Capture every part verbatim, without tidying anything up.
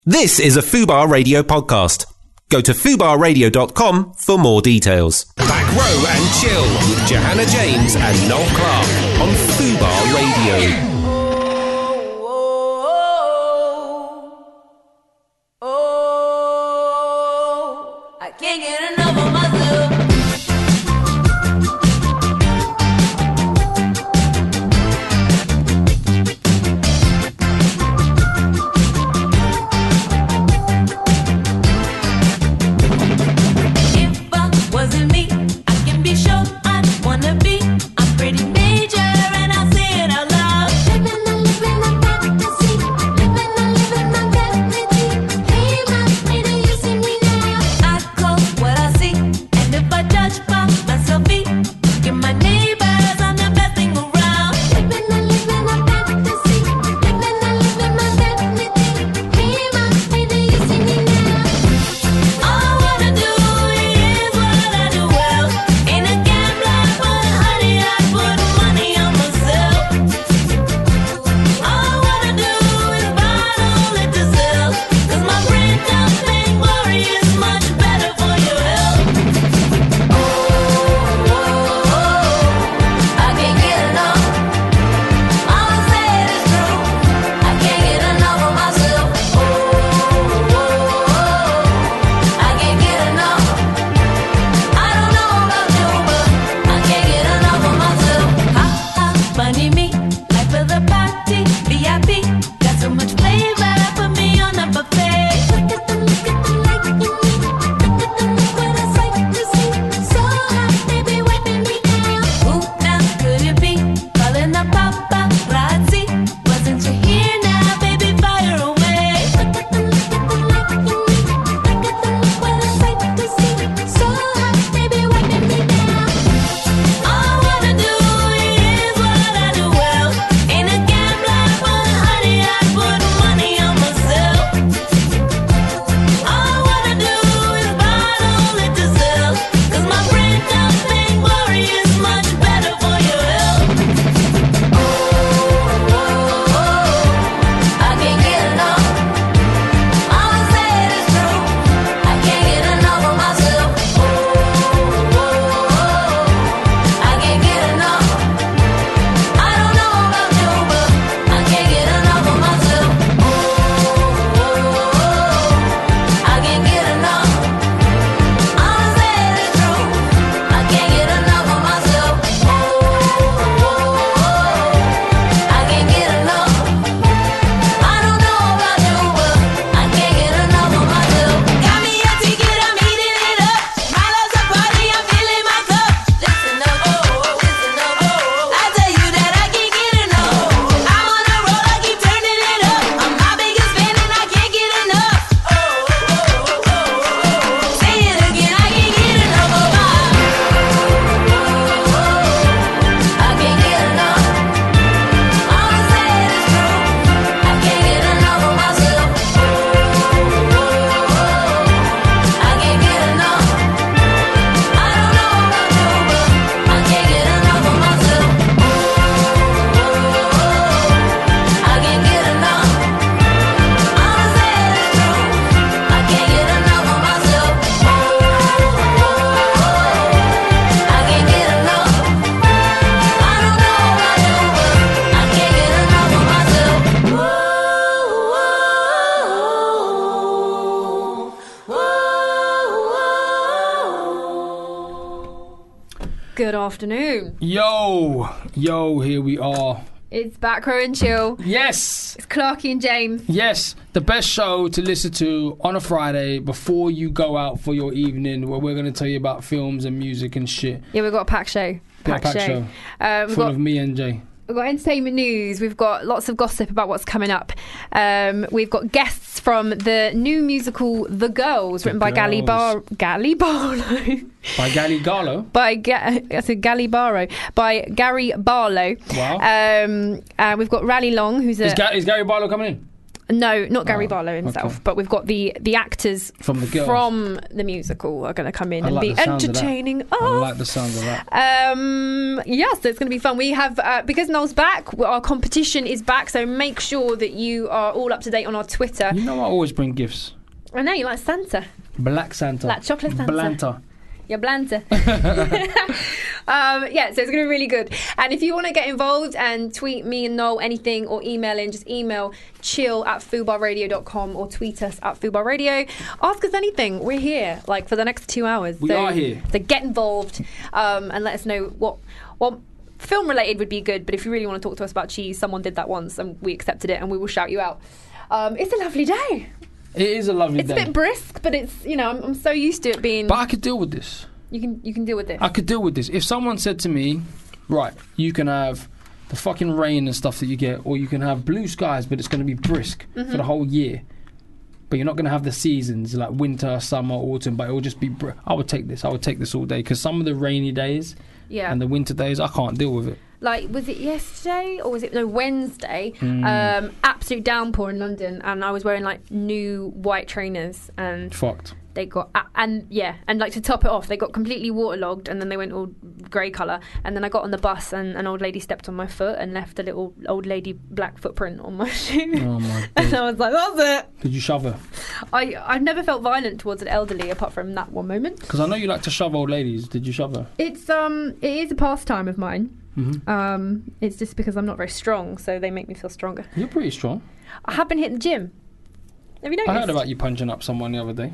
This is a Fubar Radio podcast. Go to fubar radio dot com for more details. Back Row and Chill with Johanna James and Noel Clark on Fubar Radio. Oh, oh, oh, oh, I can't get enough of myself. Good afternoon. Yo, yo, here we are. It's Back Row and Chill. Yes. It's Clarky and James. Yes, the best show to listen to on a Friday before you go out for your evening, where we're going to tell you about films and music and shit. Yeah, we've got a packed show. Packed, packed show. show. Um, Full got, of me and Jay. We've got entertainment news. We've got lots of gossip about what's coming up. Um, we've got guests from the new musical The Girls, written The by Gally Girls. Bar Gally Barlow. By Gally Garlow? By Ga- I said Gally Barrow. By Gary Barlow. Wow. Um, and we've got Rally Long, who's a Is, Ga- is Gary Barlow coming in? No, not Gary Oh, Barlow himself, okay. but we've got the the actors From the girls. from the musical are going to come in I and like be the sound of that. entertaining us. I like the sound of that. Um, yeah, so it's going to be fun. We have, uh, because Noel's back, our competition is back, so make sure that you are all up to date on our Twitter. You know, I always bring gifts. I know, you like Santa. Black Santa. Black chocolate Santa. Blanta. You're Blanta. um, yeah, so it's going to be really good. And if you want to get involved and tweet me and Noel anything or email in, just email chill at fubar radio dot com or tweet us at fubar radio. Ask us anything. We're here, like, for the next two hours. We so, are here. So get involved um, and let us know what... what film related would be good, but if you really want to talk to us about cheese, someone did that once and we accepted it and we will shout you out. Um, it's a lovely day. It is a lovely It's day. a bit brisk, but it's, you know, I'm, I'm so used to it being... But I could deal with this. You can you can deal with this. I could deal with this. If someone said to me, right, you can have the fucking rain and stuff that you get, or you can have blue skies, but it's going to be brisk Mm-hmm. for the whole year. But you're not going to have the seasons like winter, summer, autumn, but it will just be... Br- I would take this. I would take this all day, because some of the rainy days Yeah. and the winter days, I can't deal with it. Like, was it yesterday or was it no Wednesday? Mm. Um, absolute downpour in London, and I was wearing like new white trainers, and Fucked. they got uh, and yeah, and like to top it off, they got completely waterlogged, and then they went all grey colour. And then I got on the bus, and an old lady stepped on my foot and left a little old lady black footprint on my shoe. Oh my And God. I was like, that's it. Did you shove her? I I've never felt violent towards an elderly apart from that one moment. Because I know you like to shove old ladies. Did you shove her? It's um it is a pastime of mine. Mm-hmm. Um, it's just because I'm not very strong, so they make me feel stronger. You're pretty strong. I have been hitting the gym. Have you noticed? I heard about you punching up someone the other day.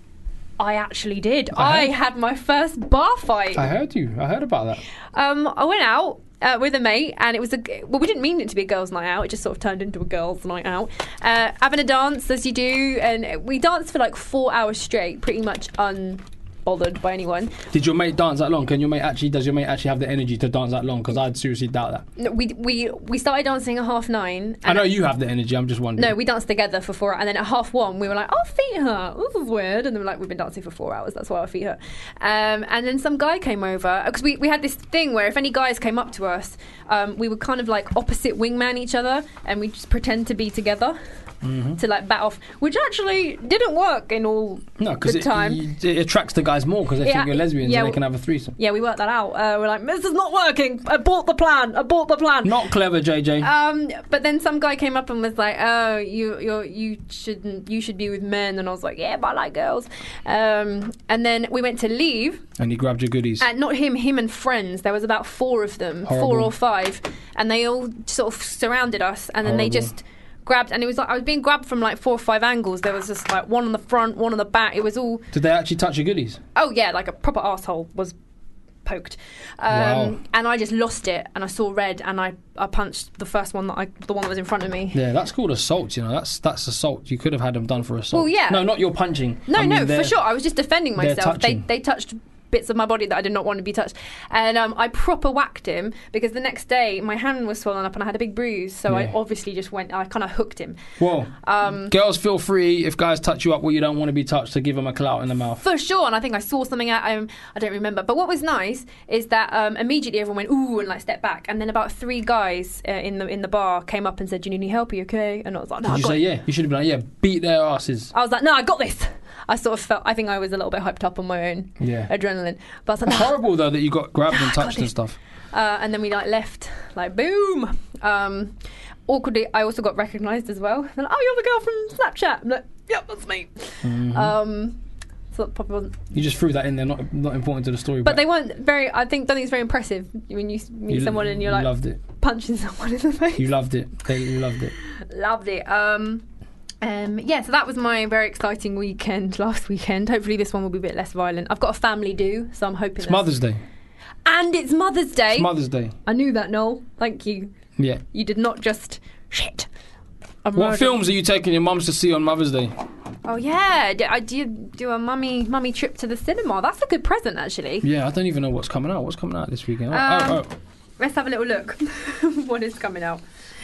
I actually did. I I, heard- had my first bar fight. I heard you. I heard about that. Um, I went out uh, with a mate, and it was a g- well. We didn't mean it to be a girls' night out. It just sort of turned into a girls' night out. Uh, having a dance as you do, and we danced for like four hours straight, pretty much unbothered by anyone. Did your mate dance that long? Can your mate actually? Does your mate actually have the energy to dance that long? Because I'd seriously doubt that. No, We we we started dancing at half nine. I know you have the energy. I'm just wondering. No, we danced together for four hours, and then at half one we were like, "Oh, feet hurt. This is weird." And then we're like, "We've been dancing for four hours. That's why our feet hurt." Um, and then some guy came over because we, we had this thing where if any guys came up to us, um, we would kind of like opposite wingman each other, and we just pretend to be together Mm-hmm. to like bat off, which actually didn't work in all No, because the it, time. it, it attracts the guys more because they Yeah, think you're lesbians yeah, and they can have a threesome. Yeah, we worked that out. Uh, we're like, "This is not working. Abort the plan. Abort the plan." Not clever, J J. Um, but then some guy came up and was like, "Oh, you, you, you shouldn't. You should be with men." And I was like, "Yeah, but I like girls." Um, and then we went to leave, and he grabbed your goodies. and not him, him and friends. There was about four of them, four Horrible. or five, and they all sort of surrounded us. And then they Horrible. just grabbed, and it was like I was being grabbed from like four or five angles. There was just like one on the front, one on the back. It was all, Did they actually touch your goodies? oh yeah, like a proper asshole was poked. Um, Wow. And I just lost it, and I saw red, and I, I punched the first one that I, the one that was in front of me. Yeah, that's called assault. You know, that's that's assault. You could have had them done for assault. Well, yeah. No, not your punching. No, I mean, no, they're- for sure. I was just defending they're myself. They touching. they touched bits of my body that I did not want to be touched, and um, I proper whacked him because the next day my hand was swollen up and I had a big bruise. So I Yeah. obviously just went. I kind of hooked him. Whoa. Um, Girls, feel free if guys touch you up where you don't want to be touched to give them a clout in the mouth. For sure, and I think I saw something at um, I don't remember. But what was nice is that um, immediately everyone went ooh and like stepped back, and then about three guys uh, in the in the bar came up and said, "Do you need any help? Are you okay?" And I was like, "No, Did I you got say it." yeah? You should have been like, yeah, beat their asses. I was like, "No, I got this." I sort of felt. I think I was a little bit hyped up on my own Yeah. adrenaline, but I was like, It's "No." horrible though that you got grabbed and I got touched and this. stuff. Uh, and then we like left, like boom. Um, awkwardly, I also got recognised as well. They're like, "Oh, you're the girl from Snapchat." I'm like, "Yep, that's me." Mm-hmm. Um, so that probably wasn't. You just threw that in there, not not important to the story. But they weren't very. I think don't think it's very impressive when you s- meet you, someone and you're you like loved it. punching someone in the face. You loved it. They, you loved it. Loved it. Um, um, yeah, so that was my very exciting weekend last weekend. Hopefully this one will be a bit less violent. I've got a family do, so I'm hoping. It's that's- Mother's Day. And it's Mother's Day. It's Mother's Day. I knew that, Noel. Thank you. Yeah. You did not just shit. I What murdered- films are you taking your mums to see on Mother's Day? Oh yeah, D- I did do a mummy mummy trip to the cinema. That's a good present, actually. Yeah, I don't even know what's coming out. What's coming out this weekend? Oh, Um, oh, oh. Let's have a little look. What is coming out?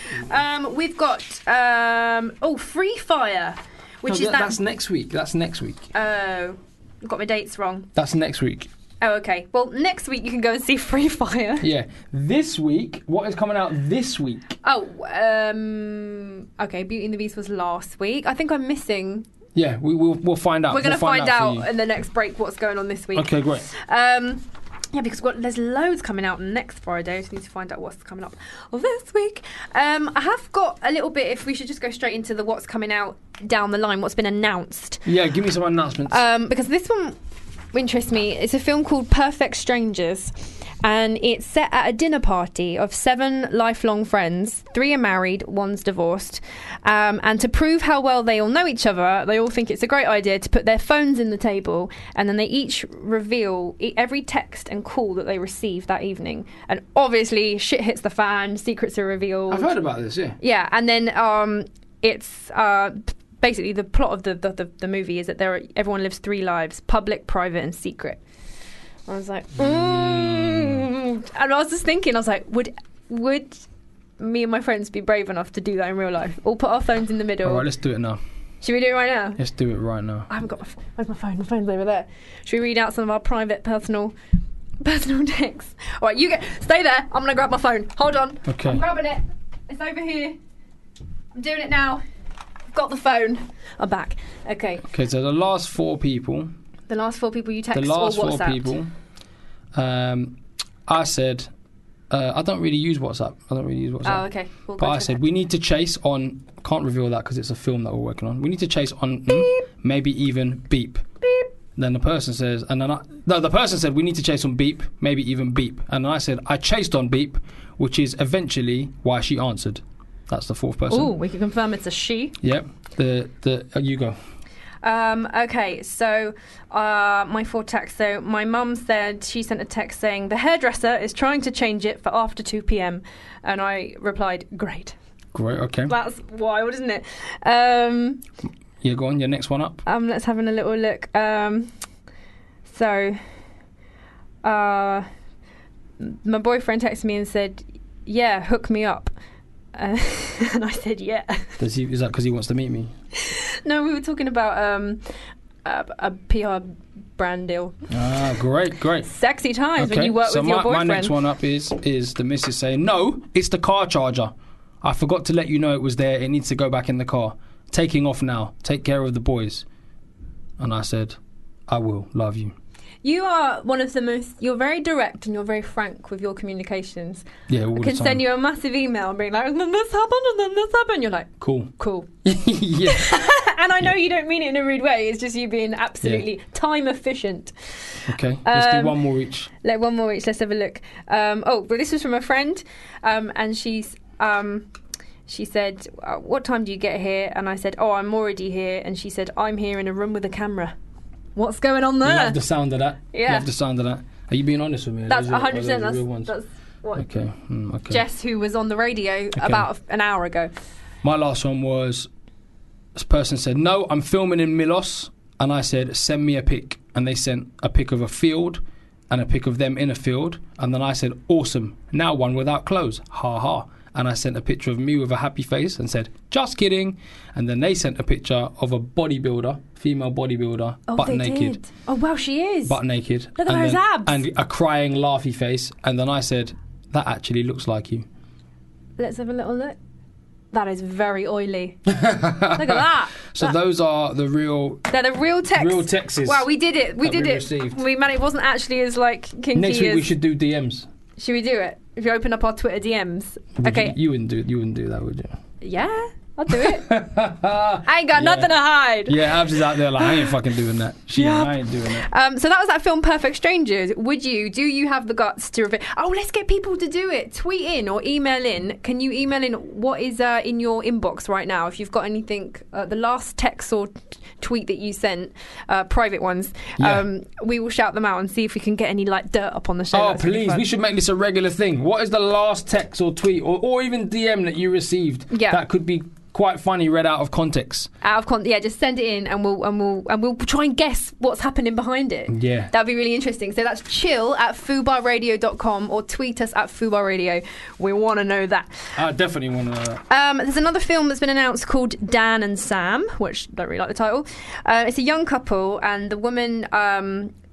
Um, we've got um, oh Free Fire, which No, is that- that. That's next week. That's next week. Oh, I've got my dates wrong. That's next week. Oh, okay. Well, next week you can go and see Free Fire. Yeah. This week, what is coming out this week? Oh, um, okay. Beauty and the Beast was last week. I think I'm missing. Yeah, we, we'll we'll find out. We're going to we'll find, find out, out in the next break what's going on this week. Okay, great. Um, yeah, because we've got, there's loads coming out next Friday. I just need to find out what's coming up this week. Um, I have got a little bit, if we should just go straight into the what's coming out down the line, what's been announced. Yeah, give me some announcements. Um, because this one interests me. It's a film called Perfect Strangers, and it's set at a dinner party of seven lifelong friends. Three are married, one's divorced. Um, and to prove how well they all know each other, they all think it's a great idea to put their phones in the table, and then they each reveal e- every text and call that they received that evening. And obviously, shit hits the fan, secrets are revealed. I've heard about this, yeah. Yeah, and then um, it's... Uh, basically, the plot of the, the, the, the movie is that there are, everyone lives three lives: public, private, and secret. I was like, mm. and I was just thinking, I was like, would would me and my friends be brave enough to do that in real life? All put our phones in the middle. All right, let's do it now. Should we do it right now? Let's do it right now. I haven't got my, f- where's my phone? My phone's over there. Should we read out some of our private, personal, personal texts? All right, you get stay there. I'm gonna grab my phone. Hold on. Okay. I'm grabbing it. It's over here. I'm doing it now. I've got the phone. I'm back. Okay. Okay, so the last four people. The last four people you text The last or four WhatsApp. people. Um, I said, uh, I don't really use WhatsApp. I don't really use WhatsApp. Oh, okay. We'll But go I to said that. we need to chase on. Can't reveal that because it's a film that we're working on. We need to chase on mm, maybe even beep. Beep. Then the person says, and then I, no, the person said we need to chase on beep, maybe even beep. And I said I chased on beep, which is eventually why she answered. That's the fourth person. Ooh, we can confirm it's a she. Yep. The the uh, you go. Um, okay, so uh, my four texts. So my mum said she sent a text saying the hairdresser is trying to change it for after two p.m. And I replied, great. Great. Okay. That's wild, isn't it? Um, Yeah, go on. Your next one up. um, let's have a little look. Um, so uh, my boyfriend texted me and said, yeah, hook me up. Uh, and I said, yeah. Does he? Is that because he wants to meet me? No, we were talking about um, a, a P R brand deal. Ah, great, great. Sexy times Okay, when you work so with your my, boyfriend. my next one up is is the missus saying, no, it's the car charger. I forgot to let you know it was there. It needs to go back in the car. Taking off now. Take care of the boys. And I said, I will. Love you. You are one of the most. You're very direct and you're very frank with your communications. Yeah, all I the can time. send you a massive email and be like, and then this happened, and then this happened. You're like, Cool. cool. Yeah. And I know Yeah. you don't mean it in a rude way. It's just you being absolutely time efficient. Okay, let's Um, do one more each. Like one more each. Let's have a look. Um, oh, but this was from a friend, um, and she's. Um, She said, uh, what time do you get here? And I said, oh, I'm already here. And she said, I'm here in a room with a camera. What's going on You there? love the sound of that. You Yeah. love the sound of that. Are you being honest with me? Are That's those- are one hundred percent. those That's, real ones? that's what Okay. mm, okay. Jess, who was on the radio about an hour ago. My last one was, this person said, no, I'm filming in Milos. And I said, send me a pic. And they sent a pic of a field and a pic of them in a field. And then I said, awesome. Now one without clothes. Ha ha. And I sent a picture of me with a happy face and said, just kidding. And then they sent a picture of a bodybuilder, female bodybuilder, Oh, butt they naked. did. Oh, wow, she is. Butt naked. Look at and those then- abs. And a crying, laughy face. And then I said, that actually looks like you. Let's have a little look. That is very oily. Look at that. So That- those are the real They're the real texts. real texts. Wow, we did it. We that did we it. received. We man, it wasn't actually as like kinky Next week as. we should do D Ms. Should we do it? If you open up our Twitter D Ms. Would Okay. You, you wouldn't do you wouldn't do that, would you? Yeah, I'll do it. I ain't got Yeah. nothing to hide. Yeah, Abs is out there like I ain't fucking doing that. She Yup. I ain't doing it. Um, so that was that film Perfect Strangers. Would you, do you have the guts to reveal? Oh, let's get people to do it. Tweet in or email in. Can you email in what is uh, in your inbox right now? If you've got anything, uh, the last text or t- tweet that you sent, uh, private ones, Yeah. um, we will shout them out and see if we can get any like dirt up on the show. Oh That's really please, fun. we should make this a regular thing. What is the last text or tweet or, or even D M that you received Yeah. that could be quite funny read out of context? Out of con- yeah, just send it in and we'll and we'll and we'll try and guess what's happening behind it. Yeah. That'd be really interesting. So that's chill at fubar radio dot com or tweet us at fubar radio. We want to know that. I definitely want to. Um, there's another film that's been announced called Dan and Sam, which I don't really like the title. Uh, it's a young couple, and the woman um,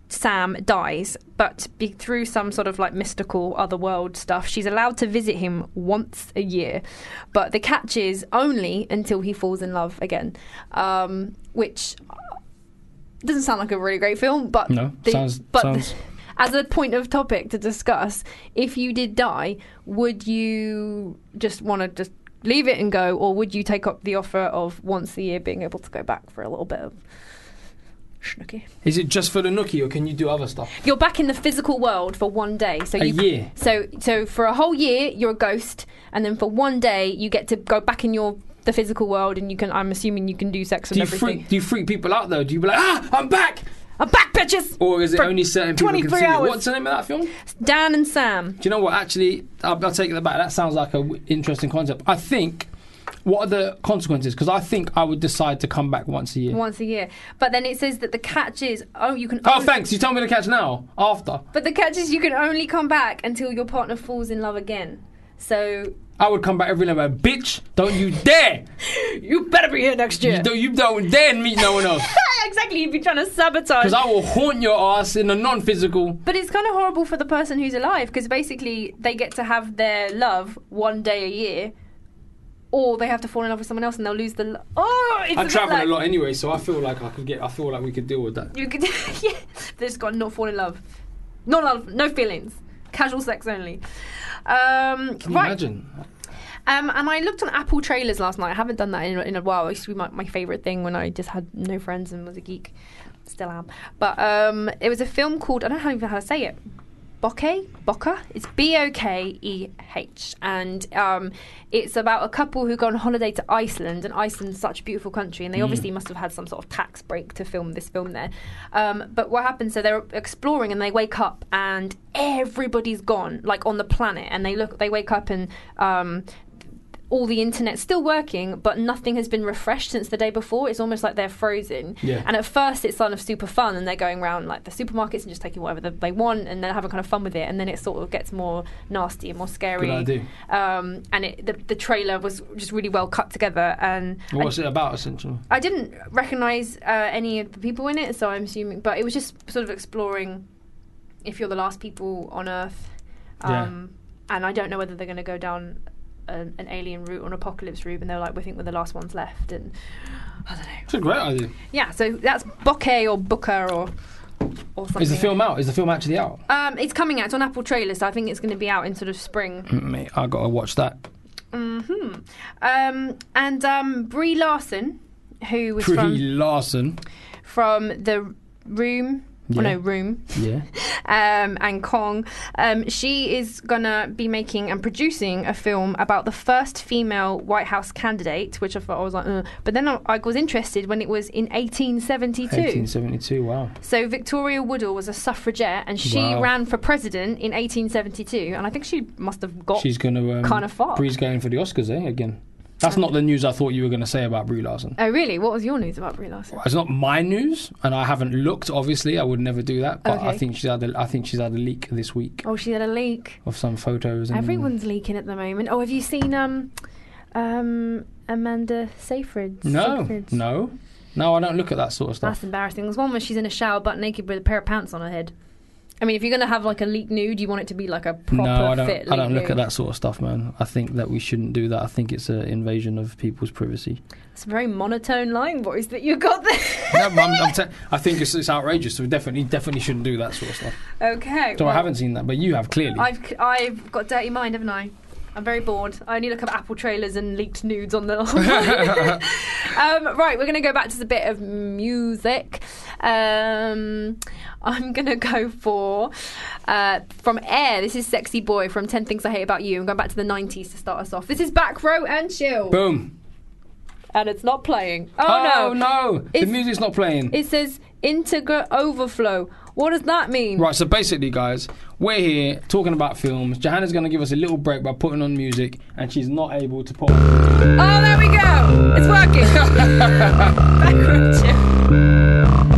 Sam dies, but be, through some sort of like mystical otherworld stuff, she's allowed to visit him once a year. But the catch is only until he falls in love again, um, which doesn't sound like a really great film. But No, the, sounds- but sounds- as a point of topic to discuss, if you did die, would you just want to just leave it and go, or would you take up the offer of once a year being able to go back for a little bit of schnooky? Is it just for the nookie, or can you do other stuff? You're back in the physical world for one day. So A you, year? So so for a whole year, you're a ghost, and then for one day, you get to go back in your the physical world, and you can. I'm assuming you can do sex Do and you everything. freak? Do you freak people out though? Do you be like, ah, I'm back? I'm back, bitches. Or is it For only certain people can twenty-three see it? hours. What's the name of that film? Do Dan and Sam. you know what? Actually, I'll, I'll take that back. That sounds like an interesting concept. I think. What are the consequences? Because I think I would decide to come back once a year. Once a year, but then it says that the catch is oh you can. Oh, only- thanks. You tell me to catch now. After. But the catch is you can only come back until your partner falls in love again. So I would come back every night. Like, bitch, don't you dare! you better be here next year. You don't, you don't dare meet no one else. Exactly, you'd be trying to sabotage. Because I will haunt your ass in a non-physical. But it's kind of horrible for the person who's alive, because basically they get to have their love one day a year, or they have to fall in love with someone else and they'll lose the. Lo- oh, it's I a bit travel like, a lot anyway, so I feel like I could get. I feel like we could deal with that. You could, yeah, they just got to not fall in love, not love, no feelings, casual sex only. Um, Can you right. imagine? Um, and I looked on Apple trailers last night. I haven't done that in, in a while. It used to be my, my favourite thing when I just had no friends and was a geek. Still am. But um, it was a film called, I don't know even how to say it, Bokeh? Bokeh? It's B O K E H. And um, it's about a couple who go on holiday to Iceland. And Iceland's such a beautiful country. And they obviously must have had some sort of tax break to film this film there. Um, but what happens, so they're exploring and they wake up and everybody's gone, like on the planet. And they look, they wake up and... Um, all the internet's still working, but nothing has been refreshed since the day before. It's almost like they're frozen. Yeah. And at first it's kind of super fun, and they're going around like the supermarkets and just taking whatever they want, and they're having kind of fun with it. And then it sort of gets more nasty and more scary. Good idea. Um, and it, the, the trailer was just really well cut together. And What's I, it about, essentially? I didn't recognise uh, any of the people in it, so I'm assuming. But it was just sort of exploring if you're the last people on Earth. Um, yeah. And I don't know whether they're going to go down An, an alien route or an apocalypse route, and they're like, we think we're the last ones left, and I don't know. It's a great idea. Yeah, so that's Bokeh or Booker or or something. Is the film out? Is the film actually out? Um, it's coming out. It's on Apple trailers, so I think it's going to be out in sort of spring. Mate, I gotta watch that. Mm-hmm. Um, and um, Brie Larson, who was Brie from Larson. from The Room. Yeah. Oh, no, Room. Yeah. Um, and Kong. Um, she is going to be making and producing a film about the first female White House candidate, which I thought I was like, uh. But then I, I was interested when it was in eighteen seventy-two. eighteen seventy-two, wow. So Victoria Woodhull was a suffragette, and she Wow. ran for president in eighteen seventy-two, and I think she must have got She's gonna um, kind of far. Bree's going for the Oscars, eh? Again. That's not the news I thought you were going to say about Brie Larson. Oh, really? What was your news about Brie Larson? It's not my news, and I haven't looked. Obviously, I would never do that. But Okay. I think she's had. A, I think she's had a leak this week Oh, she had a leak. of some photos. And Everyone's leaking at the moment. Oh, have you seen um, um, Amanda Seyfried's? No, Seyfried's? no, no. I don't look at that sort of stuff. That's embarrassing. There's one where she's in a shower, butt naked, with a pair of pants on her head. I mean, if you're going to have like a leak nude, you want it to be like a proper no, I don't. fit. I don't leak look at nude. that sort of stuff, man. I think that we shouldn't do that. I think it's an invasion of people's privacy. It's a very monotone lying voice that you got there. no, I'm, I'm te- I think it's, it's outrageous. So we definitely, definitely shouldn't do that sort of stuff. Okay. So well, I haven't seen that, but you have clearly. I've I've got a dirty mind, haven't I? I'm very bored. I only look at Apple trailers and leaked nudes on the. um, right, we're going to go back to the bit of music. Um, I'm going to go for uh, from Air. This is Sexy Boy from ten Things I Hate About You. I'm going back to the nineties to start us off. This is Back Row and Chill. Boom. And it's not playing. Oh, Oh, no. no. The It's- music's not playing. It says Integra Overflow. What does that mean? Right, so basically, guys, we're here talking about films. Johanna's going to give us a little break by putting on music, and she's not able to put on. Oh, there we go. It's working. Back Row and Chill.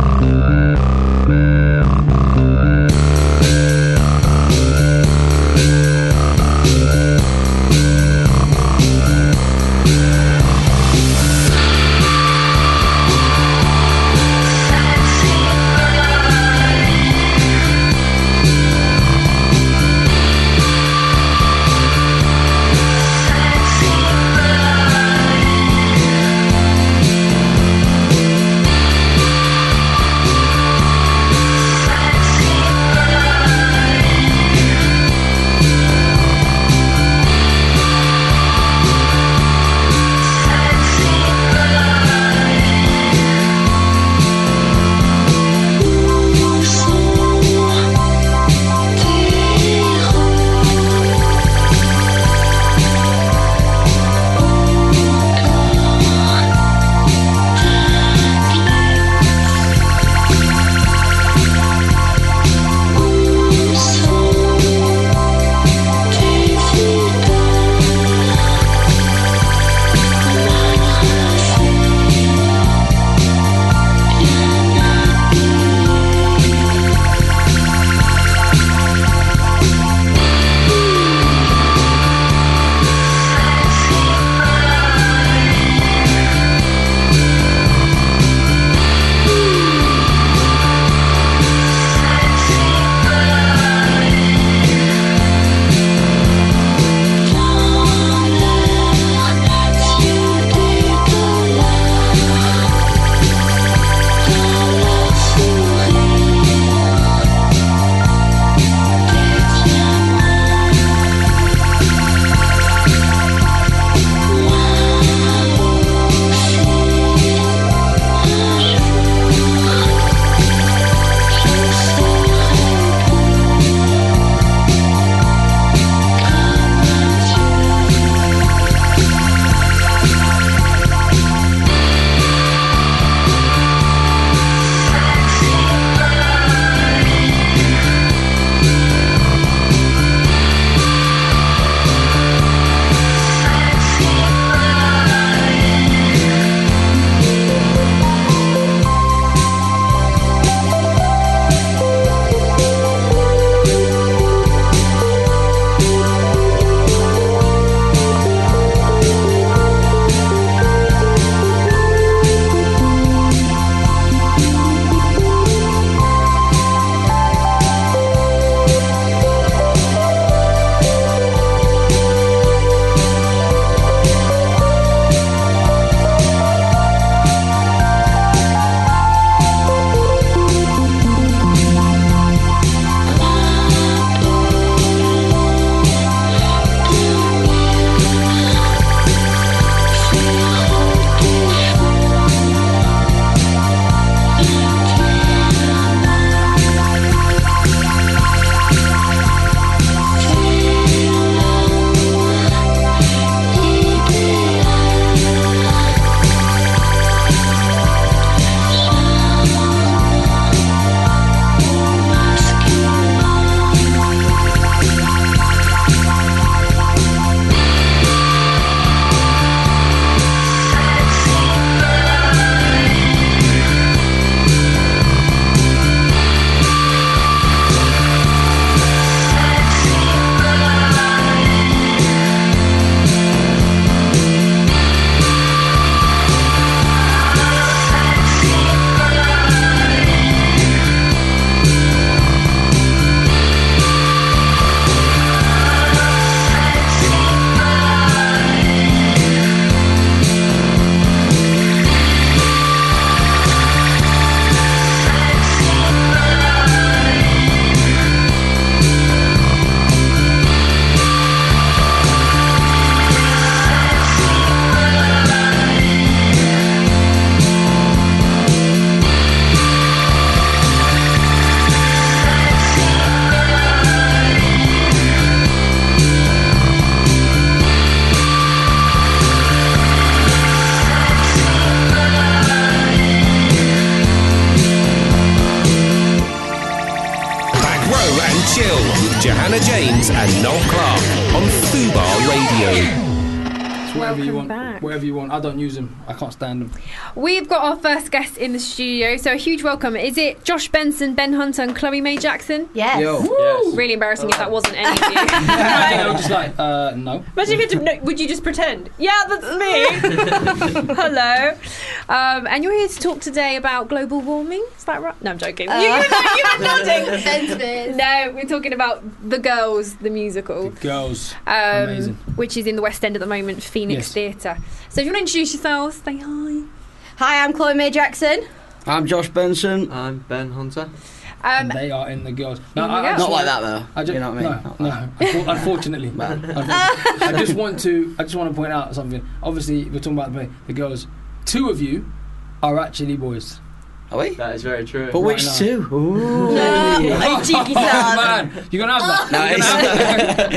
Chill with Johanna James and Noel Clark on Fubar Radio. Whatever you Welcome want, back. whatever you want. I don't use them. I can't stand them. We've got our first guest in the studio, so a huge welcome. Is it Josh Benson, Ben Hunter, and Chloe Mae Jackson? Yes. Yo. Yes. Really embarrassing if that wasn't any of you. I was just like, uh, no. Imagine if you had to, no, would you just pretend? Yeah, that's me. Hello. Um, and you're here to talk today about global warming. Is that right? No, I'm joking. Uh, you, you, were- you were nodding. Sensitive. No, we're talking about The Girls, the musical, The girls. um, Amazing. which is in the West End at the moment, Phoenix Yes. Theatre. So if you want to introduce yourselves, say hi. Hi, I'm Chloe Mae Jackson. I'm Josh Benson. I'm Ben Hunter. Um, And they are in the girls. In the I, I girls. Not like that though. I just, you know what I mean? No, Not no. like that. Unfor- Unfortunately, Unfortunately. I just want to. I just want to point out something. Obviously, we're talking about the, the girls. Two of you are actually boys. Are we? That is very true. But which now. two? Ooh. No, you cheeky Oh son. man, you're gonna have that.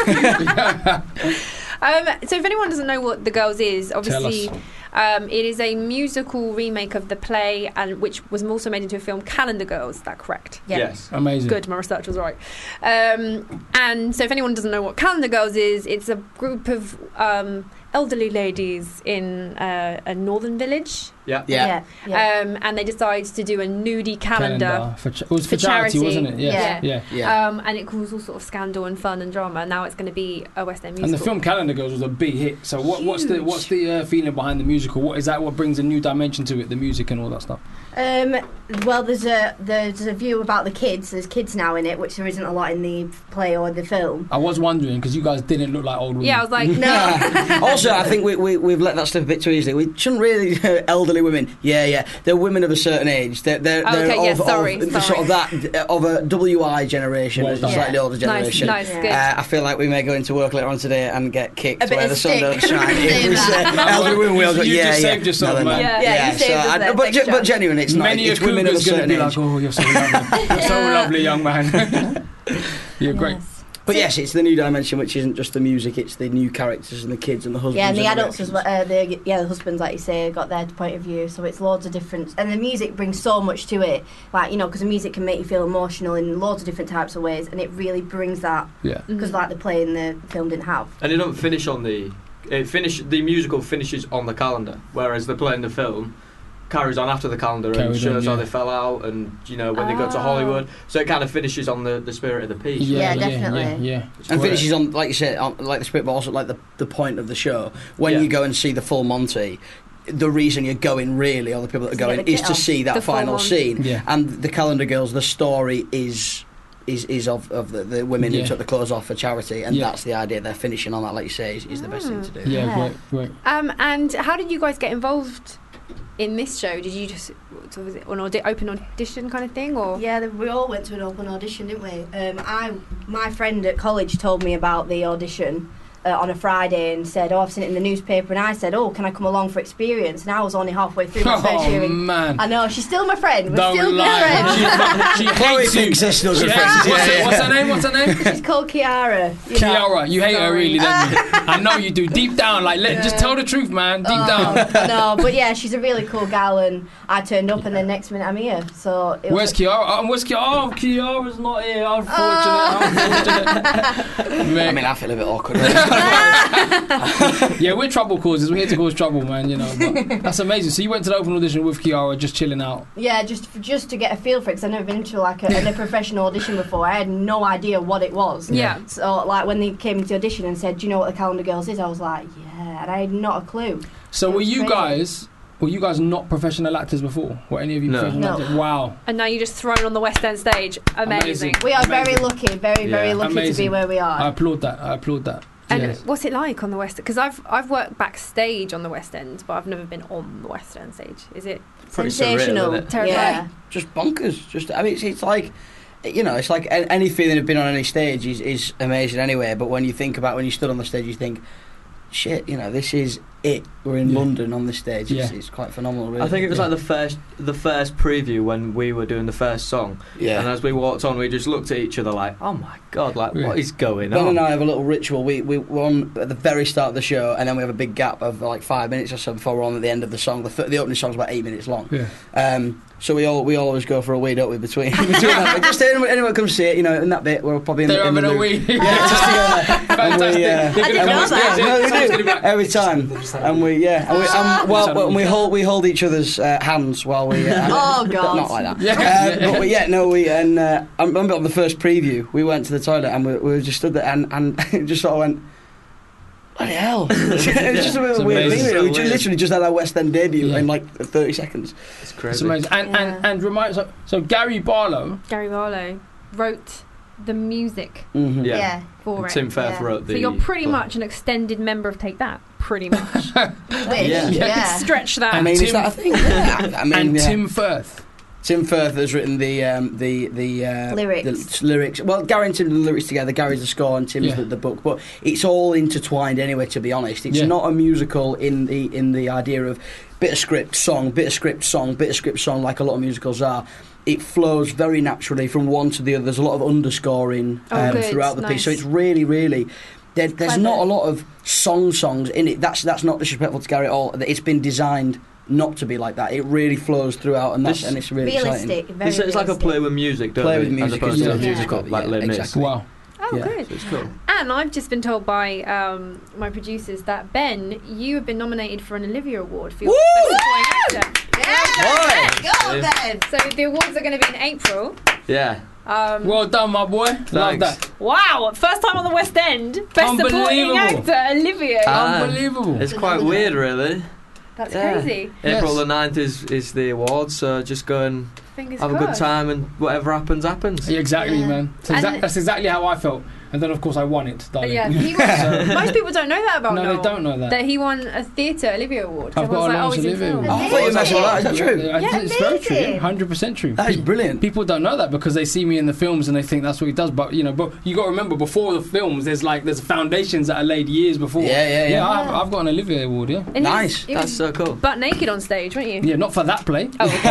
Nice. Um, so if anyone doesn't know what The Girls is, obviously us. um, it is a musical remake of the play, and which was also made into a film, Calendar Girls. Is that correct? Yeah. Yes. Amazing. Good, my research was right. Um, and so if anyone doesn't know what Calendar Girls is, it's a group of um, elderly ladies in uh, a northern village, Yeah. Yeah. Yeah. yeah. um, and they decide to do a nudie calendar. Calendar for ch- it was for, for charity, charity. wasn't it? Yes. Yeah. Yeah. Yeah. Um, and it caused all sort of scandal and fun and drama. Now it's going to be a West End musical. And the film Calendar Girls was a big hit. So what, what's the Huge. what's the uh, feeling behind the musical? What is that? What brings a new dimension to it? The music and all that stuff. Um, well, there's a there's a view about the kids. There's kids now in it, which there isn't a lot in the play or the film. I was wondering because you guys didn't look like old women. Yeah, I was like, No. Also, I think we, we, we've let that slip a bit too easily. We shouldn't really elderly women. Yeah, yeah. They're women of a certain age. They're, they're, Oh, they're okay, yeah, of, sorry, of sorry. sort of that of a W I generation, Well as a done. slightly Yeah. older nice, generation. nice, Yeah. good. Uh, I feel like we may go into work later on today and get kicked A bit where of the sun stick. don't shine. If Saying we say that. elderly women, we all go, You yeah, just yeah. saved yourself, no, they're man. not. Yeah, Yeah, you saved so us I- there. but, Thanks, ge- but Josh. genuinely, it's not. Many It's a women of a cougar's going to certain be age. like, oh, you're so lovely. You're so lovely, young man. You're great. Yes. But yes, it's the new dimension, which isn't just the music; it's the new characters and the kids and the husbands. Yeah, and the and adults as well. Uh, the yeah, the husbands, like you say, got their point of view. So it's loads of different, and the music brings so much to it. Like you know, because the music can make you feel emotional in loads of different types of ways, and it really brings that. Yeah. Because like the play and the film didn't have. And it don't finish on the. It finish the musical finishes on the calendar, whereas the play and the film carries on after the calendar and Carried shows on, how yeah. they fell out, and you know when they go to Oh. Hollywood. So it kind of finishes on the, the spirit of the piece. Yeah, yeah, definitely. Yeah, yeah. It's And great. finishes on, like you said, on, like the spirit, but also like the, the point of the show. When Yeah. you go and see the full Monty, the reason you're going really, or the people that are To get going, the is kit to off. see that The full final Monty. scene. Yeah. And the Calendar Girls, the story is is is of, of the, the women Yeah. who took the clothes off for charity, and Yeah. that's the idea. They're finishing on that, like you say, is, is the best thing to do. Yeah, Yeah. great, great. Um, and how did you guys get involved in this show? Did you just so was it an audi- open audition kind of thing, or Yeah, the, we all went to an open audition, didn't we? Um, I, my friend at college told me about the audition uh, on a Friday and said, "Oh, I've seen it in the newspaper." And I said, "Oh, can I come along for experience?" And I was only halfway through my first year. Oh in- man. I know she's still my friend. We're Don't still good lie. friends. She, she Chloe hates you. thinks they're still good She friends. hates- what's, Yeah, her, yeah. what's her name? What's her name? She's called Kiara. You know. Kiara. You hate her Sorry. really, don't you? I know you do. Deep down, like, let, just tell the truth, man. Deep Oh, down. no, but yeah, she's a really cool gal, and I turned up, and then next minute I'm here. So it Where's was, Kiara? Um, where's Kiara? Oh, Kiara's not here. Unfortunate. Unfortunate. Mate. I mean, I feel a bit awkward. Yeah, we're trouble causers. We're here to cause trouble, man. You know, but that's amazing. So you went to the open audition with Kiara, just chilling out. yeah, just just to get a feel for it, because I've never been to like a, a professional audition before. I had no idea what it was. yeah? So like when they came to audition and said, "Do you know what the Calendar Girls is?" I was like, "Yeah," and I had not a clue. So It were was you crazy. guys? Were you guys not professional actors before? Were any of you No. professional No. actors? Wow. And now you're just thrown on the West End stage. Amazing. Amazing. We are very Amazing. lucky, very very Yeah. lucky to be Amazing. where we are. I applaud that. I applaud that. And Yes. what's it like on the West? Because I've I've worked backstage on the West End, but I've never been on the West End stage. Is it? Pretty Sensational, surreal, isn't it? Terrifying. yeah. just bonkers. Just, I mean, it's, it's like, you know, it's like a- any feeling of being on any stage is, is amazing anyway. But when you think about when you stood on the stage, you think, shit, you know, this is it. We're in Yeah. London on this stage. It's, Yeah. it's quite phenomenal, really. I think it was Yeah. like the first the first preview when we were doing the first song. Yeah. And as we walked on, we just looked at each other like, oh my god, like Yeah. what is going Ben on? and I have a little ritual. We we we're on at the very start of the show, and then we have a big gap of like five minutes or so before we're on at the end of the song. The, f- the opening song's about eight minutes long. Yeah. Um, so we all we always go for a wee, don't we? Between between that, just anyone, anyone comes see it, you know, in that bit, we're probably in They're the, in the having a mood. wee. Yeah, just together. And we, uh, Fantastic. I didn't know that. No, we do every time, and we yeah, and we, um, well, well, and we hold we hold each other's uh, hands while we. Uh, Oh, God. Not like that. Yeah. Uh, but we, yeah, no, we and uh, I remember on the first preview, we went to the toilet and we, we were just stood there and and just sort of went. Bloody hell! It was just a bit It's of a weird amazing. thing. So We ju- weird. literally just had our West End debut Yeah. in like thirty seconds. It's It's crazy. amazing. And Yeah. and and remind so, so Gary Barlow. Gary Barlow wrote the music Mm-hmm. Yeah. Yeah. for it. Tim Firth Yeah. wrote the. So you're pretty play. much an extended member of Take That. Pretty much. Wish. Yeah. Yeah. Stretch that. I And mean, Tim- is that a thing? Yeah, I mean, and yeah. Tim Firth. Tim Firth has written the um, the the uh, Lyrics. The lyrics. Well, Gary and Tim do the lyrics together. Gary's the score and Tim's Yeah. the, the book. But it's all intertwined anyway. To be honest, it's Yeah. not a musical in the in the idea of bit of script song, bit of script song, bit of script song like a lot of musicals are. It flows very naturally from one to the other. There's a lot of underscoring Oh, um, good. throughout the Nice. piece, so it's really, really. There, there's Clever. not a lot of song songs in it. That's that's not disrespectful to Gary at all. It's been designed not to be like that. It really flows throughout, and that's This- and it's really exciting. Realistic. Very It's, it's like a realistic. play with music, don't Play they? with music as opposed is to a the- musical yeah, like Les Mis. exactly. Wow. Oh, Yeah. good. So it's cool. And I've just been told by um, my producers that Ben, you have been nominated for an Olivia Award for your Woo! best supporting actor. Yeah. Go Yeah. then. So the awards are going to be in April. Yeah. Um, Well done, my boy. Love Thanks. that. wow! First time on the West End. Best supporting Unbelievable. actor, Olivia. Ah. Unbelievable. It's quite weird, really. That's Yeah. crazy. Yes. April the ninth is, is the award, so just go and Fingers have a good crossed. time, and whatever happens, happens. Yeah, exactly, Yeah. man. That's, And- exact, that's exactly how I felt. And then, of course, I won it, darling. Yeah, he won, most people don't know that about No, Noel. they don't know that. That he won a theatre Olivia Award. I've Everyone's got a like, oh, Laurence he's in Olivier film. Oh, I thought you were messing with that. Is that true? Yeah, Yeah, it's very true. amazing. one hundred percent true. That is Pe- brilliant. People don't know that because they see me in the films and they think that's what he does. But you know, but you got to remember before the films, there's like there's foundations that are laid years before. Yeah, yeah, yeah. I've, I've got an Olivier Award. Yeah, And he was- Nice. he was That's so cool. butt naked on stage, weren't you? yeah, not for that play. Oh, okay.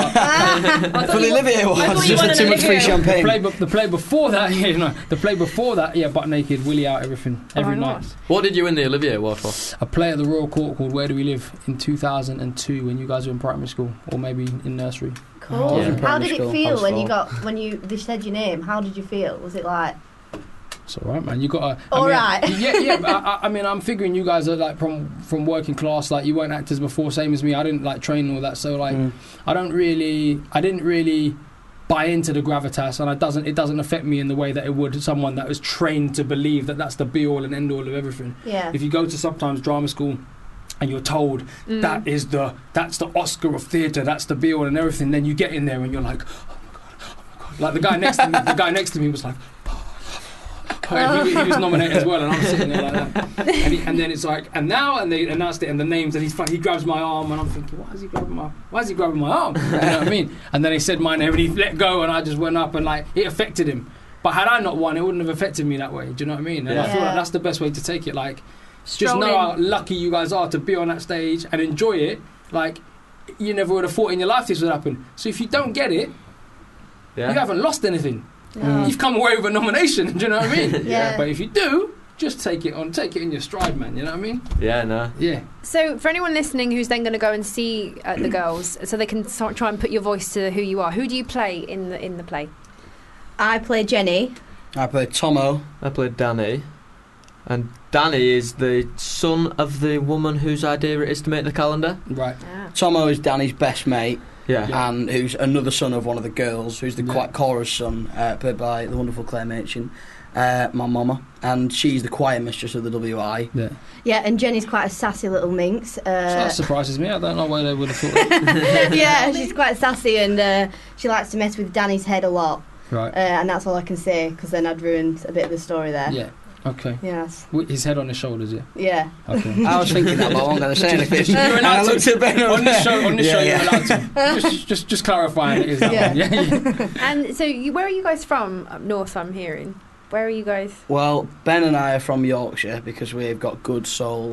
I thought For the you won- Olivier I thought Awards, you just won had an too much free Olivier. The champagne. play, be- the play before that, yeah, no, the play before that, yeah, butt naked, willy out, everything, every Oh, night. nice. What did you win the Olivier Award for? A play at the Royal Court called Where Do We Live in two thousand two when you guys were in primary school or maybe in nursery. Cool. I was in How primary did school. it I feel was when you four. got when you they said your name? How did you feel? Was it like It's all right, man. You got to. All mean, right. Yeah, yeah. but I, I- I mean, I'm figuring you guys are like from from working class. Like you weren't actors before, same as me. I didn't like train and all that. So like, Mm. I don't really, I didn't really buy into the gravitas, and it doesn't, it doesn't affect me in the way that it would someone that was trained to believe that that's the be all and end all of everything. yeah? If you go to sometimes drama school. And you're told Mm. that is the that's the Oscar of theatre, that's the be all and everything. Then you get in there and you're like, oh my god, oh my god. Like the guy next to me, the guy next to me was like, and he, he was nominated as well, and I'm sitting there like that. And, he, and then it's like, and now, and they announced it and the names, and he's fu- he grabs my arm, and I'm thinking, why is he grabbing my, why is he grabbing my arm? You know what I mean? And then he said my name, and he let go, and I just went up, and like it affected him. But had I not won, it wouldn't have affected me that way. Do you know what I mean? And I Yeah. feel like Yeah. that's the best way to take it. Like, just Stroll know in. how lucky you guys are to be on that stage and enjoy it. Like, you never would have thought in your life this would happen. So if you don't get it, Yeah. you haven't lost anything. No. You've come away with a nomination. Do you know what I mean? Yeah. But if you do, just take it on, take it in your stride, man. You know what I mean? Yeah, no. Yeah. So, for anyone listening who's then going to go and see uh, the girls, so they can sort try and put your voice to who you are. Who do you play in the in the play? I play Jenny. I played Tomo. I played Danny. And Danny is the son of the woman whose idea it is to make the calendar. Right. Ah. Tomo is Danny's best mate, Yeah. and who's another son of one of the girls, who's the Yeah. qui- Cora's son, uh, played by the wonderful Claire Machin, uh, my mama, and she's the choir mistress of the W I. Yeah. Yeah, and Jenny's quite a sassy little minx. So Uh, that surprises me. I don't know why they would have thought that. yeah, she's quite sassy, and uh, she likes to mess with Danny's head a lot. Right. Uh, and that's all I can say, because then I'd ruined a bit of the story there. Yeah. Okay. Yes. With his head on his shoulders, yeah. Yeah. Okay. I was thinking that, but I wasn't going to say anything. You're And allowed I to. looked at Ben on this show, on this Yeah, show, yeah. you're allowed to. Just, just, just clarifying it is that Yeah. one. Yeah. yeah. And so, you, where are you guys from? Up north, I'm hearing. Where are you guys? Well, Ben and I are from Yorkshire because we've got good souls.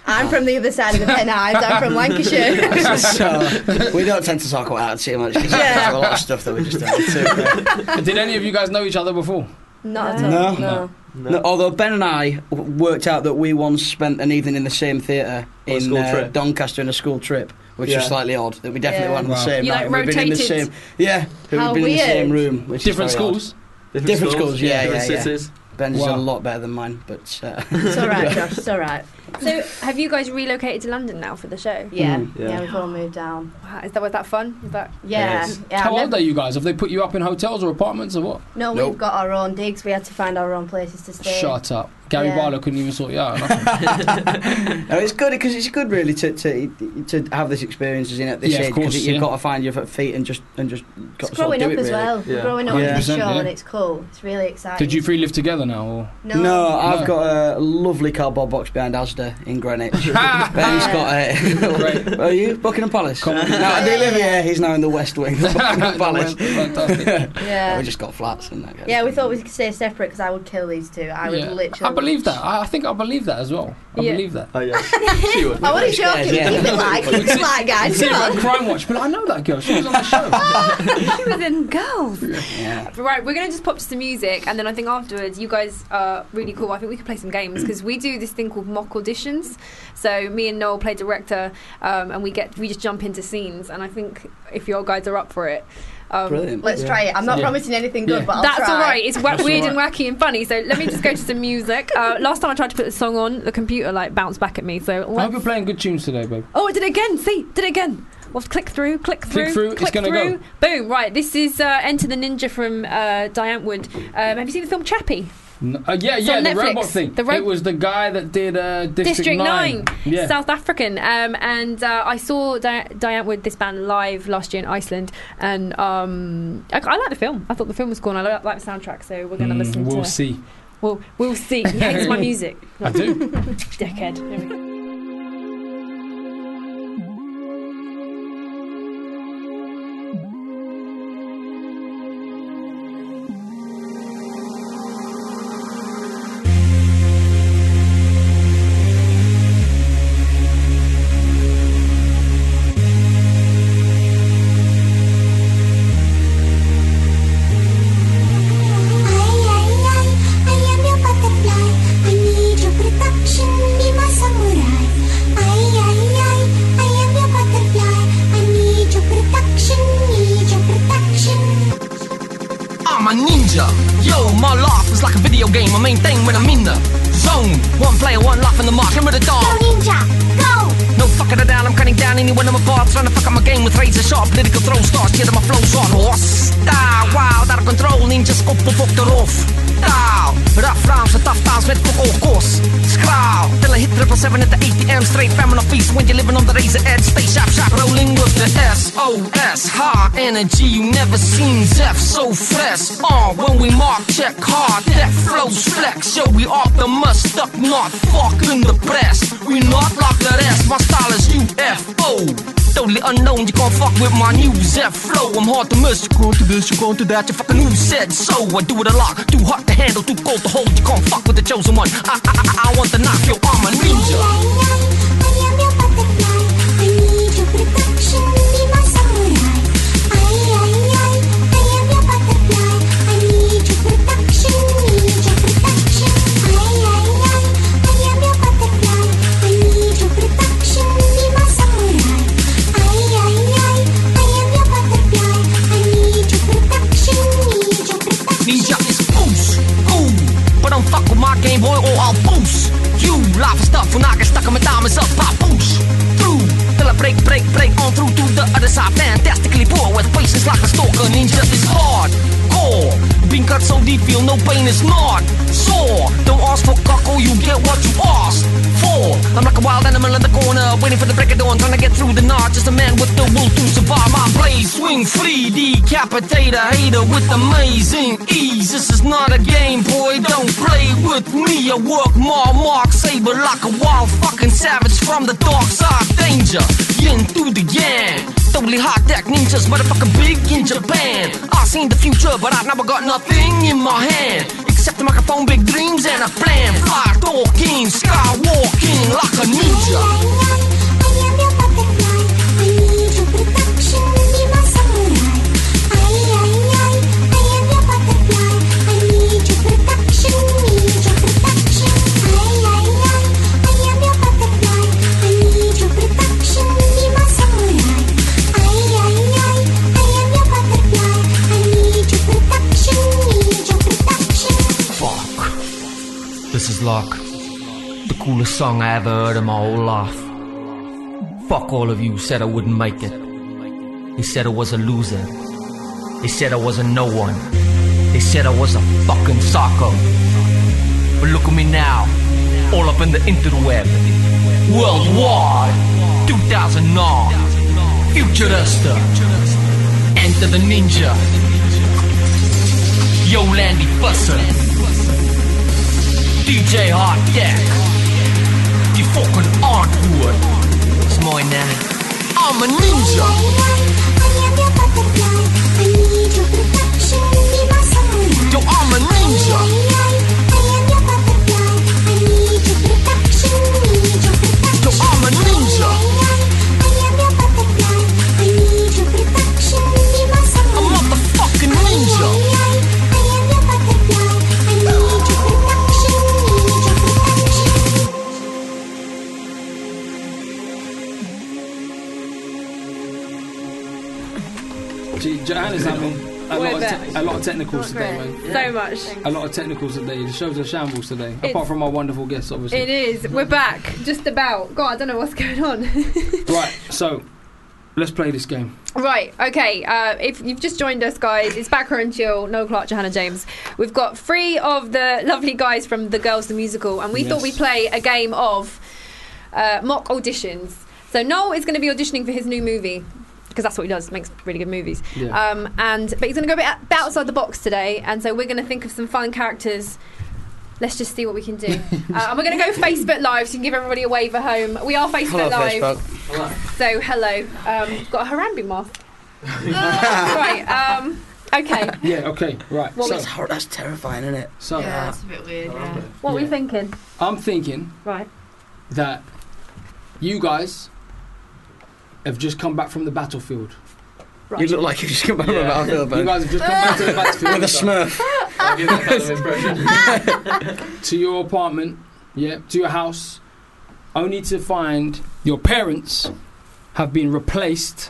I'm from the other side of the Pennines. I'm from Lancashire. So we don't tend to talk about that too much because Yeah. there's a lot of stuff that we just don't do. Did any of you guys know each other before? Not at all. No. No. No, although Ben and I w- worked out that we once spent an evening in the same theatre On a in school uh, trip. Doncaster in a school trip, which Yeah. was slightly odd. That we definitely Yeah. weren't on the Wow. same You, night. like, We've been in the rotated? same, yeah, we've How been in the same weird. room, which Different is very schools? Different schools, yeah, different yeah, yeah. cities. Odd. Ben's Wow. a lot better than mine, but uh, It's all right, Josh. It's all right. So, have you guys relocated to London now for the show? Yeah. Mm. yeah, Yeah. we've all moved down. Wow, is that was that fun? Is that Yeah, Yes. yeah. How I've old never- are you guys? Have they put you up in hotels or apartments or what? No, Nope. we've got our own digs. We had to find our own places to stay. Shut up. Gary Yeah. Barlow couldn't even sort you out. Nothing. no, it's good because it's good really to, to to have this experience as in at this Yeah, of age course, because you've yeah. got to find your feet and just and just got It's to sort growing of up do it as really. well. We're Yeah. growing up Yeah. with this one hundred show, percent, and yeah. it's cool. It's really exciting. Did you three live together now? Or? No. No, I've No. got a lovely cardboard box behind Asda in Greenwich. Ben's got a. Great. Are you Buckingham Palace? Come on. No, I do live here. He's now in the West Wing of Buckingham Palace. Fantastic. Yeah. We just got flats and that. kind of Yeah, we thing. thought we could stay separate because I would kill these two. I would Yeah. literally. I believe that. I, I think I believe that as well. I Yeah. believe that. Oh yeah. She would. I wasn't joking. Yeah. Keep it light. Keep it light, guys. See, Come like on. Crime Watch, but I know that girl. She was on the show. she was in Girls? Yeah. Right, we're gonna just pop to some music, and then I think afterwards, you guys are really cool. I think we could play some games because we do this thing called mock auditions. So me and Noel play director, um, and we get we just jump into scenes. And I think if your guys are up for it. Um, Brilliant. Let's try it. I'm not Yeah. promising anything good, Yeah. but I'll That's try. all right. It's wa- That's weird all and wacky and funny. So let me just go to some music. Uh, last time I tried to put the song on, the computer like bounced back at me. So I hope let's- you're playing good tunes today, babe. oh, it did it again. See, did it again. We'll click through, click through, through, it's click gonna through. go. Boom. Right. This is uh, Enter the Ninja from uh, Diane Wood. Um, have you seen the film Chappie? No, uh, yeah, It's yeah, on the Netflix. robot thing. The ro- it was the guy that did uh, District, District Nine, Yeah. South African, um, and uh, I saw Di- Diane Wood, this band, live last year in Iceland, and um, I, I like the film. I thought the film was cool, and I like, like the soundtrack. So we're going to Mm, listen we'll to. see. We'll we'll see. He hates my music. I do. Dickhead. Here we go. I'm a ninja. Yo, my life is like a video game. My main thing when I'm in the zone. One player, one life in the mark. Remember the dog. Go ninja, go. No fucking it down. I'm cutting down anyone in my bar. Trying to fuck up my game with razor sharp political throw stars. Get my flows on horse. Style, wild, out of control. Ninja skop op op eraf. Style, rough rounds and tough times met fuck all course. Skraal, till I hit triple seven at the A T M. Straight famine of feast when you're living on the razor edge. Stay sharp, sharp, rolling with the S O S. High energy, you never seen Zeph so fresh. Uh, when we mark, check hard, that flows flex. Yo, we optimus, stuck not fucking the press. We not like the rest, my style is U F O. Totally unknown, you can't fuck with my new Zeph flow. I'm hard to miss, you going to this, you going to that. You fucking who said so? I do it a lot, too hot to handle, too cold to hold. You can't fuck with the chosen one. I, I, I, I want to knock your arm a ninja. Ninja is boost, ooh. But don't fuck with my Game Boy or I'll boost you. Live stuff when I get stuck in my diamonds up, I boost through. Till I break, break, break on through to the other side. Fantastically poor with patience like a stalker. Ninja is hard, core. Being cut so deep, feel no pain is not sore. Don't ask for cockle, you get what you asked for. I'm like a wild animal in the corner, waiting for the break of dawn, trying to get through the night. Just a man with the will to survive. My blade swing free, decapitate a hater with amazing ease. This is not a game, boy, don't play with me. I work more, mark saber like a wild fucking savage from the dark side. Danger, yin through the yang. Totally hot deck ninjas, motherfucking big in Japan. I seen the future, but I never got nothing in my hand Accept the microphone, big dreams and a plan. Fly talking, skywalking like a ninja. This is like the coolest song I ever heard in my whole life. Fuck all of you who said I wouldn't make it. They said I was a loser. They said I was a no one. They said I was a fucking psycho. But look at me now, all up in the interweb. Worldwide, two thousand nine, Futurista, Enter the Ninja, Yo Landy Fusser, D J Hot Deck, die fucking Artwood. It's my name. I'm a ninja. Yo, I'm a ninja. Yo, I'm a ninja. I'm a motherfucking ninja. See, Johanna's having a lot, of te- a lot of technicals Not today, great. man. So much. A lot of technicals today. The show's a shambles today. It's- apart from our wonderful guests, obviously. It is. We're back. Just about. God, I don't know what's going on. Right, so let's play this game. Right, okay. Uh, if you've just joined us, guys, it's Back Row and Chill, Noel Clark, Johanna James. We've got three of the lovely guys from The Girls the Musical, and we Yes. thought we'd play a game of uh, mock auditions. So Noel is going to be auditioning for his new movie, because that's what he does, makes really good movies. Yeah. Um, and but he's going to go a bit, a bit outside the box today, and so we're going to think of some fun characters. Let's just see what we can do. uh, and we're going to go Facebook Live, so you can give everybody a wave at home. We are Facebook Hello, Live. Facebook. So, hello. Um, got a Harambe mask. Right, um, okay. Yeah, okay, right. What so, That's, hor- that's terrifying, isn't it? so Yeah, it's a bit weird. Yeah. What were Yeah. you thinking? I'm thinking Right. that you guys have just come back from the battlefield. Right. You look like you just come back from Yeah. the battlefield, You man. guys have just come back to the battlefield With a smurf. I'll give that kind of impression. to your apartment, yeah, to your house, only to find your parents have been replaced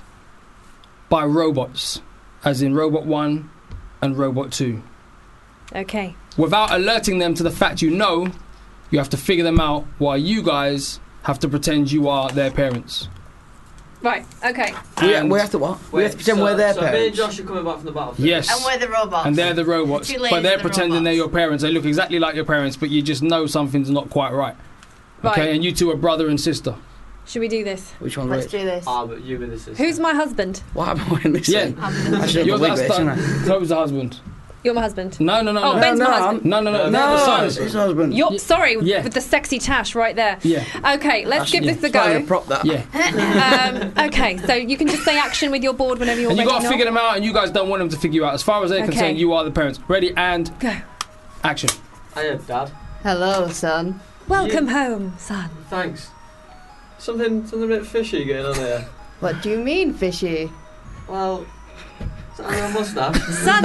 by robots, as in Robot One and Robot Two. Okay. Without alerting them to the fact you know, you have to figure them out while you guys have to pretend you are their parents. Right, okay. We, And- we have to what? we have to pretend so, we're their so me and parents. Josh are coming back from the battlefield. Yes. And we're the robots. And they're the robots, Too late but they're for the pretending they're robots. your parents. They look exactly like your parents, but you just know something's not quite right. Okay, Right. and you two are brother and sister. Should we do this? Which one, Let's Rich? do this. Ah, but you with the sister. Who's my husband? What happened when this Yeah. thing? I should You're have the the wig bit, shouldn't I? husband. Chloe's the husband. You're my husband. No, no, no, Oh, no. Ben's no, my I'm- husband. No, no, no. No, They're the No, sons. it's husband. You're Yeah. sorry Yeah. with the sexy tash right there. Yeah, Okay, let's That's- give yeah. this a It's not even a go. prop, that. yeah. Um, okay, so you can just say action with your board whenever you're And you ready. got to Noel. figure them out, and you guys don't want them to figure you out. As far as they're Okay. concerned, you are the parents. Ready and Go. action. Hiya, Dad. Hello, son. Welcome home, son. Thanks. Something, something a bit fishy going on here. What do you mean, fishy? Well, is that a mustache?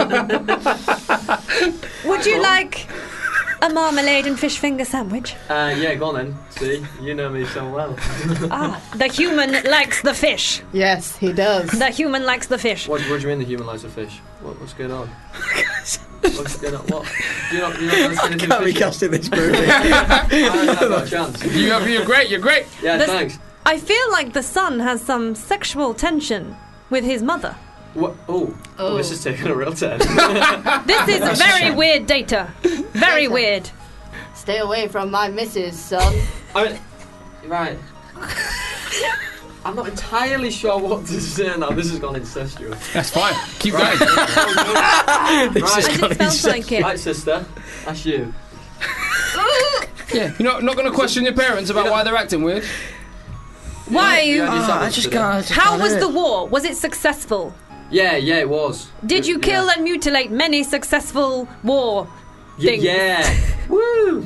Son, would you like a marmalade and fish finger sandwich? Uh, yeah, go on then. See, you know me so well. Ah, the human likes the fish. Yes, he does. The human likes the fish. What, what do you mean the human likes a fish? What, what's going on? What's going on? What? Do you not, do you not notice anything Can't be fishy? casting this movie. I haven't got a chance. You, you're great. You're great. Yeah, This- thanks. I feel like the son has some sexual tension with his mother. What? Oh, oh, this is taking a real turn. This is very weird data. Very Data. weird. Stay away from my missus, son. I mean, right. I'm not entirely sure what to say now. This has gone incestuous. That's fine. Keep going. I right, just felt like it. right, sister. That's you. Yeah, you're not, not going to question your parents about why they're acting weird. Why? You had your Oh, I sandwich just today. can't. I just How can't was do the it. war? Was it successful? Yeah, yeah, it was. Did you Yeah. kill and mutilate many successful war things. Yeah. Woo.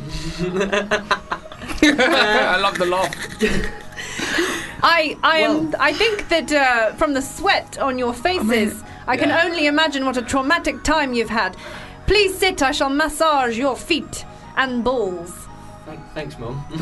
I love the laugh. I I am. Well- I think that uh, from the sweat on your faces, I, can yeah. only imagine what a traumatic time you've had. Please sit. I shall massage your feet and balls. Thank- Thanks, Mum. Is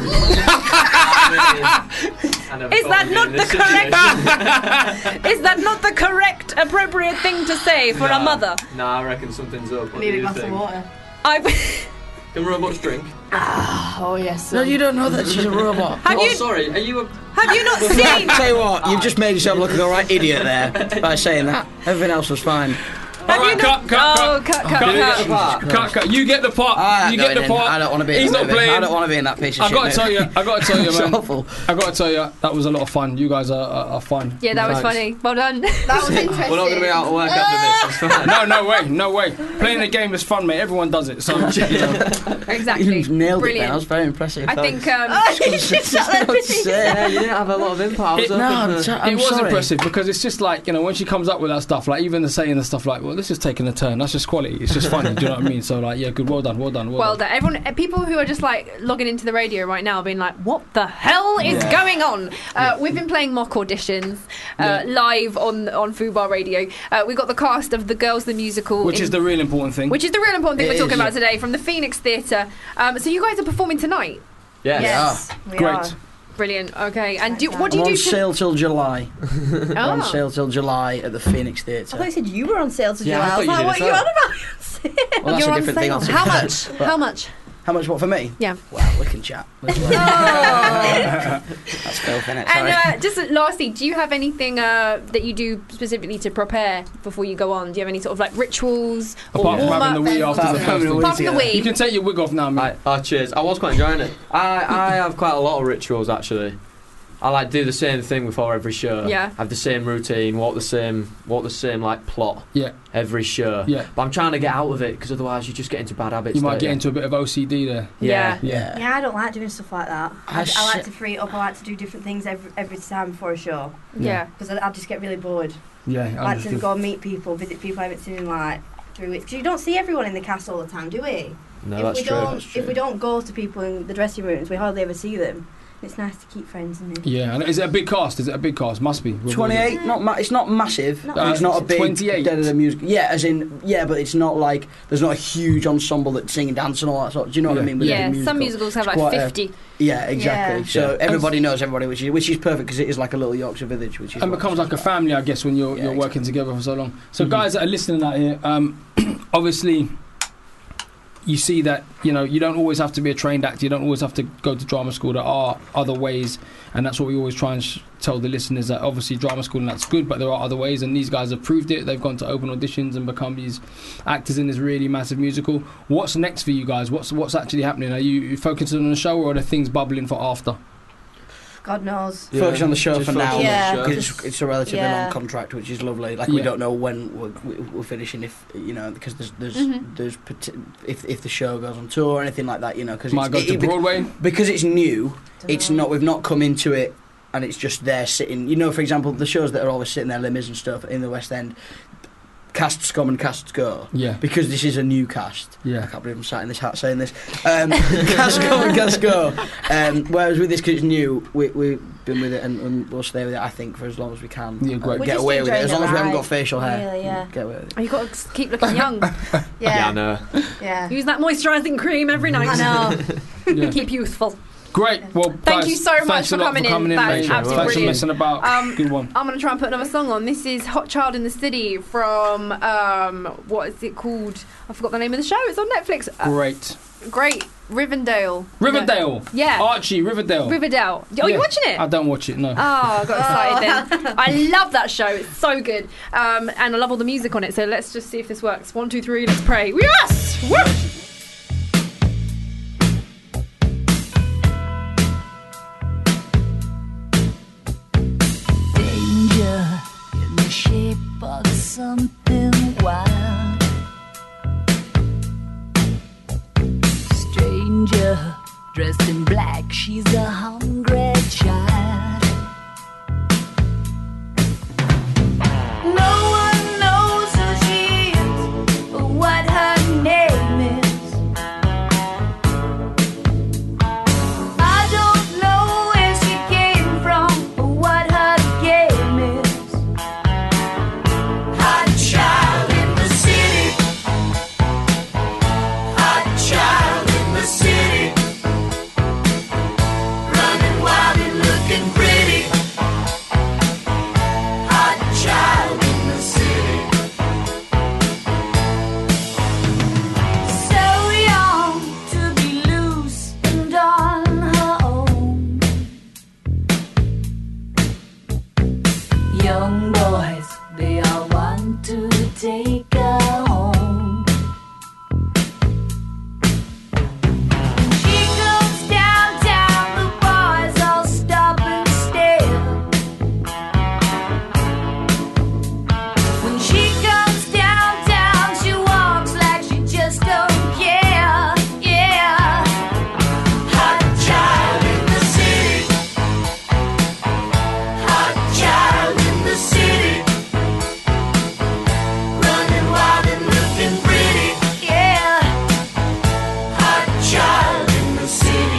that not the correct? Is that not the correct, appropriate thing to say for a mother? Nah, I reckon something's up. What do Need a you glass think? of water. I. Can robots drink? Oh yes. No, you don't know that she's a robot. Have oh, you sorry. Are you a... have you not seen? Tell you what, you've just made yourself look like a right idiot there by saying that. Everything else was fine. Have Alright, you not? cut, cut, oh, cut. cut, cut, Cut, cut. part. Cut, cut. You get the part. I you don't get the know, part. I don't want to be. He's in not that movie. playing. I don't want to be in that piece of I shit. gotta tell you. I gotta tell you, It's man. awful. I gotta tell you, that was a lot of fun. You guys are, are, are fun. Yeah, that was Thanks. funny. Well done. That was interesting. We're not going to be out of work after this. It's fine. No, no way, no way. Playing the game is fun, mate. Everyone does it. So, you know. Exactly. You nailed it, Brilliant. man. That was very impressive. I think. Um, Yeah, you didn't have a lot of input. I was It- hoping no, I'm for- sorry. I'm it was sorry. impressive because it's just like, you know, when she comes up with that stuff, like even the saying the stuff like, well, this is taking a turn. That's just quality. It's just funny. Do you know what I mean? So like, yeah, good. Well done. Well done. Well, well done. done. Everyone, uh, people who are just like logging into the radio right now, being like, "What the hell is Yeah. going on?" Uh, we've been playing mock auditions uh, Yeah. live on on Fubar Radio. Uh, we got the cast of the Girls the Musical, Which in- is the real important thing. which is the real important thing It we're talking is, about yeah. today from the Phoenix Theatre. Um, so you guys are performing tonight. Yes. Yes. We Great. Are. Brilliant. Okay, and do, what do I'm you on do? to- sale till July. I'm on Oh. sale till July at the Phoenix I Theatre. thought you said you were on sale to Yeah, I July. I was thought you like, did what are you as on about? Well, that's You're a on different thing sale. altogether. How much? But- How much? How much? What for me? Yeah. Well, we can chat. That's Oh. filth, innit? And Sorry. uh, just lastly, do you have anything uh, that you do specifically to prepare before you go on? Do you have any sort of like rituals or Apart from warm having the up? wee after Apart the from having first the thing. Apart from the Yeah. wee. You can take your wig off now, mate. I, oh, cheers. I was quite enjoying it. I, I have quite a lot of rituals, actually. I like do the same thing before every show. Yeah. Have the same routine, walk the same, walk the same like plot Yeah, every show. yeah. But I'm trying to get out of it because otherwise you just get into bad habits. You might don't get into a bit of O C D there. Yeah. Yeah. Yeah, I don't like doing stuff like that. I, I I s- like to free it up. I like to do different things every every time before a show Yeah. because I, I just get really bored. Yeah, I like to understood. go and meet people, visit people I haven't seen in like three weeks. 'Cause you don't see everyone in the cast all the time, do we? No, if that's we true. don't, That's true. if we don't go to people in the dressing rooms, we hardly ever see them. It's nice to keep friends, isn't it? Yeah, and is it a big cast? Is it a big cast? Must be. twenty-eight, not ma- it's not massive. Not but it's massive. not a big twenty-eight. dead of the music. Yeah, as in yeah, but it's not like there's not a huge ensemble that sing and dance and all that sort. Do you know what I Yeah. mean? With Yeah, every some musical. musicals have It's like quite a- fifty. Yeah, exactly. Yeah. So Yeah. everybody knows everybody, which is which is perfect because it is like a little Yorkshire village, which is And what- becomes like a family, I guess, when you're Yeah, you're working exactly. together for so long. So, Mhm. guys that are listening out here, um, obviously, you see that you know you don't always have to be a trained actor. You don't always have to go to drama school. There are other ways, and that's what we always try and sh- tell the listeners that obviously drama school and that's good, but there are other ways, and these guys have proved it. They've gone to open auditions and become these actors in this really massive musical. What's next for you guys? What's what's actually happening? Are you you focusing on the show, or are there things bubbling for after? God knows. Yeah. Focus on the show Just for focus now. on the Yeah. show. Because it's, it's a relatively Yeah. long contract, which is lovely. Like we Yeah. don't know when we're, we're finishing, if you know, because there's there's Mhm. there's pati- if if the show goes on tour or anything like that, you know, because Might go it's, to it- Broadway. because it's new. It's Dunno. not. We've not come into it, and it's just there sitting. You know, for example, the shows that are always sitting there, Limmers and stuff in the West End. Casts come and casts go. Yeah, Because this is a new cast. I yeah. can't believe I'm sat in this hat saying this. Um, cast come and cast go. Um, whereas with this, because it's new, we, we've been with it and, and we'll stay with it, I think, for as long as we can. Yeah, great. Uh, We're get just away with it. enjoying As long the as we haven't ride. got facial hair. Really, yeah. Get away with it. Oh, you got to keep looking young. Yeah, I Yeah, know. yeah. Use that moisturising cream every night. I know. Yeah. Keep youthful. Great. Well, Thank guys, you so much thanks for a lot coming for in. coming in, That's mate. absolutely Thanks for brilliant. messing about. Um, Good one. I'm going to try and put another song on. This is Hot Child in the City from, um, what is it called? I forgot the name of the show. It's on Netflix. Uh, Great. great. Rivendell. Riverdale. Yeah. Archie, Riverdale. Riverdale. Oh, Yeah. you watching it? I don't watch it, no. Oh, I got excited then. I love that show. It's so good. Um, and I love all the music on it. So let's just see if this works. One, two, three, let's pray. Yes! Woo! Danger in the shape of something wild. Stranger dressed in black, she's a hungry child. No one knows who she is or what her name is. take her home. When she goes downtown, the boys all stop and stare. When she comes downtown, she walks like she just don't care. Yeah, hot child in the city. Hot child in the city. Running wild and looking pretty. Yeah, hot child in the city.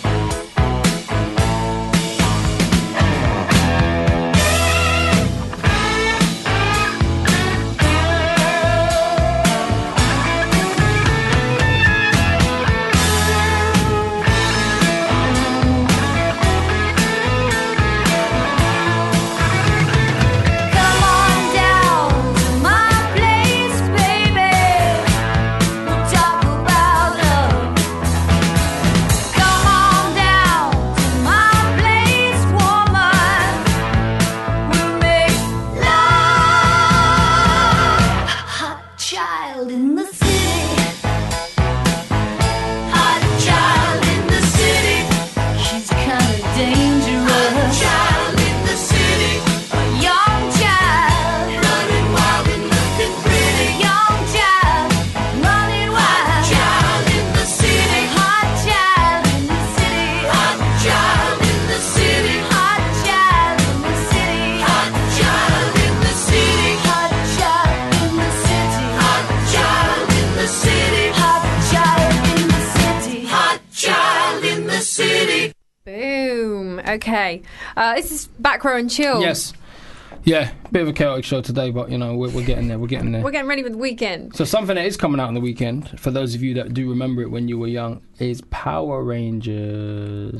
Come on down to my place, baby. We'll talk about love. Come on down to my place, woman. We'll make love. Hot child in the city. Hot child in the city. She's kinda dangerous. Hot child in the city. A young child. Running wild and looking pretty. Young child. Running wild. Hot child in the city. Hot child in the city. Hot child in the city. Hot child in the city. Hot child in the city. Hot child in the city. Hot child in the city. Hot child in the city. Hot child in the city. Boom. Okay. Uh, this is Back Row and Chill. Yes. Yeah, bit of a chaotic show today, but you know we're, we're getting there. We're getting there. We're getting ready for the weekend. So something that is coming out on the weekend, for those of you that do remember it when you were young, is Power Rangers.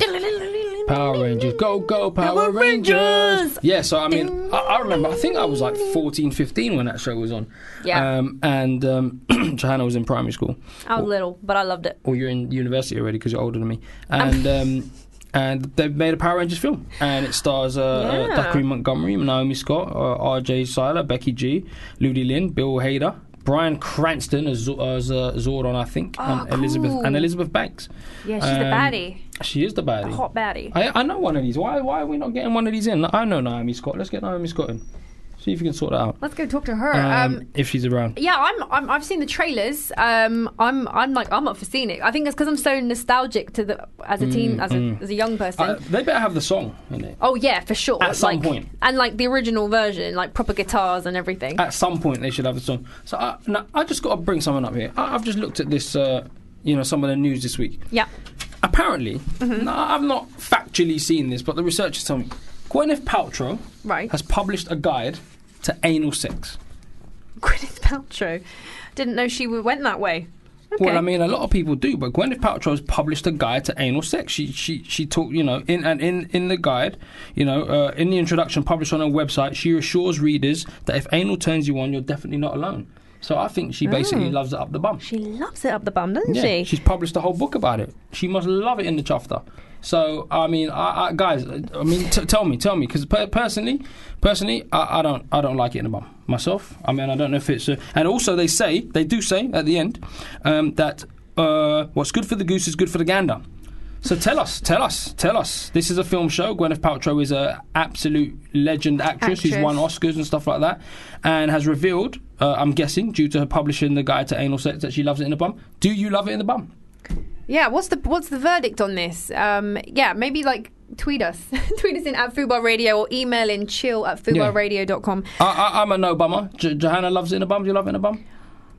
Power Rangers, go go Power, Power Rangers. Rangers! Yeah, so I mean, I, I remember. I think I was like fourteen, fifteen when that show was on. Yeah. Um, and um, Johanna was in primary school. I was little, but I loved it. Or you're in university already because you're older than me. And um, and they've made a Power Rangers film, and it stars uh, uh, Yeah. Thackeray Montgomery, Naomi Scott, uh, R J Seiler, Becky G, Ludi Lin, Bill Hader, Bryan Cranston as, Z- as uh, Zordon, I think, Oh, and Elizabeth cool. and Elizabeth Banks. Yeah, she's the Um, baddie. She is the baddie. The hot baddie. I, I know one of these. Why why are we not getting one of these in? I know Naomi Scott. Let's get Naomi Scott in. See if you can sort that out. Let's go talk to her. Um, Um, if she's around. yeah, I'm, I'm. I've seen the trailers. Um, I'm. I'm like. I'm up for seeing it. I think it's because I'm so nostalgic to the as a teen, as a as a young person. Uh, they better have the song in it. oh yeah, for sure. At some like, point. and like the original version, like proper guitars and everything. At some point, they should have the song. So I, now, I just got to bring someone up here. I, I've just looked at this, uh, you know, some of the news this week. yeah. Apparently, Mm-hmm. no, I've not factually seen this, but the researchers tell me Gwyneth Paltrow Right. has published a guide to anal sex. Gwyneth Paltrow. Didn't know she went that way. Okay. Well, I mean, a lot of people do, but Gwyneth Paltrow has published a guide to anal sex. She she she talked, you know, in and in in the guide, you know, uh, in the introduction published on her website, she assures readers that if anal turns you on, you're definitely not alone. So I think she basically loves it up the bum. She loves it up the bum, doesn't Yeah, she? she's published a whole book about it. She must love it in the chufter. So I mean, I, I, guys, I mean, t- tell me, tell me, because per- personally, personally, I, I don't, I don't like it in the bum myself. I mean, I don't know if it's, a, and also they say, they do say at the end um, that uh, what's good for the goose is good for the gander. So tell us, tell us, tell us. This is a film show. Gwyneth Paltrow is an absolute legend actress, who's Actress. won Oscars and stuff like that, and has revealed, uh, I'm guessing, due to her publishing the guide to anal sex, that she loves it in the bum. Do you love it in the bum? Yeah, what's the what's the verdict on this? Um, yeah, maybe like tweet us. tweet us in at Fubar Radio or email in chill at fubar radio dot com. I, I, I'm a no bummer. J- Johanna loves it in a bum. Do you love it in a bum?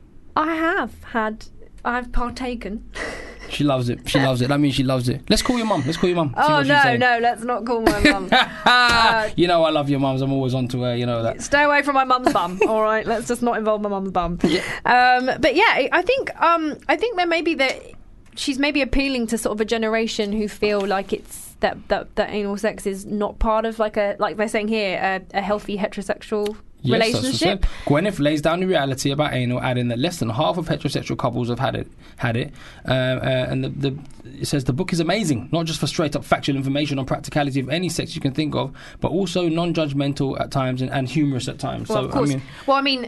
I have had, I've partaken. She loves it. She loves it. That means she loves it. Let's call your mum. Let's call your mum. See Oh, what she's no, saying. no, let's not call my mum. Uh, You know I love your mums. I'm always on to her. You know that. Stay away from my mum's bum, all right? Let's just not involve my mum's bum. Um, but yeah, I think um, I think that maybe that she's maybe appealing to sort of a generation who feel like it's that, that, that anal sex is not part of like a, like they're saying here, a, a healthy heterosexual Yes, that's what I relationship. said. Gwyneth lays down the reality about anal, adding that less than half of heterosexual couples have had it. Had it, uh, uh, and the, the, it says the book is amazing, not just for straight up factual information on practicality of any sex you can think of, but also non-judgmental at times and, and humorous at times. Well, so of course. I mean, well, I mean,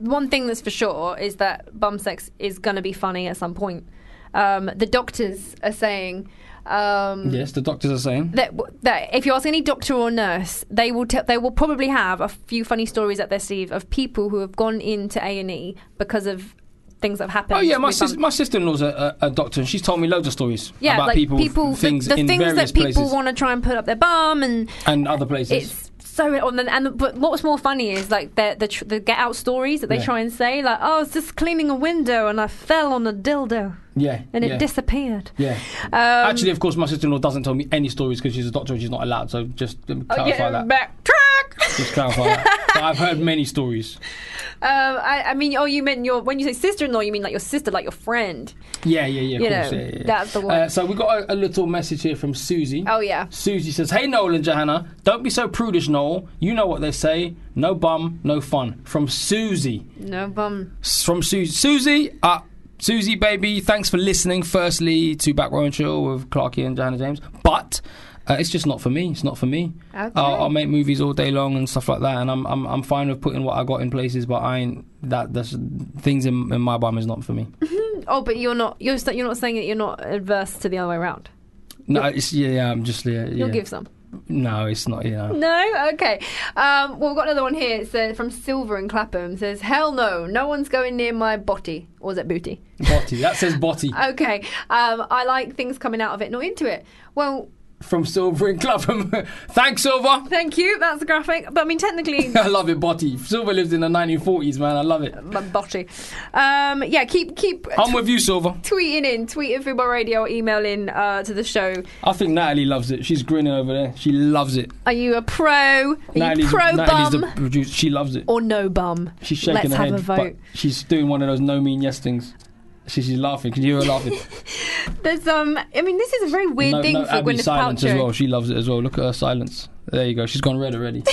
one thing that's for sure is that bum sex is going to be funny at some point. Um, the doctors are saying. Um, Yes, the doctors are saying that, that if you ask any doctor or nurse, they will te- they will probably have a few funny stories up their sleeve of people who have gone into A and E because of things that have happened. Oh yeah, my with sis- bum- my sister-in-law's a, a, a doctor, and she's told me loads of stories yeah, about like people, people things the, the in things various that people places want to try and put up their bum and and other places. It's so and, then, and but what's more funny is like the the, tr- the get out stories that they Yeah. try and say, like, oh, I was just cleaning a window and I fell on a dildo yeah, and it yeah. disappeared. Yeah. Um, Actually, of course, my sister-in-law doesn't tell me any stories because she's a doctor and she's not allowed. So just um, oh, clarify yeah, that. backtrack. Just clarify that. But I've heard many stories. Um, I, I mean, oh, you meant your when you say sister-in-law, you mean like your sister, like your friend. Yeah, yeah, yeah. Of You course, know, yeah, yeah, yeah. that's the one. Uh, so we got a, a little message here from Susie. Oh yeah. Susie says, "Hey Noel and Johanna, don't be so prudish, Noel. You know what they say: no bum, no fun." From Susie. No bum. S- From Susie. Susie. Uh, Susie, baby, thanks for listening. Firstly, to Back Row and Chill with Clarky and Johanna James, but. Uh, it's just not for me. It's not for me. Okay. I'll, I'll make movies all day long and stuff like that, and I'm I'm I'm fine with putting what I got in places, but I ain't that. That's things in, in my bum is not for me. Oh, but you're not you're st- you're not saying that you're not adverse to the other way around. No, it's yeah, yeah. I'm just yeah. You'll yeah. give some. No, it's not. Yeah. No? Okay. Um, well, we've got another one here. It says, from Silver in Clapham. It says, hell no, no one's going near my botty. Or was it booty? Botty. That says botty. Okay. Um, I like things coming out of it, not into it. Well, From Silver in Clapham. Thanks, Silver. thank you. That's graphic. But I mean, technically... I love it, Botty. Silver lived in the nineteen forties, man. I love it. my botty. Um, yeah, keep keep I'm with you, Silver. tweeting in. Tweet at Football Radio or email in uh, to the show. I think Natalie loves it. She's grinning over there. She loves it. Are you a pro? Are Natalie's, you pro Natalie's bum? the producer. She loves it. Or no bum? She's shaking Let's her have head, a vote. but she's doing one of those no mean yes things. She, she's laughing. Can you hear her laughing? There's um. I mean, this is a very weird no, thing no, for Abby's Gwyneth silence Paltrow. as well. She loves it as well. Look at her silence. There you go. She's gone red already.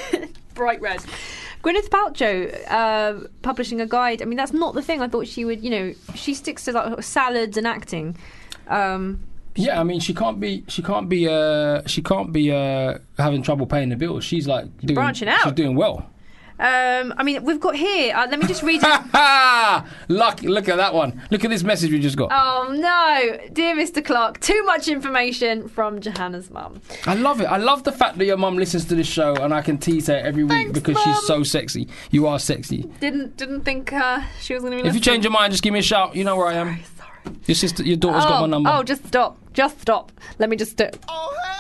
Bright red. Gwyneth Paltrow uh, publishing a guide. I mean, that's not the thing. I thought she would. You know, she sticks to like salads and acting. Um, Yeah, I mean, she can't be. She can't be. Uh, she can't be uh, having trouble paying the bills. She's like doing, branching out. She's doing well. um, I mean, we've got here. Uh, let me just read. it. Luck! Look at that one. Look at this message we just got. Oh no, dear Mister Clark, too much information from Johanna's mum. I love it. I love the fact that your mum listens to this show and I can tease her every week Thanks, because Mum. she's so sexy. You are sexy. Didn't didn't think uh, she was going to be. If you listening. change your mind, just give me a shout. You know where I am. Sorry. Your sister, your daughter's oh, got my number. Oh, just stop. Just stop. Let me just do it.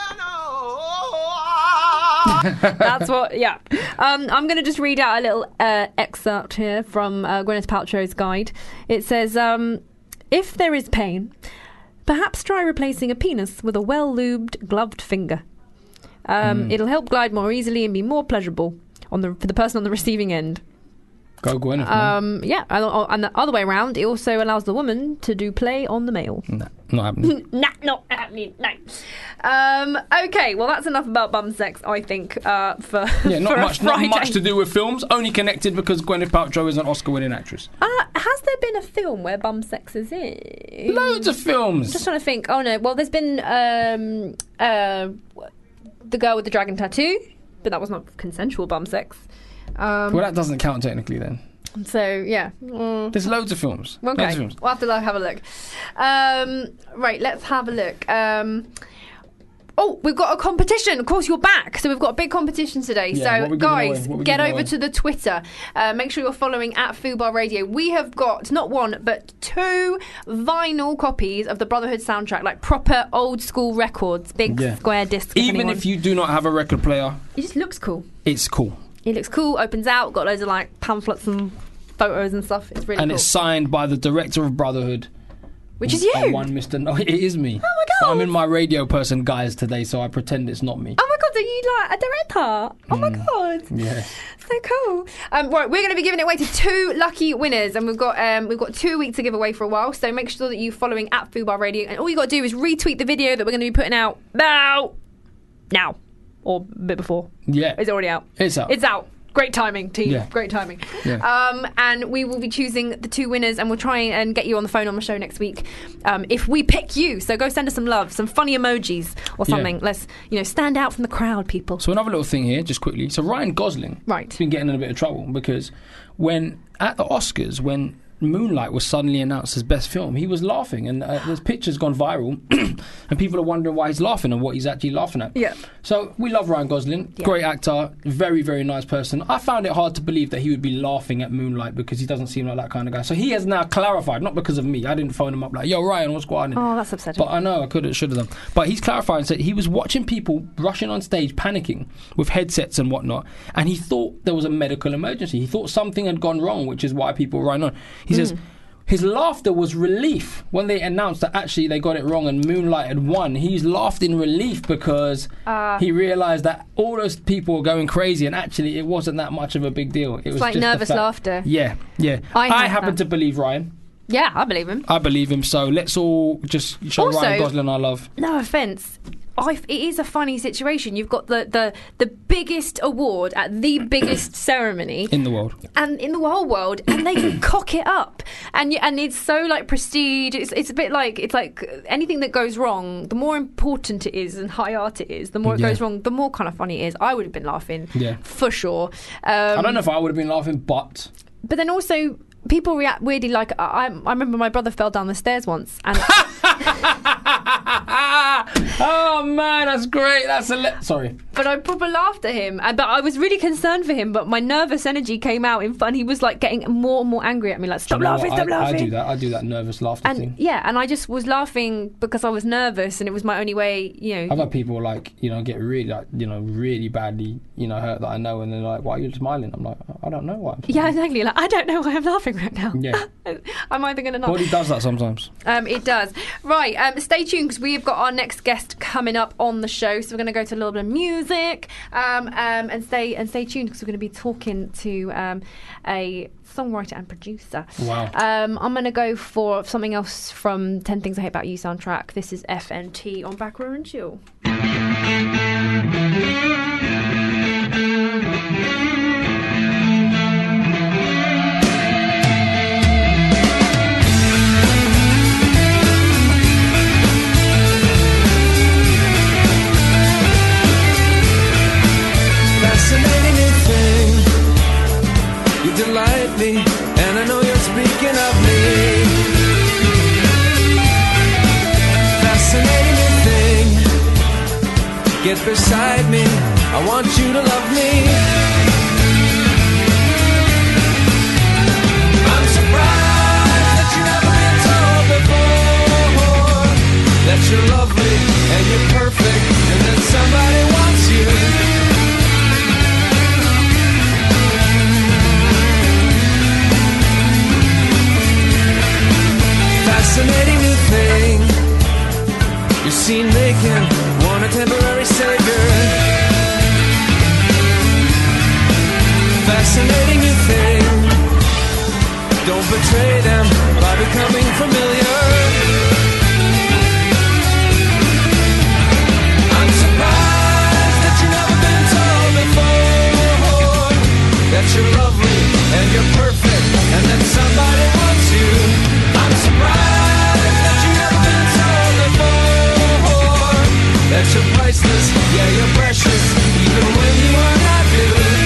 That's what, yeah. Um, I'm going to just read out a little uh, excerpt here from uh, Gwyneth Paltrow's guide. It says, um, if there is pain, perhaps try replacing a penis with a well-lubed, gloved finger. Um, Mm. It'll help glide more easily and be more pleasurable on the for the person on the receiving end. Go Gwyneth. man. Um, yeah, and, and the other way around, it also allows the woman to do play on the male. Nah, not happening. Nah, not happening. No. Um, okay, well that's enough about bum sex, I think. Uh, for Yeah, not for a much. Not Friday. much to do with films. Only connected because Gwyneth Paltrow is an Oscar-winning actress. Uh, has there been a film where bum sex is in? Loads of films. Just trying to think. Oh no. Well, there's been um, uh, the girl with the dragon tattoo, but that was not consensual bum sex. Um, Well, that doesn't count technically. Then so yeah. Mm. there's loads of films. Okay, Loads of films. we'll have to lo- have a look. Um, right, let's have a look. Um, oh, we've got a competition. Of course, you're back. So we've got a big competition today. Yeah, what so, we giving guys, away? What we get giving over away? to the Twitter. Uh, make sure you're following at Fubar Radio. We have got not one, but two vinyl copies of the Brotherhood soundtrack, like proper old school records, big Yeah. square discs. Even anyone- if you do not have a record player, It just looks cool. it's cool. It looks cool, opens out, got loads of like pamphlets and photos and stuff. It's really And cool. it's signed by the director of Brotherhood. Which is you. Uh, One Mister No, it is me. Oh my But I'm God. in my radio person guise today, so I pretend it's not me. Oh my god, are you like a director? Oh my Mm. god. Yeah. So cool. Um, right, we're going to be giving it away to two lucky winners, and we've got um, we've got two weeks to give away for a while. So make sure that you're following at Fubar Radio, and all you got to do is retweet the video that we're going to be putting out now, now, or a bit before. Yeah. It's already out. It's out. It's out. Great timing, team. Yeah. Great timing. Yeah. Um, and we will be choosing the two winners, and we'll try and get you on the phone on the show next week um, if we pick you. So go send us some love, some funny emojis or Yeah. something. Let's, you know, stand out from the crowd, people. So another little thing here, just quickly. So Ryan Gosling Right. has been getting in a bit of trouble because when at the Oscars, when Moonlight was suddenly announced as best film, he was laughing, and uh, this picture's gone viral, and people are wondering why he's laughing and what he's actually laughing at. Yeah. So we love Ryan Gosling, Yeah. great actor, very very nice person. I found it hard to believe that he would be laughing at Moonlight because he doesn't seem like that kind of guy. So he has now clarified, not because of me. I didn't phone him up like, "Yo, Ryan, what's going on?" Oh, that's upsetting. But I know I could have, should have done. But he's clarified and said he was watching people rushing on stage, panicking with headsets and whatnot, and he thought there was a medical emergency. He thought something had gone wrong, which is why people were running on. He says his laughter was relief when they announced that actually they got it wrong and Moonlight had won. He's laughed in relief because Uh, he realised that all those people were going crazy, and actually it wasn't that much of a big deal. It was like just the nervous fact- laughter. Yeah, yeah. I I, had happen that. to believe Ryan. Yeah, I believe him. I believe him. So let's all just show Also- Ryan Gosling our love. No offence. I, it is a funny situation. You've got the, the, the biggest award at the biggest ceremony In the world. and in the whole world, and they can cock it up, and you, and it's so like prestige. It's it's a bit like it's like anything that goes wrong. The more important it is and high art it is, the more it Yeah. goes wrong, the more kind of funny it is. I would have been laughing, Yeah. for sure. Um, I don't know if I would have been laughing, but but then also. People react weirdly. Like I, I remember my brother fell down the stairs once, and oh man, that's great. That's a le- sorry. but I proper laughed at him. And, but I was really concerned for him. But my nervous energy came out in fun. He was like getting more and more angry at me. Like, stop You know laughing, what? stop I, laughing. I do that. I do that nervous laughter And thing. yeah, and I just was laughing because I was nervous, and it was my only way. You know, I've had people like you know get really like you know really badly you know hurt that I know, and they're like, "Why are you smiling?" I'm like, "I don't know why." I'm yeah, smiling." exactly. Like I don't know why I'm laughing right now. Yeah. I'm either going to not. Body does that sometimes. Um, it does. Right, um, stay tuned because we've got our next guest coming up on the show. So we're going to go to a little bit of music um, um, and stay and stay tuned because we're going to be talking to um, a songwriter and producer. Wow. Um, I'm going to go for something else from ten Things I Hate About You soundtrack. This is F N T on Back Row and Chill. Fascinating new thing. You delight me, and I know you're speaking of me. Fascinating new thing. Get beside me. I want you to love me. I'm surprised that you've never been told before that you're lovely and you're perfect, and that somebody wants you. Fascinating new thing. You're seen making one a temporary savior. Fascinating new thing. Don't betray them by becoming familiar. I'm surprised that you've never been told before that you're lovely and you're perfect and that somebody wants you. I'm surprised that you've never been told before that you're priceless, yeah, you're precious, even when you are not new.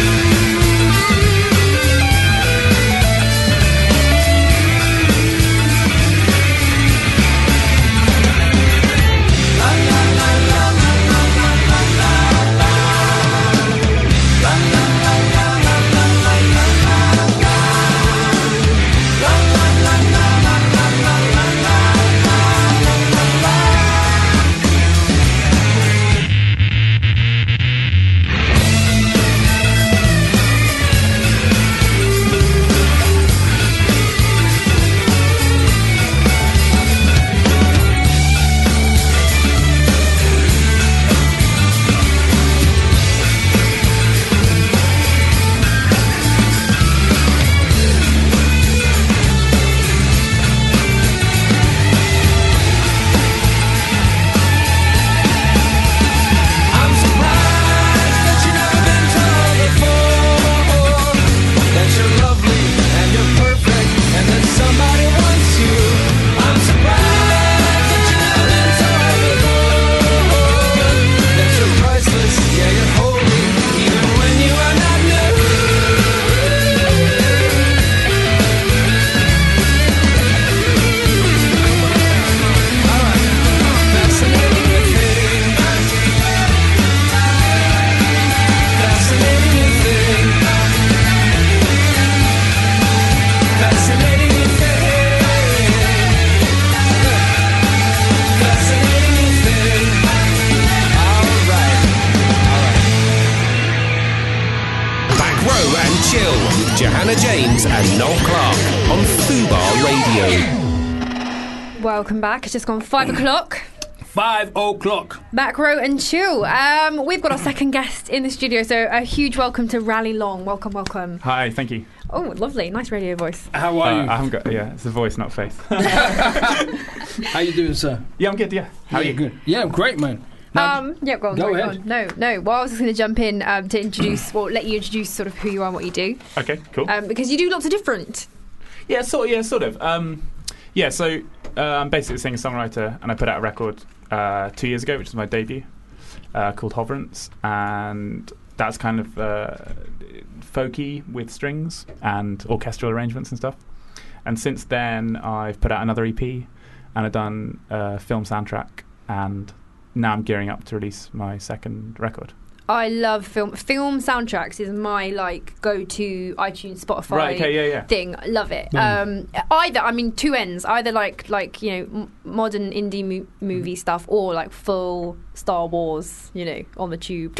James and Noel Clark on Fubar Radio. Welcome back. It's just gone five o'clock. Five o'clock. Back row and chill. Um, we've got our second guest in the studio, so a huge welcome to Rally Long. Welcome, welcome. Hi, thank you. Oh, lovely. Nice radio voice. How are Uh, you? I haven't got, yeah, it's the voice, not face. How you doing, sir? Yeah, I'm good, yeah. How are Yeah, you? good. Yeah, I'm great, man. Now, Um, yeah, go on. Go sorry, ahead. on. No, no. Well, I was just going to jump in um, to introduce, well, let you introduce sort of who you are and what you do, Okay, cool. um, because you do lots of different. yeah, sort, yeah, sort of. Um, yeah, so uh, I'm basically a singer-songwriter, and I put out a record uh, two years ago, which is my debut, uh, called Hoverance, and that's kind of uh, folky with strings and orchestral arrangements and stuff. And since then, I've put out another E P, and I've done a film soundtrack, and now I'm gearing up to release my second record. I love film. Film soundtracks is my like go-to iTunes, Spotify Right, okay, yeah, yeah. thing. I love it. Mm. Um, either, I mean, two ends. Either like like you know m- modern indie mo- movie stuff, or like full Star Wars. You know, on the tube.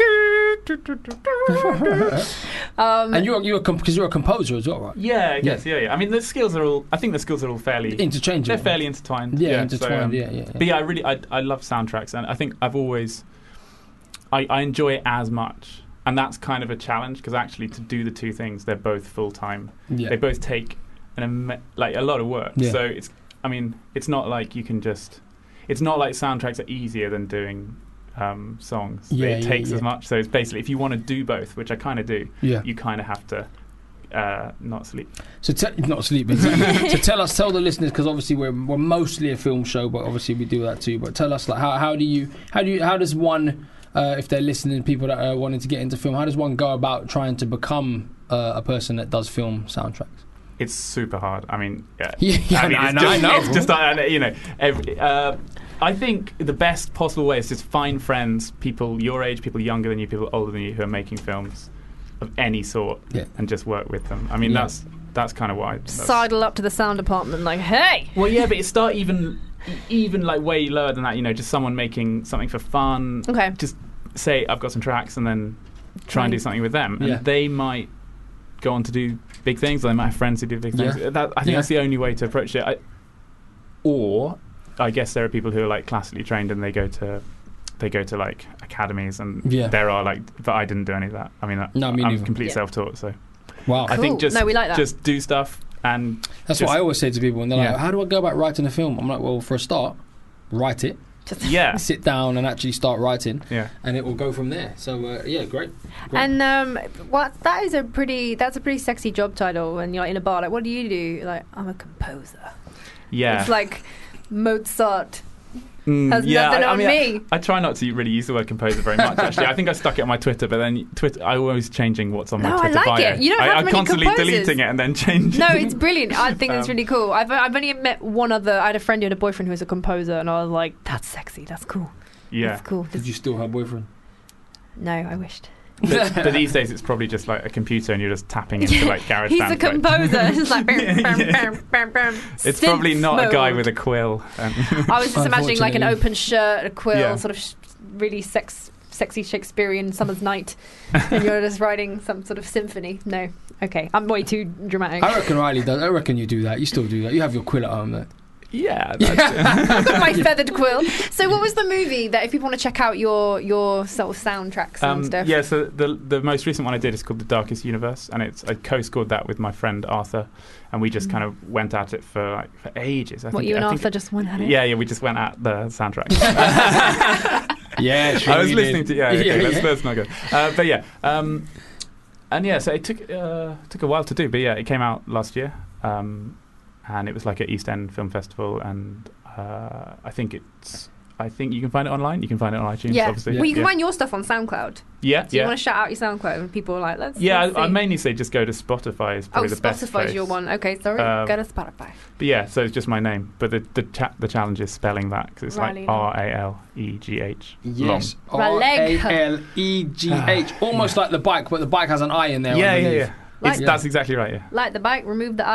um, and you're you're because you're a composer as well, right? Yeah, I guess, yeah, yeah. I mean, the skills are all, I think the skills are all fairly... Interchangeable. They're fairly intertwined. Yeah, so, intertwined. um, yeah, yeah, yeah. But yeah, I really, I, I love soundtracks, and I think I've always... I, I enjoy it as much, and that's kind of a challenge, because actually to do the two things, they're both full-time. Yeah. They both take an imme- like a lot of work. Yeah. So it's, I mean, it's not like you can just... It's not like soundtracks are easier than doing um, songs. Yeah, it yeah, takes yeah. as much. So it's basically, if you want to do both, which I kind of do, Yeah. you kind of have to uh, not sleep. So te- not sleeping. So tell us, tell the listeners, because obviously we're we're mostly a film show, but obviously we do that too. But tell us, like, how how do you how do you how does one uh, if they're listening, people that are wanting to get into film, how does one go about trying to become uh, a person that does film soundtracks? It's super hard. I mean, yeah. Yeah, yeah, I mean, I it's know, just, I know. It's just, uh, you know, every, uh, I think the best possible way is just find friends, people your age, people younger than you, people older than you, who are making films of any sort, Yeah. and just work with them. I mean, Yeah. that's that's kind of why. That's, sidle up to the sound department, like, hey. well, yeah, but it start even even like way lower than that. You know, just someone making something for fun. Okay. Just say I've got some tracks, and then try and do something with them, and Yeah. they might go on to do big things, or they might have friends who do big things. Yeah. That, I think Yeah. that's the only way to approach it. I, or I guess there are people who are like classically trained and they go to they go to like academies, and Yeah. there are like, but I didn't do any of that. I mean, No, me I'm neither. completely Yeah. self-taught, so Wow. I think Cool. just No, we like that. just do stuff, and That's just- what I always say to people, and they're like, Yeah. how do I go about writing a film? I'm like, well, for a start, write it. Just yeah, Sit down and actually start writing, yeah. and it will go from there. So, uh, yeah, great. great. And um, what that is a pretty that's a pretty sexy job title. When you're like in a bar, like, what do you do? Like, I'm a composer. Yeah, It's like Mozart Mm, has yeah, nothing I, I on mean, me. I, I try not to really use the word composer very much. Actually, I think I stuck it on my Twitter, but then Twitter, I always changing what's on my No, I Twitter like bio. it. You don't I, have I'm many constantly composers. deleting it and then changing. No, it's brilliant. I think it's Um, really cool. I've I've only met one other. I had a friend who had a boyfriend who was a composer, and I was like, that's sexy. That's cool. yeah. That's cool. Did you still have a boyfriend? No, I wished. But, but these days, it's probably just like a computer, and you're just tapping into like GarageBand. He's a like- composer. It's just like, bam, bam, Yeah. bam, bam, bam. It's probably Synth not a guy mode. with a quill. Um, I was just imagining like an Unfortunately. open shirt, a quill, Yeah. sort of sh- really sex, sexy Shakespearean summer's night, and you're just writing some sort of symphony. No, okay, I'm way too dramatic. I reckon Riley does. I reckon you do that. You still do that. You have your quill at home, though. yeah, that's, I've got my feathered quill. So, what was the movie that if people want to check out your your sort of soundtracks and um, stuff? yeah. So the the most recent one I did is called The Darkest Universe, and it's I co-scored that with my friend Arthur, and we just kind of went at it for like for ages. I Mm. What think, you and I think Arthur just went at it. Yeah, yeah, we just went at the soundtrack. Yeah, I was listening to yeah. Okay, Yeah, let's, yeah. let's not go. Uh, but yeah, um, and yeah, so it took uh, took a while to do, but yeah, it came out last year, um, and it was like at East End Film Festival, and uh, I think it's. I think you can find it online. You can find it on iTunes, Yeah. obviously. Well, you can yeah. find your stuff on SoundCloud. yeah, Do you yeah. want to shout out your SoundCloud and people are like, let's. Yeah, let's I, I see. mainly say just go to Spotify is Oh, probably the best Spotify's place. your one. Okay, sorry. Um, Go to Spotify. But yeah, so it's just my name. But the the, cha- the challenge is spelling that because it's Riley like R A L E G H. Yes. Long. R A L E G H. Almost like the bike, but the bike has an I in there. Yeah, yeah, underneath. yeah. Like- It's, That's exactly right. Yeah. Like the bike, remove the I.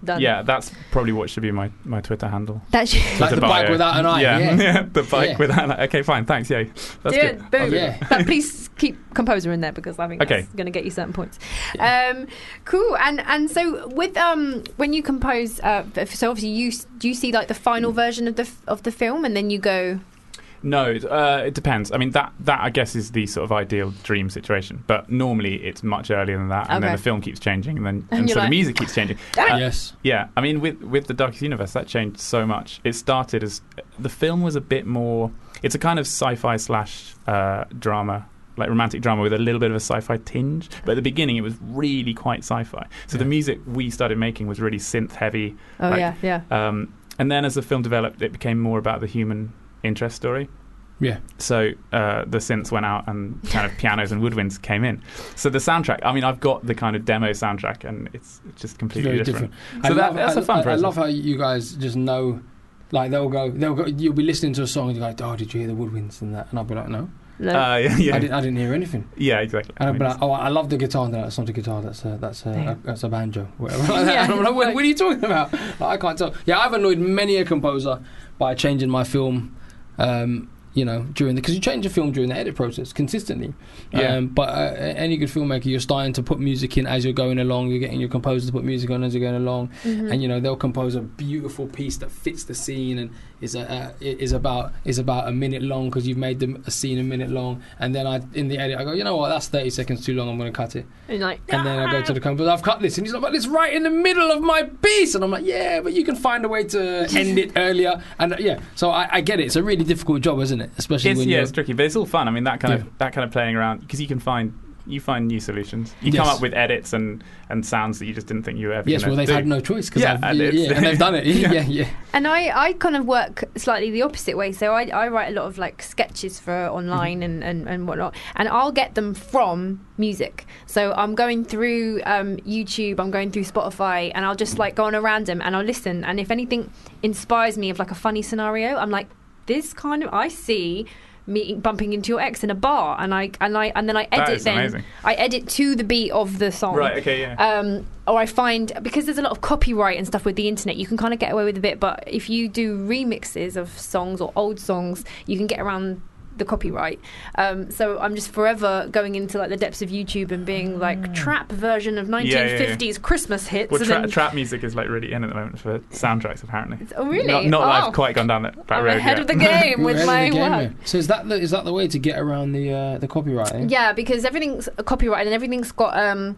Done. Yeah, that's probably what should be my, my Twitter handle. That's Like Twitter the bike bio. without an eye. Yeah, Yeah. the bike Yeah. without an eye. Okay, fine, thanks. Yeah, that's do good. it. Boom. I'll do Yeah. that. But please keep composer in there because I think Okay. that's going to get you certain points. Um, cool. And and so with um when you compose, uh, so obviously you s- do you see like the final version of the f- of the film, and then you go. No, it, uh, it depends. I mean, that, that I guess is the sort of ideal dream situation. But normally it's much earlier than that, and then Okay. the film keeps changing, and then And and you're so like, the music keeps changing. "Damn Uh, Yes. Yeah, I mean, with with the Darkest Universe, that changed so much. It started as the film was a bit more. It's a kind of sci-fi slash uh, drama, like romantic drama with a little bit of a sci-fi tinge. But at the beginning, it was really quite sci-fi. So the music we started making was really synth heavy. Oh like, yeah, yeah. Um, and then as the film developed, it became more about the human interest story. Yeah. So uh, the synths went out and kind of pianos and woodwinds came in. So the soundtrack, I mean, I've got the kind of demo soundtrack, and it's it's just completely Very different. different. So I that, love, that's I, a fun I, I process. love how you guys just know, like they'll go, they'll go. You'll be listening to a song and you're like, "Oh, did you hear the woodwinds and that?" And I'll be like, "No, No. Uh, yeah, yeah. I didn't. I didn't hear anything." Yeah, exactly. And I'll be I mean, like, "Oh, I love the guitar." And they're like, "That's not a guitar. That's a that's a, Yeah. a that's a banjo." Whatever. Like that. Yeah. And I'm like, what, "What are you talking about?" Like, I can't tell. Yeah, I've annoyed many a composer by changing my film. Um, you know, during the because you change a film during the edit process consistently. Yeah. Um, but uh, any good filmmaker, you're starting to put music in as you're going along. You're getting your composer to put music on as you're going along, Mhm. and you know they'll compose a beautiful piece that fits the scene and is a, uh, is about is about a minute long because you've made them a scene a minute long. And then I in the edit I go, you know what, that's thirty seconds too long. I'm going to cut it. And you're like, And then I go to the composer, I've cut this, and he's like, but it's right in the middle of my piece. And I'm like, yeah, but you can find a way to end it earlier. And uh, yeah, so I, I get it. It's a really difficult job, isn't it? Especially it's, when yeah, you're it's tricky, but it's all fun. I mean, that kind Yeah. of that kind of playing around because you can find you find new solutions. You come Yes. up with edits and, and sounds that you just didn't think you were ever. yes, gonna well, they've do. had no choice because Yeah, yeah, and it's- and they've done it. Yeah. yeah, yeah. And I, I kind of work slightly the opposite way. So I, I write a lot of like sketches for online Mm-hmm. and, and, and whatnot. And I'll get them from music. So I'm going through um, YouTube, I'm going through Spotify, and I'll just like go on a random and I'll listen. And if anything inspires me of like a funny scenario, I'm like, this kind of, I see me bumping into your ex in a bar, and I and I and then I That edit is then amazing. I edit to the beat of the song. Right. Okay. Yeah. Um, or I find because there's a lot of copyright and stuff with the internet, you can kind of get away with a bit. But if you do remixes of songs or old songs, you can get around the copyright. Um, so I'm just forever going into like the depths of YouTube and being like trap version of nineteen fifties Christmas hits. Well, and tra- then- trap music is like really in at the moment for soundtracks, apparently. oh really? Not, not that Oh. I've quite gone down that, that I'm road ahead yet. of the game We're with ahead of my the game, work. man. So is that the, is that the way to get around the uh, the copyright? Eh? Yeah, because everything's copyrighted and everything's got um,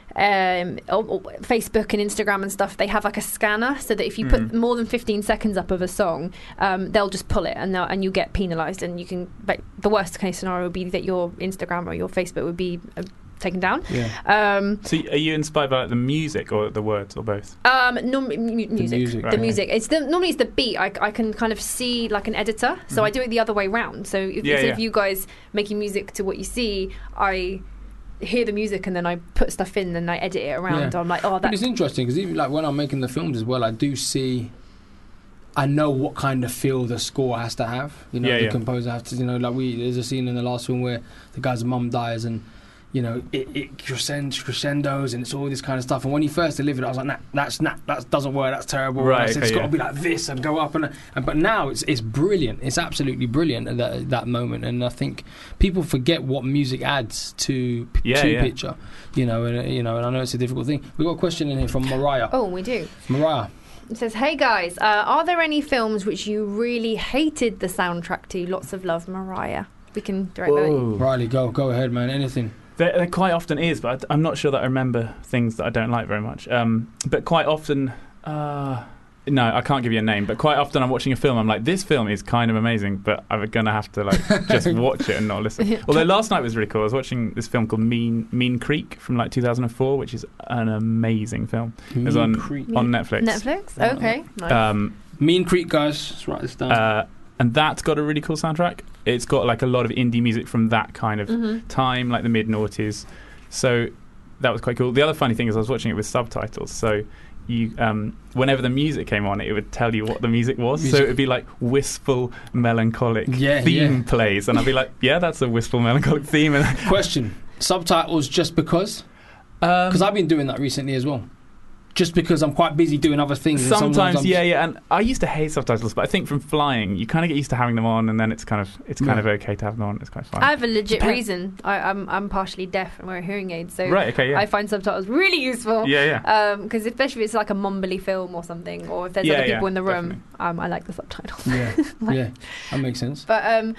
um, oh, oh, Facebook and Instagram and stuff. They have like a scanner, so that if you put Mm. more than fifteen seconds up of a song, um, they'll just pull it, and they'll- and you get penalised. And you can. But the worst case scenario would be that your Instagram or your Facebook would be uh, taken down. Yeah. Um, So, are you inspired by like, the music or the words or both? Um, norm- mu- music. The music, right. music. It's the, normally it's the beat. I, I can kind of see like an editor, so I do it the other way round. So if, Yeah, instead yeah. of you guys making music to what you see, I hear the music and then I put stuff in and I edit it around. Yeah. I'm like, oh, But that. it's interesting because even like when I'm making the films as well, I do see. I know what kind of feel the score has to have. You know, Yeah, the yeah. composer has to. You know, like we there's a scene in the last film where the guy's mum dies and. You know, it, it crescend, crescendos and it's all this kind of stuff. And when he first delivered it, I was like, nah, that's nah, that doesn't work. That's terrible. Right, And I said, okay, it's got yeah. to be like this and go up and, and. But now it's it's brilliant. It's absolutely brilliant at that, that moment. And I think people forget what music adds to Yeah, to yeah. picture. You know, and uh, you know, and I know it's a difficult thing. We've got a question in here from Mariah. Oh, we do. Mariah. It says, "Hey guys, uh, are there any films which you really hated the soundtrack to? Lots of love, Mariah." We can direct that. Riley, go go ahead, man. Anything. There, there quite often is, but I, I'm not sure that I remember things that I don't like very much. Um, but quite often, uh, no, I can't give you a name. But quite often, I'm watching a film. I'm like, this film is kind of amazing, but I'm gonna have to like just watch it and not listen. Although last night was really cool. I was watching this film called Mean Mean Creek from like two thousand four, which is an amazing film. It was on Creek. on Netflix. Netflix? Okay. Nice. Um, Mean Creek, guys. Let's write this down. uh, and that's got a really cool soundtrack. It's got like a lot of indie music from that kind of Mhm. time, like the mid noughties. So that was quite cool. The other funny thing is I was watching it with subtitles. So you, um, whenever the music came on, it would tell you what the music was. Music. So it would be like wistful, melancholic Yeah, theme yeah. plays, and I'd be like, yeah, that's a wistful, melancholic theme. Question: subtitles just because? Um, Because I've been doing that recently as well. just because I'm quite busy doing other things. and Sometimes, I'm yeah, just- yeah, and I used to hate subtitles, but I think from flying, you kind of get used to having them on, and then it's kind of it's kind Yeah. of okay to have them on. It's quite fun. I have a legit Depend- reason. I, I'm I'm partially deaf and wear a hearing aid, so Right, okay, yeah. I find subtitles really useful. Yeah, yeah. Because especially if it's like a mumbly film or something, or if there's Yeah, other people yeah, in the room, definitely. um, I like the subtitles. Yeah, Like- yeah, that makes sense. But um,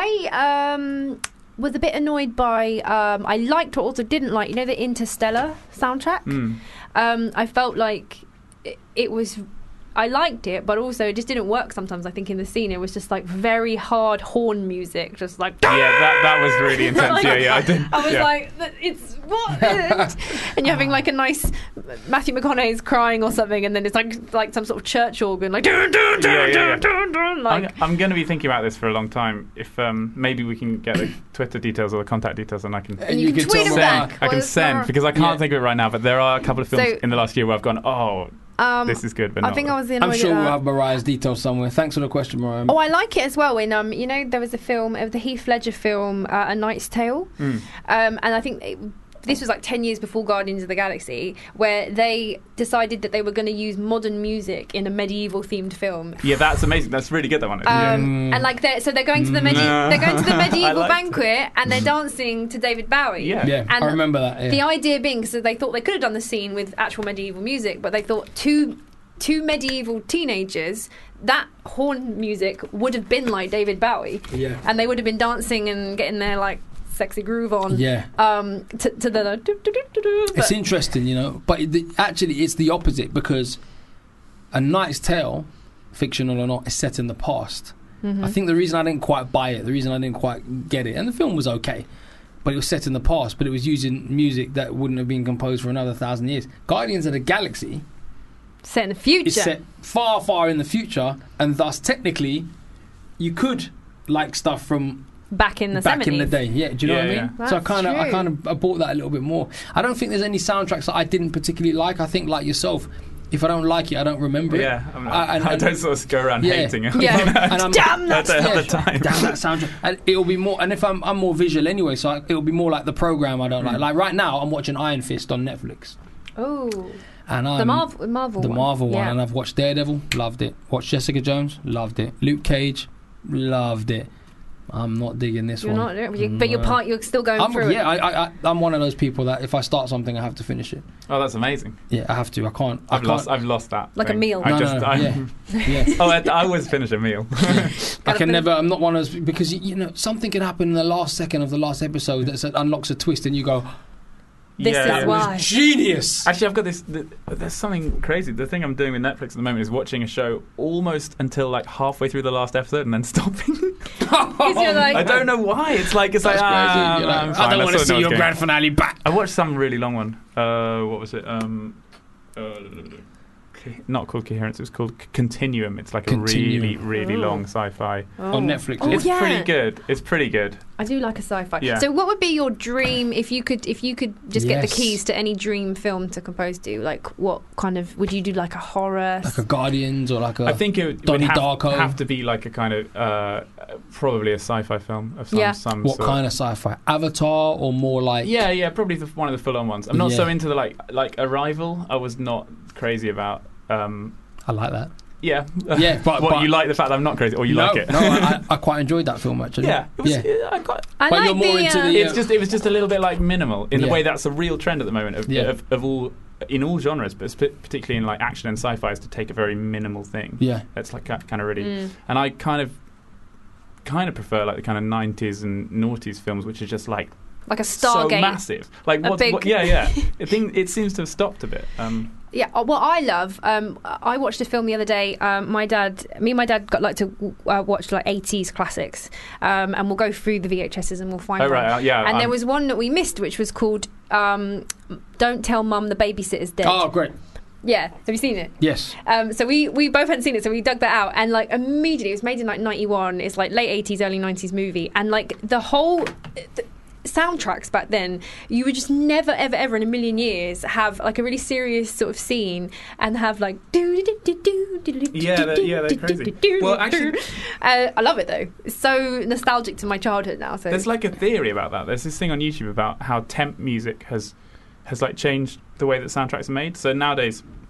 I um, was a bit annoyed by. Um, I liked or also didn't like. You know the Interstellar soundtrack. Mm. Um, I felt like it, it was. I liked it, but also it just didn't work sometimes. I think in the scene it was just like very hard horn music, just like. Yeah, that that was really intense. Like, yeah, yeah. I did. I was yeah. like, "Th- it's what? And you're having like a nice Matthew McConaughey's crying or something, and then it's like like some sort of church organ, like dun, dun, dun, Yeah, yeah, yeah. dun, dun, dun, like. I'm, I'm going to be thinking about this for a long time. If um, maybe we can get the Twitter details or the contact details, and I can. And you can tweet tell them me- back. I can Well, send it's because I can't Yeah. think of it right now. But there are a couple of films So- in the last year where I've gone, oh, Um, this is good, but I not. think I was annoyed I'm sure at we'll that. have Mariah's details somewhere. Thanks for the question, Mariah. Oh, I like it as well. In um, you know, there was a film, uh, the Heath Ledger film, uh, A Knight's Tale, Mm. um, and I think. It, this was like ten years before Guardians of the Galaxy, where they decided that they were going to use modern music in a medieval themed film. Yeah, that's amazing. That's really good. That one. is. Um, And like, they're, so they're going to the medi- No. they're going to the I medieval liked banquet, and they're dancing to David Bowie. Yeah. yeah, and I remember that. Yeah. The idea being, so they thought they could have done the scene with actual medieval music, but they thought two two medieval teenagers, that horn music would have been like David Bowie, yeah. and they would have been dancing and getting their like sexy groove on. Yeah. Um, to, to the. do, do, do, do, do, It's but- interesting, you know, but it, the, actually it's the opposite because A Knight's Tale, fictional or not, is set in the past. Mhm. I think the reason I didn't quite buy it, the reason I didn't quite get it, and the film was okay, but it was set in the past, but it was using music that wouldn't have been composed for another thousand years. Guardians of the Galaxy set in the future. is set far, far in the future, and thus technically you could like stuff from back in the back seventies. in the day. Yeah, do you know Yeah, what I mean? yeah. So I That's kind of, I true. kind of, I bought that a little bit more. I don't think there's any soundtracks that I didn't particularly like. I think, like yourself, if I don't like it, I don't remember it. yeah, I'm not, I- and- I don't sort of go around Yeah. hating it. Yeah. And I'm, Damn I that! don't have yeah, the time. Damn that soundtrack. And it'll be more. And if I'm, I'm more visual anyway, so I, it'll be more like the program I don't like. Like right now, I'm watching Iron Fist on Netflix, Oh, and I'm the Marvel, Marvel, the one. Marvel one, Yeah. and I've watched Daredevil, loved it. Watched Jessica Jones, loved it. Luke Cage, loved it. I'm not digging this You're one. not, you, but you're No. part. You're still going I'm, through yeah, it. I, I, I'm one of those people that if I start something, I have to finish it. Oh, that's amazing. Yeah, I have to. I can't. I I've can't. lost. I've lost that. Like a thing. meal. I No, just. no, no, I, yeah. yeah. oh, I, I always finish a meal. I Gotta can put- never. I'm not one of those because you, you know something can happen in the last second of the last episode that said- unlocks a twist, and you go, This Yeah, is yeah. why. genius. Actually, I've got this. Th- there's something crazy. The thing I'm doing with Netflix at the moment is watching a show almost until like halfway through the last episode and then stopping. Because you're like, I don't know why. It's like it's That's like, crazy. ah, You're like, I'm I fine, don't let's want to sort of see know your what's grand finale back. going- I watched some really long one. Uh, what was it? Um, uh, Co- not called Coherence. It was called C- Continuum. It's like a Continuum. really, really Oh. long sci-fi. oh. On Netflix. Oh, it's yeah. pretty good. It's pretty good. I do like a sci-fi. Yeah. So, what would be your dream if you could if you could just get the Yes. keys to any dream film to compose to? Like, what kind of would you do? Like a horror? Like a Guardians or like a. I think it would, Donnie would have, Darko. have to be like a kind of uh, probably a sci-fi film of some, Yeah. some what sort. kind of sci-fi? Avatar or more like? Yeah, yeah, probably the, one of the full-on ones. I'm not Yeah. so into the like like Arrival. I was not crazy about. Um, I like that. yeah, Yeah, but- what but- you like the fact that I'm not crazy, or you no, like it? no, I, I, I quite enjoyed that film actually. yeah, it was, yeah. I quite, I But like you're more the. into uh, the- it's just it was just a little bit like minimal in the Yeah. way that's a real trend at the moment of, Yeah. of, of all in all genres, but sp- particularly in like action and sci-fi, is to take a very minimal thing. Yeah. That's like kind of really, Mm. and I kind of kind of prefer like the kind of nineties and noughties films, which is just like like a so Stargate. massive. Like A what, big- what? Yeah, yeah. I think it seems to have stopped a bit. Um, Yeah, uh, what I love, um, I watched a film the other day. Um, my dad, me and my dad got like to uh, watch like eighties classics, um, and we'll go through the V H S's and we'll find oh one. right, uh, yeah. And um, there was one that we missed, which was called um, "Don't Tell Mum the Babysitter's Dead." Oh, great. Yeah, have you seen it? Yes. Um, so we, we both hadn't seen it, so we dug that out, and like immediately, it was made in like ninety-one. It's like late eighties, early nineties movie, and like the whole. The, soundtracks back then, you would just never ever ever in a million years have like a really serious sort of scene and have like Yeah, they're- yeah, they're crazy. Well, actually- uh, I love it though. It's so nostalgic to my childhood now. So There's like a theory about that. There's this thing on YouTube about how temp music has has like changed the way that soundtracks are made. So nowadays,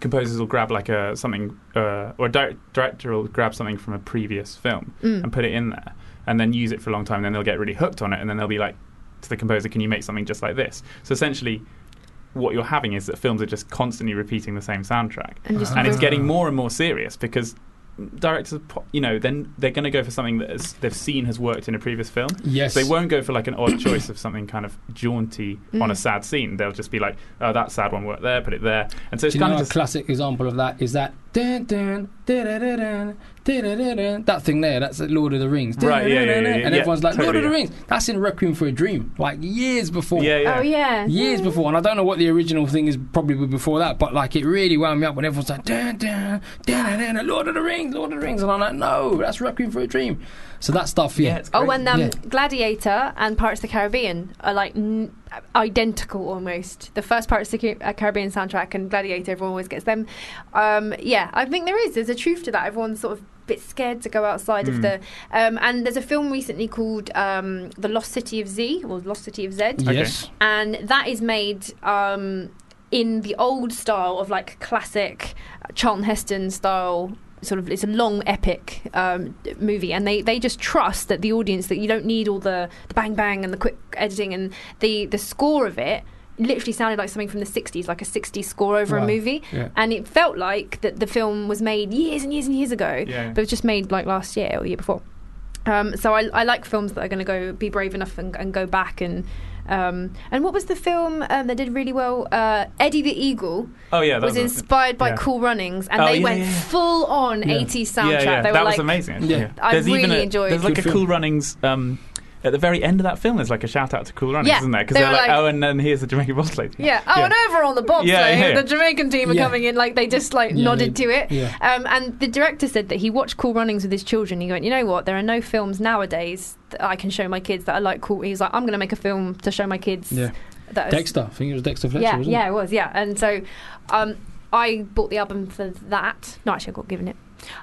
composers will grab like a something, uh, or a di- director will grab something from a previous film Mm. and put it in there, and then use it for a long time. And then they'll get really hooked on it, and then they'll be like to the composer, "Can you make something just like this?" So essentially, what you're having is that films are just constantly repeating the same soundtrack, And just and it's re- getting more and more serious because directors, po- you know, then they're going to go for something that is, they've seen has worked in a previous film. Yes. So they won't go for like an odd choice of something kind of jaunty on a Mm. sad scene. They'll just be like, "Oh, that sad one worked there, put it there," and so it's Do you kind know of a just classic example of that is that dun, dun, dun, dun, dun, dun, dun, dun, dun, that thing there. That's Lord of the Rings. Dun, Right, yeah, dun, yeah, dun, yeah, dun, yeah, and yeah, everyone's like, Lord totally, of the yeah. Rings. That's in Requiem for a Dream, like years before. yeah, yeah. Oh yeah. Years Yeah. before, and I don't know what the original thing is, probably before that, but like it really wound me up when everyone's like, dun, dun, dun, dun, dun, Lord of the Rings, Lord of the Rings, and I'm like, no, that's Requiem for a Dream. So that stuff, yeah. Yeah, it's Oh, great. and um, Yeah. Gladiator and Pirates of the Caribbean are like n- identical almost. The first Pirates of the Ca- uh, Caribbean soundtrack and Gladiator, everyone always gets them. Um, yeah, I think there is. There's a truth to that. Everyone's sort of a bit scared to go outside of Mm. the. Um, and there's a film recently called um, The Lost City of Z, or Lost City of Z, Yes. and that is made. Um, in the old style of like classic Charlton Heston style, sort of, it's a long epic um, movie, and they, they just trust that the audience, that you don't need all the, the bang bang and the quick editing, and the the score of it literally sounded like something from the sixties, like a sixties score over Wow. a movie, Yeah. and it felt like that the film was made years and years and years ago, Yeah. but it was just made like last year or the year before. Um, so I, I like films that are going to go be brave enough and, and go back and um, and what was the film um, that did really well? Uh, Eddie the Eagle Oh yeah, that was was, a- inspired by yeah. Cool Runnings, and Oh, they yeah, went yeah, yeah. full on Yeah. eighties soundtrack. Yeah, yeah. They that were was like, amazing. Actually. Yeah. Yeah. I There's even really a, enjoyed There's like Good a film. Cool Runnings. Um, at the very end of that film, there's like a shout out to Cool Runnings, Yeah, isn't there? Because they they're were like, like- "Oh, and then here's the Jamaican boss lady." Yeah. Oh, Yeah. and over on the bobsleigh, Yeah, yeah, yeah. the Jamaican team are Yeah. coming in. Like they just like Yeah, nodded they- to it. yeah. Um, and the director said that he watched Cool Runnings with his children. He went, you know what? There are no films nowadays that I can show my kids that are like cool. He's like, I'm going to make a film to show my kids. Yeah. That is- Dexter, I think it was Dexter Fletcher, Yeah, wasn't yeah, it? it was. Yeah, and so um, I bought the album for that. No, actually, I got given it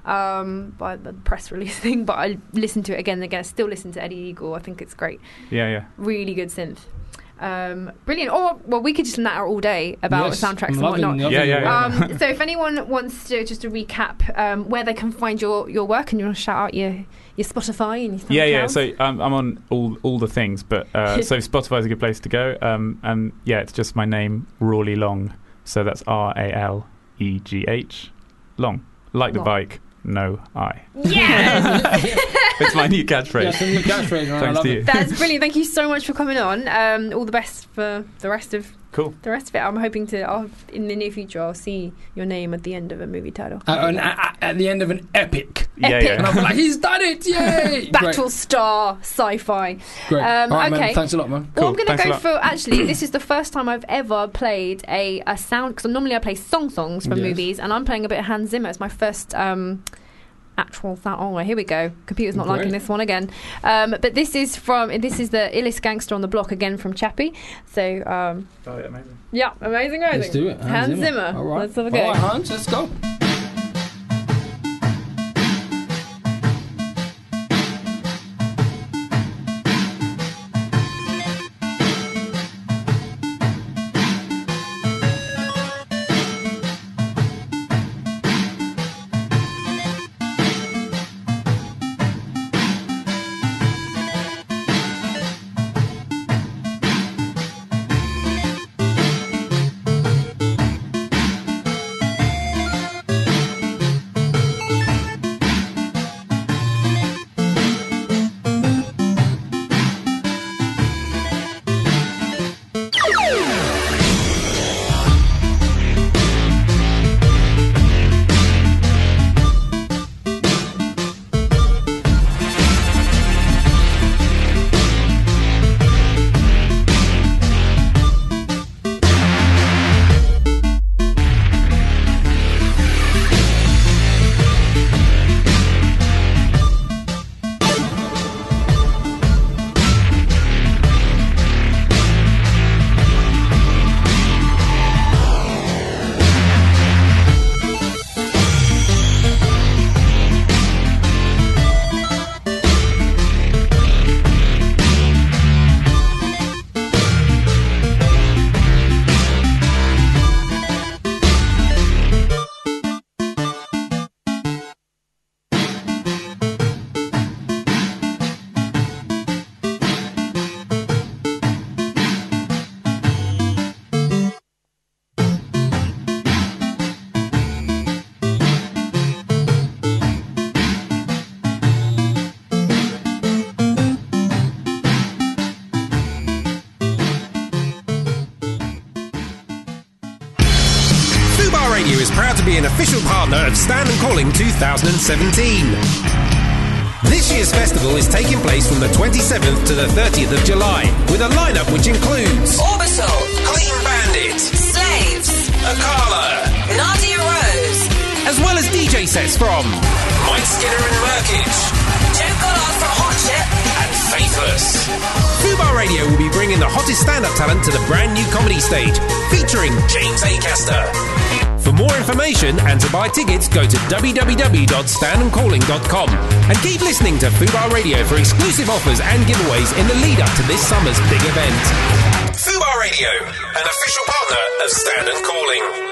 um, by the press release thing. But I listened to it again and again. I still listen to Eddie Eagle. I think it's great. Yeah, yeah. Really good synth. Um, brilliant. Or well, we could just natter all day about Yes, soundtracks I'm and loving- whatnot. loving Yeah, yeah, it. yeah. Um, so if anyone wants to just to recap um, where they can find your, your work, and you want to shout out your your Spotify and your Yeah, yeah. SoundCloud. So um, I'm on all all the things, but uh, so Spotify is a good place to go. Um, and yeah, it's just my name, Rawley Long. So that's R A L E G H, Long, like the Long. bike, no I. Yes! It's my new catchphrase. Yeah, it's a new catchphrase, man. I Thanks love to it. you. That's brilliant. Thank you so much for coming on. Um, all the best for the rest of Cool. the rest of it. I'm hoping to, I'll, in the near future, I'll see your name at the end of a movie title. Uh, and, uh, at the end of an epic. Yeah, Epic. And I'll be like, he's done it, yay! Battlestar sci-fi. Great. Um, All right, okay. man. Thanks a lot, man. Well, Cool. I'm going Thanks to a go lot. for, actually, this is the first time I've ever played a, a sound, because normally I play song songs from Yes. movies, and I'm playing a bit of Hans Zimmer. It's my first um, actual sound. Oh, here we go. Computer's not Great. liking this one again. Um, but this is from, this is the illest gangster on the block, again from Chappie. So, um, Oh, yeah, amazing. yeah, amazing, amazing. Let's do it. Hans Zimmer. All right. Let's have a go. All right, Hans, let's go. an official partner of Stand and Calling twenty seventeen. This year's festival is taking place from the twenty-seventh to the thirtieth of July, with a lineup which includes Orbital, Clean Bandit, Slaves, Akala, Nadia Rose, as well as D J sets from Mike Skinner and Merkage, Jeff Goddard from Hot Chip, and Faithless. Fubar Radio will be bringing the hottest stand-up talent to the brand new comedy stage, featuring James Acaster. For more information and to buy tickets, go to w w w dot stand and calling dot com and keep listening to Fubar Radio for exclusive offers and giveaways in the lead-up to this summer's big event. Fubar Radio, an official partner of Stand and Calling.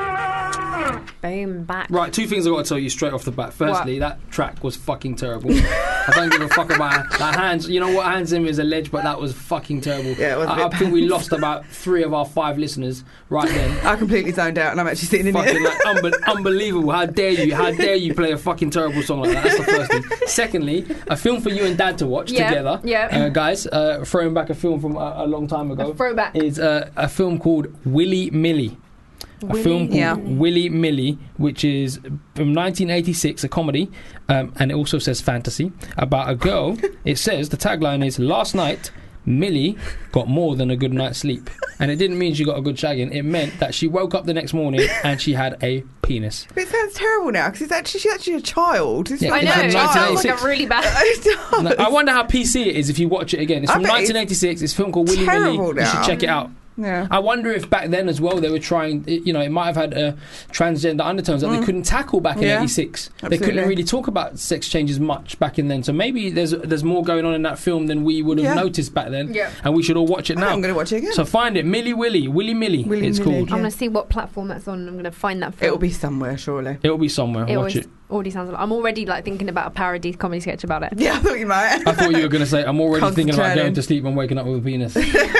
Boom, back. Right, two things I've got to tell you straight off the bat. Firstly, What? that track was fucking terrible. I don't give a fuck about that. Hans, you know what, Hans Zimmer is a ledge, but that was fucking terrible. Yeah, it was a I, bit I think bad. we lost about three of our five listeners right then. I completely zoned out, and I'm actually sitting in Fucking it. like, unbe- unbelievable. How dare you? How dare you play a fucking terrible song like that? That's the first thing. Secondly, a film for you and Dad to watch Yeah, together. yeah. Uh, guys, uh, throwing back a film from a, a long time ago. A throwback. Is uh, a film called Willy Millie. A Willy film called Yeah. Willy Millie, which is from nineteen eighty-six, a comedy, um, and it also says fantasy, about a girl. It says, the tagline is, last night, Millie got more than a good night's sleep. And it didn't mean she got a good shagging. It meant that she woke up the next morning and she had a penis. But it sounds terrible now because it's actually she's actually a child. It's Yeah, not I a know, from it child. sounds like nineteen eighty-six. a really bad. It does. No, I wonder how P C it is if you watch it again. It's I from bet it's nineteen eighty-six. It's a film called Willy terrible Millie. You now. should check it out. Yeah. I wonder if back then as well they were trying, it- you know, it might have had uh, transgender undertones that they couldn't tackle back in Mm. Yeah, eighty-six. They absolutely. couldn't really talk about sex changes much back in then. So maybe there's there's more going on in that film than we would have Yeah. noticed back then. Yeah. And we should all watch it I now. think I'm going to watch it again. So find it, Millie Willy, Willy Millie, Willy it's Millie, called. yeah. I'm going to see what platform that's on. I'm going to find that film. It'll be somewhere, surely. It'll be somewhere. It watch always, it. already sounds. I'm already like thinking about a parody comedy sketch about it. Yeah, I thought you might. I thought you were going to say, I'm already thinking about Concentrating. going to sleep and waking up with a penis.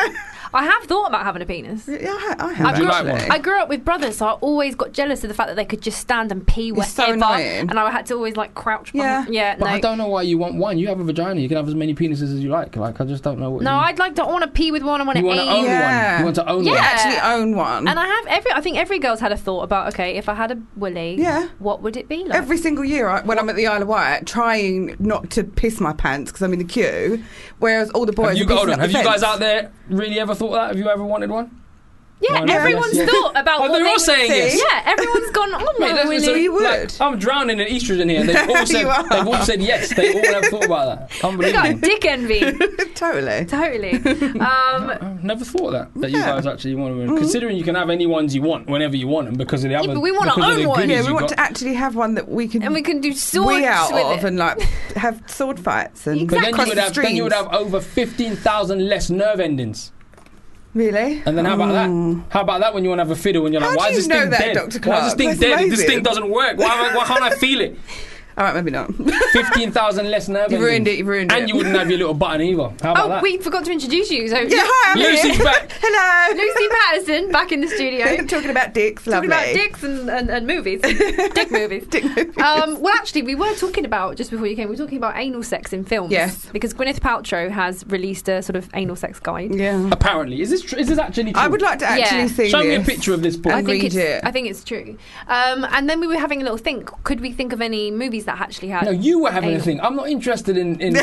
I have thought about having a penis. Yeah, I, I have. I grew, like actually. one? I grew up with brothers, so I always got jealous of the fact that they could just stand and pee It's so wherever, annoying. and I had to always like crouch. Yeah. behind- yeah. But no, I don't know why you want one. You have a vagina. You can have as many penises as you like. Like, I just don't know what no, you... I'd like to. I want to pee with one. I want You to want to aim. own Yeah. one. You want to own Yeah. one. Actually own one. And I have every. I think every girl's had a thought about. Okay, if I had a willy, Yeah. what would it be like? Every single year I, when I'm at the Isle of Wight, trying not to piss my pants because I'm in the queue, whereas all the boys Have you, are got- pissing hold on. up Have the you guys fence. out there really ever thought that? Have you ever wanted one? yeah, Why not? everyone's Yes, yes. thought about. Oh, what they're they all would saying see. yes. Yeah, everyone's gone. Oh Mate, my that's- willy. so, You would. like, I'm drowning in estrogen here. They've all said, You are. they've all said yes. They all have thought about that. We got Unbelievable. dick envy. Totally. Totally. Um, I've never thought that, that you Yeah. guys actually want to. Considering you can have any ones you want whenever you want them because of the other. but we wanna because of own the one. goodies Yeah, we you want got. to actually have one that we can and we can do swords wee out with of it. and like have sword fights and But then cross you would the have then you would streams. have over fifteen thousand less nerve endings. Really? And then how about that? How about that when you want to have a fiddle and you're How like, why do is you this know thing that, dead? Doctor Why is this Clark? thing That's dead? This amazing. thing doesn't work. Why, why can't I feel it? All right, maybe not. fifteen thousand less nerve You've ruined endings. it, you've ruined And it. you wouldn't have your little button either. How about Oh, that? we forgot to introduce you. So Yeah, hi, I'm Lucy's here. back. Hello. Lucy Patterson back in the studio. Talking about dicks, Talking lovely. about dicks and, and, and movies. Dick movies. Dick movies. Um, well, actually, we were talking about, just before you came, we were talking about anal sex in films. Yes. Because Gwyneth Paltrow has released a sort of anal sex guide. Yeah. Apparently, is this tr- is this actually true? I would like to actually Yeah. see Show me a this. picture of this book. I And think read it's, it. I think it's true. Um, and then we were having a little think. Could we think of any movies that actually had? No, you were having anal? a thing. I'm not interested in. in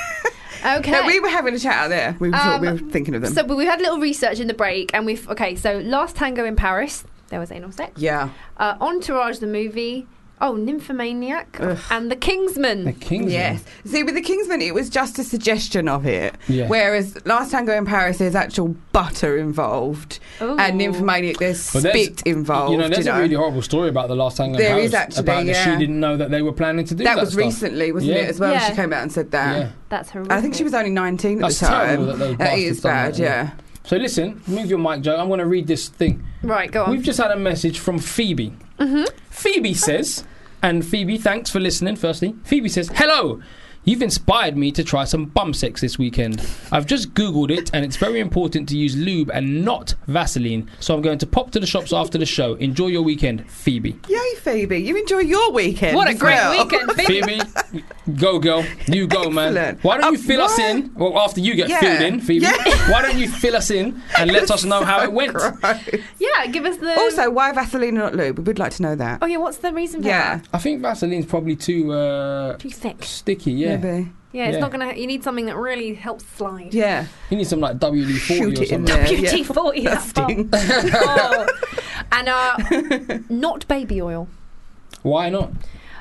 Okay. No, we were having a chat out there. We were, Um, we were thinking of them. So, but we had a little research in the break, and we've okay. So, Last Tango in Paris, there was anal sex. yeah. Uh, Entourage, the movie. Oh, Nymphomaniac Ugh. and The Kingsman. the Kingsman. Yes. See, with the Kingsman, it was just a suggestion of it. Yeah. Whereas Last Tango in Paris, there's actual butter involved. Ooh. And Nymphomaniac, there's But there's- spit involved. You know, there's you a know. really horrible story about the last time. There is actually, about that yeah. she didn't know that they were planning to do that. That was stuff. recently, wasn't Yeah. it, as well? Yeah. She came out and said that. Yeah. That's horrible. I think she was only nineteen at That's the time. terrible that those That bastards is done bad, that, yeah. So listen, move your mic, Joe. I'm going to read this thing. Right, go on. We've just had a message from Phoebe. Mm-hmm. Phoebe says, and Phoebe, thanks for listening, firstly. Phoebe says, hello. You've inspired me to try some bum sex this weekend. I've just Googled it, and it's very important to use lube and not Vaseline. So I'm going to pop to the shops after the show. Enjoy your weekend, Phoebe. Yay, Phoebe. You enjoy your weekend. What a as great well. weekend, Phoebe. Phoebe, go girl. You go, man. Excellent. Why don't you Uh, fill us why- in? Well, after you get Yeah. filled in, Phoebe. Yeah. Why don't you fill us in and let us know how it went? Gross. Yeah, give us the. Also, why Vaseline and not lube? We would like to know that. Oh yeah, what's the reason for Yeah. that? I think Vaseline's probably too uh, Too thick. sticky. Yeah. Maybe. Yeah, it's Yeah. not gonna. You need something that really helps slide. Yeah. You need some like W D forty Shoot or it in something. there. Beauty forty. That That's fun. sting. Oh. And uh, not baby oil. Why not?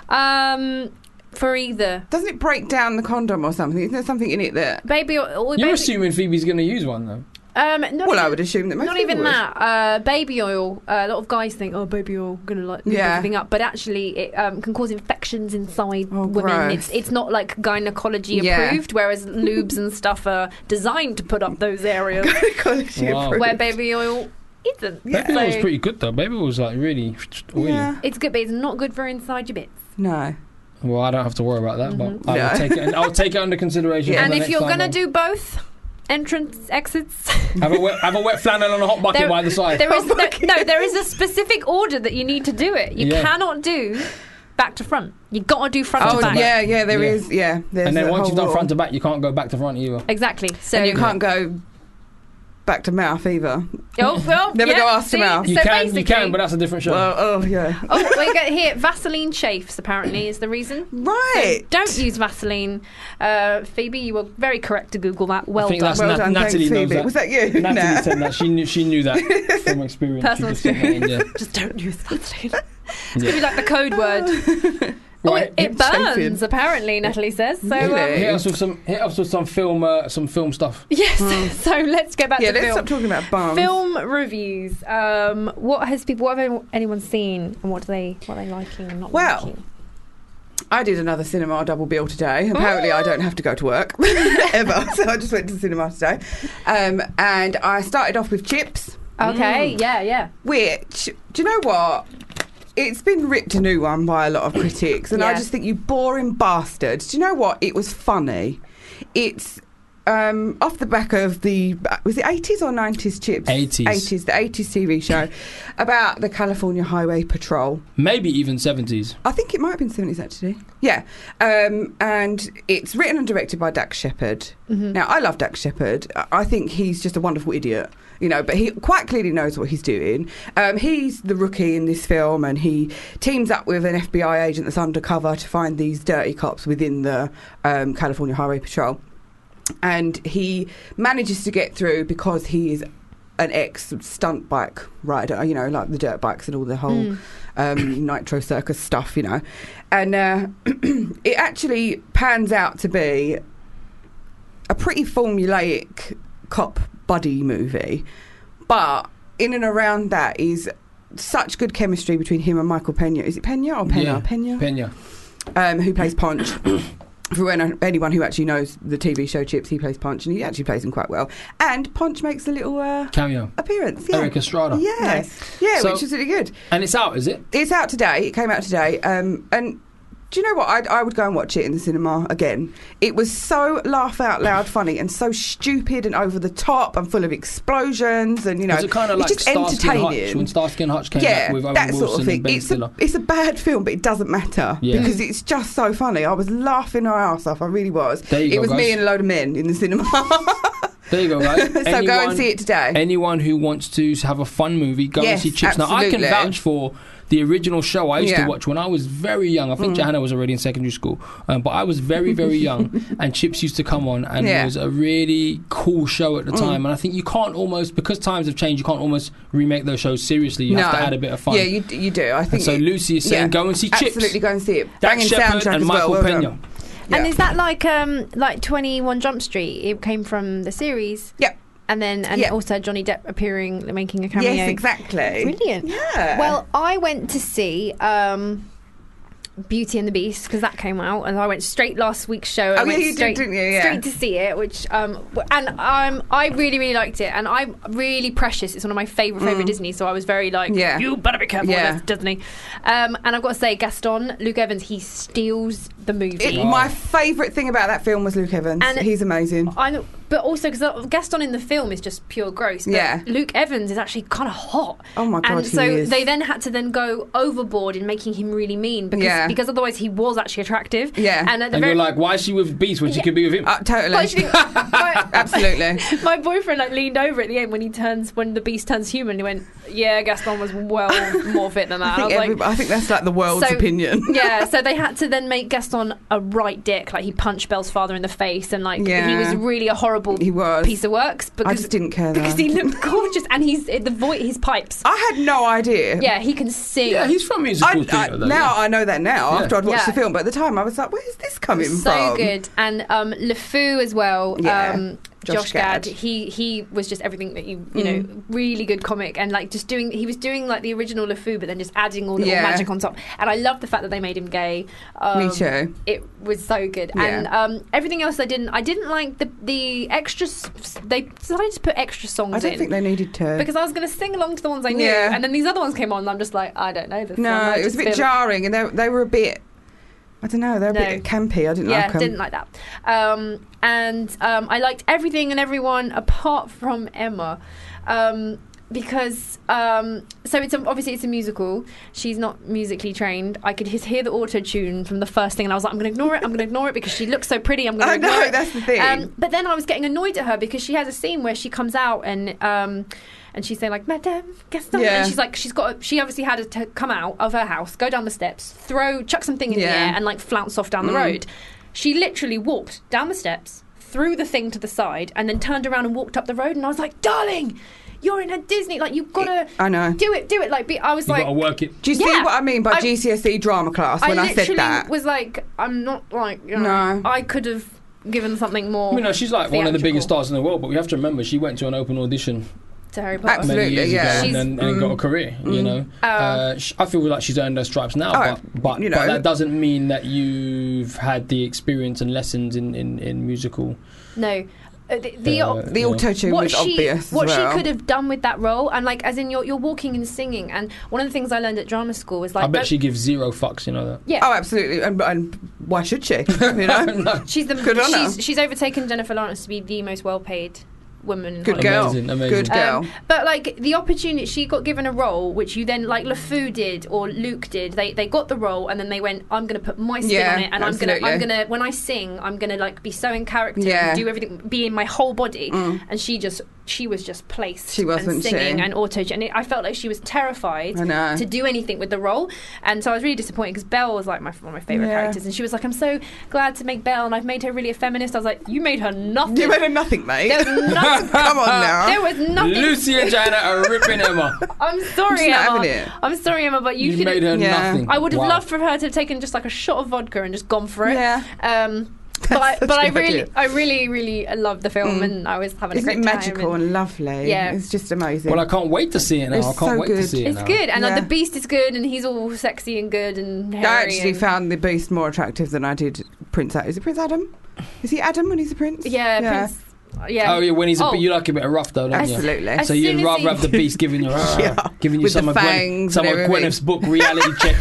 Um, for either Doesn't it break down the condom or something? Isn't there something in it that... baby oil. Or You're baby, assuming Phoebe's going to use one though. Um, not Well, even, I would assume that most not people even would. that. Uh, baby oil. Uh, a lot of guys think, oh, baby oil gonna like lube Yeah. everything up, but actually, it um, can cause infections inside Oh, women. gross. It's it's not like gynecology Yeah. approved, whereas lubes and stuff are designed to put up those areas Gynecology Wow. approved. where baby oil isn't. Baby oil was So pretty good though. Baby oil was like really oily. Yeah. it's good, but it's not good for inside your bits. No. Well, I don't have to worry about that, Mhm. but I No. will take it. I'll take it under consideration. Yeah. for And the if next you're time gonna I'm- do both, entrance exits. have a wet, have a wet flannel and a hot bucket There- by the side. There is there, no, there is a specific order that you need to do it. You Yeah. cannot do back to front. You got to do front Oh, to back. yeah, yeah, there Yeah. is. Yeah. There's and then a once whole you've done rule. front to back, you can't go back to front either. Exactly. So And you can't go back to mouth either. Oh, well, Never yeah, go ass to see? mouth. You So can, you basically- can, but that's a different show. Well, oh, yeah. Oh, we get here. Vaseline chafes apparently is the reason. Right. So don't use Vaseline. Uh, Phoebe, you were very correct to Google that. Well I think done. that's Well Nat- done, Natalie thanks, knows Phoebe. that. Was that you? Natalie Nah. said that. She knew, she knew that from experience. Personal She just said that, yeah. Just don't use Vaseline. It's Yeah. gonna be like the code word. Oh, Right. it, it burns. Apparently, Natalie says. So Really? um, Hit us with some, hit us with some film, uh, some film stuff. yes. So let's get back Yeah, to let's film. stop talking about bums. Film reviews. Um, what has people? What have anyone seen, and what do they? What are they liking and not Well, liking? I did another cinema double bill today. Apparently, I don't have to go to work ever, so I just went to the cinema today. Um, and I started off with Chips, Okay. Yeah. Yeah. which, do you know what? It's been ripped a new one by a lot of critics, and I Yeah. just think, you boring bastards. Do you know what? It was funny. It's um, off the back of the, was it eighties or nineties Chips? eighties. eighties, the eighties T V show about the California Highway Patrol. Maybe even seventies. I think it might have been seventies actually. Yeah. Um, and it's written and directed by Dax Shepard. Mm-hmm. Now, I love Dax Shepard. I- I think he's just a wonderful idiot, you know, but he quite clearly knows what he's doing. Um, he's the rookie in this film, and he teams up with an F B I agent that's undercover to find these dirty cops within the um, California Highway Patrol. And he manages to get through because he is an ex stunt bike rider, you know, like the dirt bikes and all the whole Mm. um, Nitro Circus stuff, you know. And uh, it actually pans out to be a pretty formulaic cop buddy movie, but in and around that is such good chemistry between him and Michael Pena. Is it Pena or Pena? Yeah. Pena, Pena. um, who plays Punch. For when, anyone who actually knows the T V show Chips, he plays Punch, and he actually plays him quite well. And Punch makes a little uh, Cameo. appearance. Yeah. Eric Estrada. Yeah, Nice. yeah, So- which is really good. And it's out, is it? It's out today. It came out today. Um, and do you know what? I'd, I would go and watch it in the cinema again. It was so laugh out loud funny and so stupid and over the top and full of explosions and, you know, Was it kind of like it's just Starsky and Hutch entertaining. when Starsky and Hutch came Yeah, back with Owen that Wilson sort of thing. and Ben It's Stiller? a, it's a bad film, but it doesn't matter Yeah. because it's just so funny. I was laughing my ass off. I really was. There you it go, was guys. me and a load of men in the cinema. There you go, guys. So anyone, go and see it today. Anyone who wants to have a fun movie, go Yes, and see Chips. Now, I can absolutely. vouch for the original show I used Yeah. to watch when I was very young. I think Mm. Johanna was already in secondary school, um, but I was very, very young, and Chips used to come on, and Yeah. it was a really cool show at the Mm. time. And I think you can't almost, because times have changed, you can't almost remake those shows seriously. You have to No. add a bit of fun. Yeah, you, you do. I think And so it- Lucy is saying, yeah, go and see Chips. Absolutely, go and see it. Dax Banging Shepard soundtrack and as Michael well. well Pena. done. And Yeah. is that like um like twenty-one Jump Street? It came from the series. Yep. And then and Yep. also Johnny Depp appearing, making a cameo. Yes, exactly. Brilliant. Yeah. Well, I went to see um, Beauty and the Beast because that came out, and I went straight last week's show. I Oh, yeah, went you did, straight, didn't you? Yeah. Straight to see it, which um, w- and um, I really, really liked it, and I'm really Precious. It's one of my favorite, favorite Disney, so I was very like, Yeah. you better be careful Yeah. with this, Disney. Um, and I've got to say, Gaston, Luke Evans, he steals the movie. It, my favourite thing about that film was Luke Evans. And- He's amazing. I know, but also because Gaston in the film is just pure gross. But Yeah. Luke Evans is actually kind of hot. Oh my God, And he so is. they then had to then go overboard in making him really mean because Yeah. because otherwise he was actually attractive. Yeah. And at the And very you're like, why is she with Beast when she could be with him? Uh, totally. But actually, my, Absolutely. my boyfriend like leaned over at the end when he turns when the Beast turns human. He went, "Yeah, Gaston was well more fit than that." I And think, I was every, like, I think that's like the world's So- opinion. yeah, so they had to then make Gaston a right dick. Like he punched Belle's father in the face, and like Yeah. he was really a horrible He was. piece of work. I Because just didn't care though. because he looked gorgeous, and he's the voice, his pipes. I had no idea. Yeah, he can sing. Yeah, he's from I, musical I, theatre, though. now yeah. I know that now Yeah. after I'd watched Yeah. the film, but at the time I was like, "Where's this coming so from?" good, and um, LeFou as well. Yeah. Um, Josh Josh Gad, Gad. he he was just everything that you you Mm. know, really good comic, and like just doing he was doing like the original LeFou, but then just adding all the Yeah. little magic on top. And I love the fact that they made him gay. Um, Me too. It was so good, Yeah. and um, everything else I didn't. I didn't like the the extras. They decided to put extra songs I don't in. think they needed to. because I was going to sing along to the ones I knew, Yeah. and then these other ones came on, and I'm just like, I don't know this. one. no, I it was just a bit feel- jarring, and they they were a bit. I don't know. They're a No. bit campy. I didn't yeah, like them. didn't like that. Um, and um, I liked everything and everyone apart from Emma. Um, because um, so it's a, obviously it's a musical. She's not musically trained. I could just hear the auto tune from the first thing, and I was like, I'm going to ignore it. I'm going to ignore it because she looks so pretty. I'm going to I ignore know, it. that's the thing. Um, but then I was getting annoyed at her because she has a scene where she comes out and. Um, and she's saying like, Madame Gaston, Yeah. and she's like, she's got, a, she obviously had to come out of her house, go down the steps, throw, chuck something in the Yeah. air, and like flounce off down the Mm. road. She literally walked down the steps, threw the thing to the side, and then turned around and walked up the road. And I was like, darling, you're in a Disney, like you've got to I know. do it, do it. Like, be, I was You like, got to work it. Do you see Yeah. what I mean by I- G C S E drama class when I, literally said that? was like, I'm not like, you know, No. I could have given something more. You know, she's like one of the theatrical biggest stars in the world, but we have to remember she went to an open audition to Harry Potter. Absolutely. many years yeah. ago She's- and, then, and mm. got a career. You know, Uh, uh, sh- I feel like she's earned her stripes now, Oh, but but, you know. but that doesn't mean that you've had the experience and lessons in, in, in musical. No. Uh, the the, Uh, The Yeah. auto tune what was she obvious. what as well. she could have done with that role, and like as in you're you're walking and singing, and one of the things I learned at drama school was like I bet don't- she gives zero fucks. You know that. yeah. Oh, absolutely. And, and why should she? You know? No. She's the Good on her. she's, she's overtaken Jennifer Lawrence to be the most well paid woman in Good Hollywood. girl. Amazing, amazing. Good girl. Um, but like the opportunity, she got given a role which you then like LeFou did or Luke did. They they got the role and then they went, I'm going to put my spin Yeah, on it, and absolutely. I'm gonna I'm gonna when I sing, I'm gonna like be so in character Yeah. and do everything, be in my whole body. Mm. And she just she was just placed. She wasn't and singing she? and auto. And it, I felt like she was terrified I know. to do anything with the role, and so I was really disappointed because Belle was like my one of my favorite Yeah. characters, and she was like, I'm so glad to make Belle, and I've made her really a feminist. I was like, you made her nothing. You made her nothing, mate. There was nothing. Come on now. There was nothing. Lucy and Janet are ripping Emma. I'm sorry, She's not Emma. having it. I'm sorry, Emma, but you, You could. made her Yeah. nothing. I would have Wow. loved for her to have taken just like a shot of vodka and just gone for it. Yeah. Um, but I, such but a I good really, idea. I really, really loved the film, Mm. and I was having Isn't a it great magical time. and- and lovely? Yeah. It's just amazing. Well, I can't wait to see it now. It's I can't so wait to good. see it It's now. good, and like, Yeah. the Beast is good, and he's all sexy and good and hairy. I actually and- found the Beast more attractive than I did Prince. Is it Prince Adam? Is he Adam when he's a prince? Yeah, Prince. Yeah. Oh yeah, when he's a Oh. bit, you like a bit of rough though, don't you? Absolutely. As So soon you'd as rather he- have the Beast giving you, Yeah. giving you With some the of, Gwen, fangs some and of everything. Gwyneth's book reality check.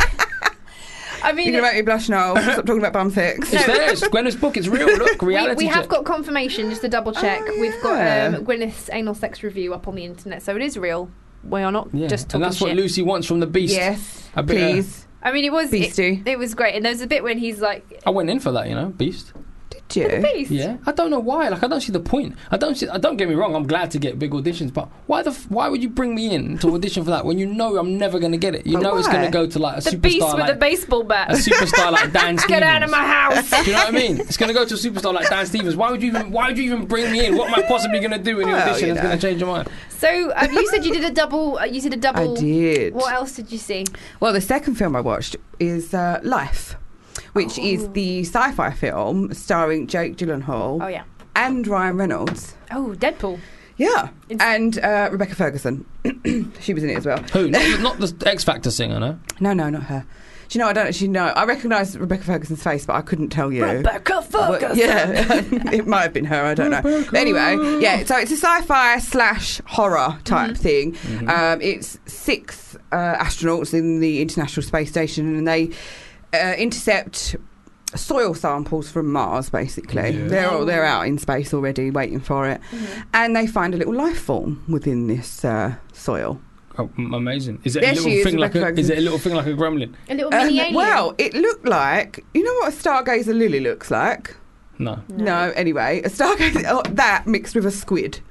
I mean, You're going to make me blush now. Stop talking about bum fix. It's there. It's Gwyneth's book. It's real. Look, we, reality we have check. got confirmation, just to double check. Oh, We've got yeah. um, Gwyneth's anal sex review up on the internet, so it is real. We are not Yeah. just talking and that's shit. what Lucy wants from the Beast. Yes, A bit, uh, please. I mean, it was it, Beastie. it was great, and there's a bit when he's like, I went in for that, you know, Beast. Did you? "Beast." Yeah, I don't know why. Like, I don't see the point. I don't see. I don't get me wrong. I'm glad to get big auditions, but why the? F- why would you bring me in to audition for that when you know I'm never going to get it? You But know it's going why? to go to like a The superstar Beast with like a baseball bat. a superstar like Dan Stevens. Get out of my house. Do you know what I mean? It's going to go to a superstar like Dan Stevens. Why would you even? Why would you even bring me in? What am I possibly going to do in the Well, audition you that's going know. to change your mind? So um, you said you did a double. Uh, you did a double. I did. What else did you see? Well, the second film I watched is uh, Life, which Oh. is the sci-fi film starring Jake Gyllenhaal Oh yeah. and Ryan Reynolds. Oh, Deadpool. Yeah, It's- and uh, Rebecca Ferguson. She was in it as well. Who? Not, not the X Factor singer, no. No, no, not her. Do you know, I don't actually know. I recognise Rebecca Ferguson's face, but I couldn't tell you. Rebecca Ferguson. But, yeah, it might have been her. I don't know. But anyway, yeah. So it's a sci-fi slash horror type Mm-hmm. thing. Mm-hmm. Um, it's six uh, astronauts in the International Space Station, and they uh, intercept soil samples from Mars. Basically, Yeah. they're all, they're out in space already, waiting for it, Mm-hmm. and they find a little life form within this uh, soil. Oh, m- amazing! Is it There a she little is, thing like Rebecca a? Is Ferguson. it a little thing like a gremlin? A little mini Um, alien. well, it looked like, you know what a stargazer lily looks like. No. No, anyway, a stargazer, oh, that mixed with a squid.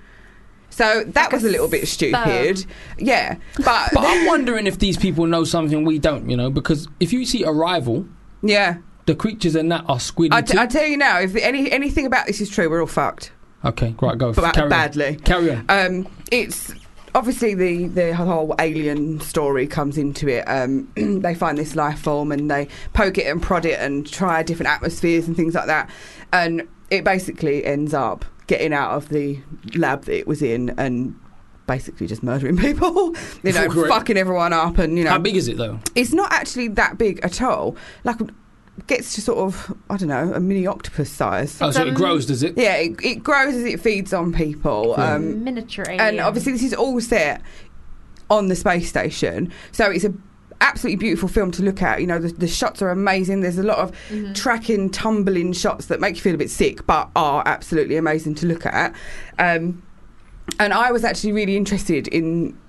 So that Like was a a little bit stupid. Yeah, but, But I'm wondering if these people know something we don't, you know, because if you see Arrival, yeah, the creatures in that are squiddy I, t- too. I tell you now, if any anything about this is true, we're all fucked. Okay, right, go. Ba- Carry on. badly. Carry on. Um, it's obviously the the whole alien story comes into it. Um, they find this life form and they poke it and prod it and try different atmospheres and things like that, and it basically ends up getting out of the lab that it was in and basically just murdering people, you know, Great. fucking everyone up, and you know, How big is it though? it's not actually that big at all. Like, gets to sort of, I don't know, a mini octopus size. Oh, so um, it grows, does it? Yeah, it, it grows as it feeds on people. Cool. Um, Miniature alien. and obviously this is all set on the space station, so it's a absolutely beautiful film to look at. You know, the, the shots are amazing. There's a lot of Mhm. tracking, tumbling shots that make you feel a bit sick, but are absolutely amazing to look at. Um, and I was actually really interested in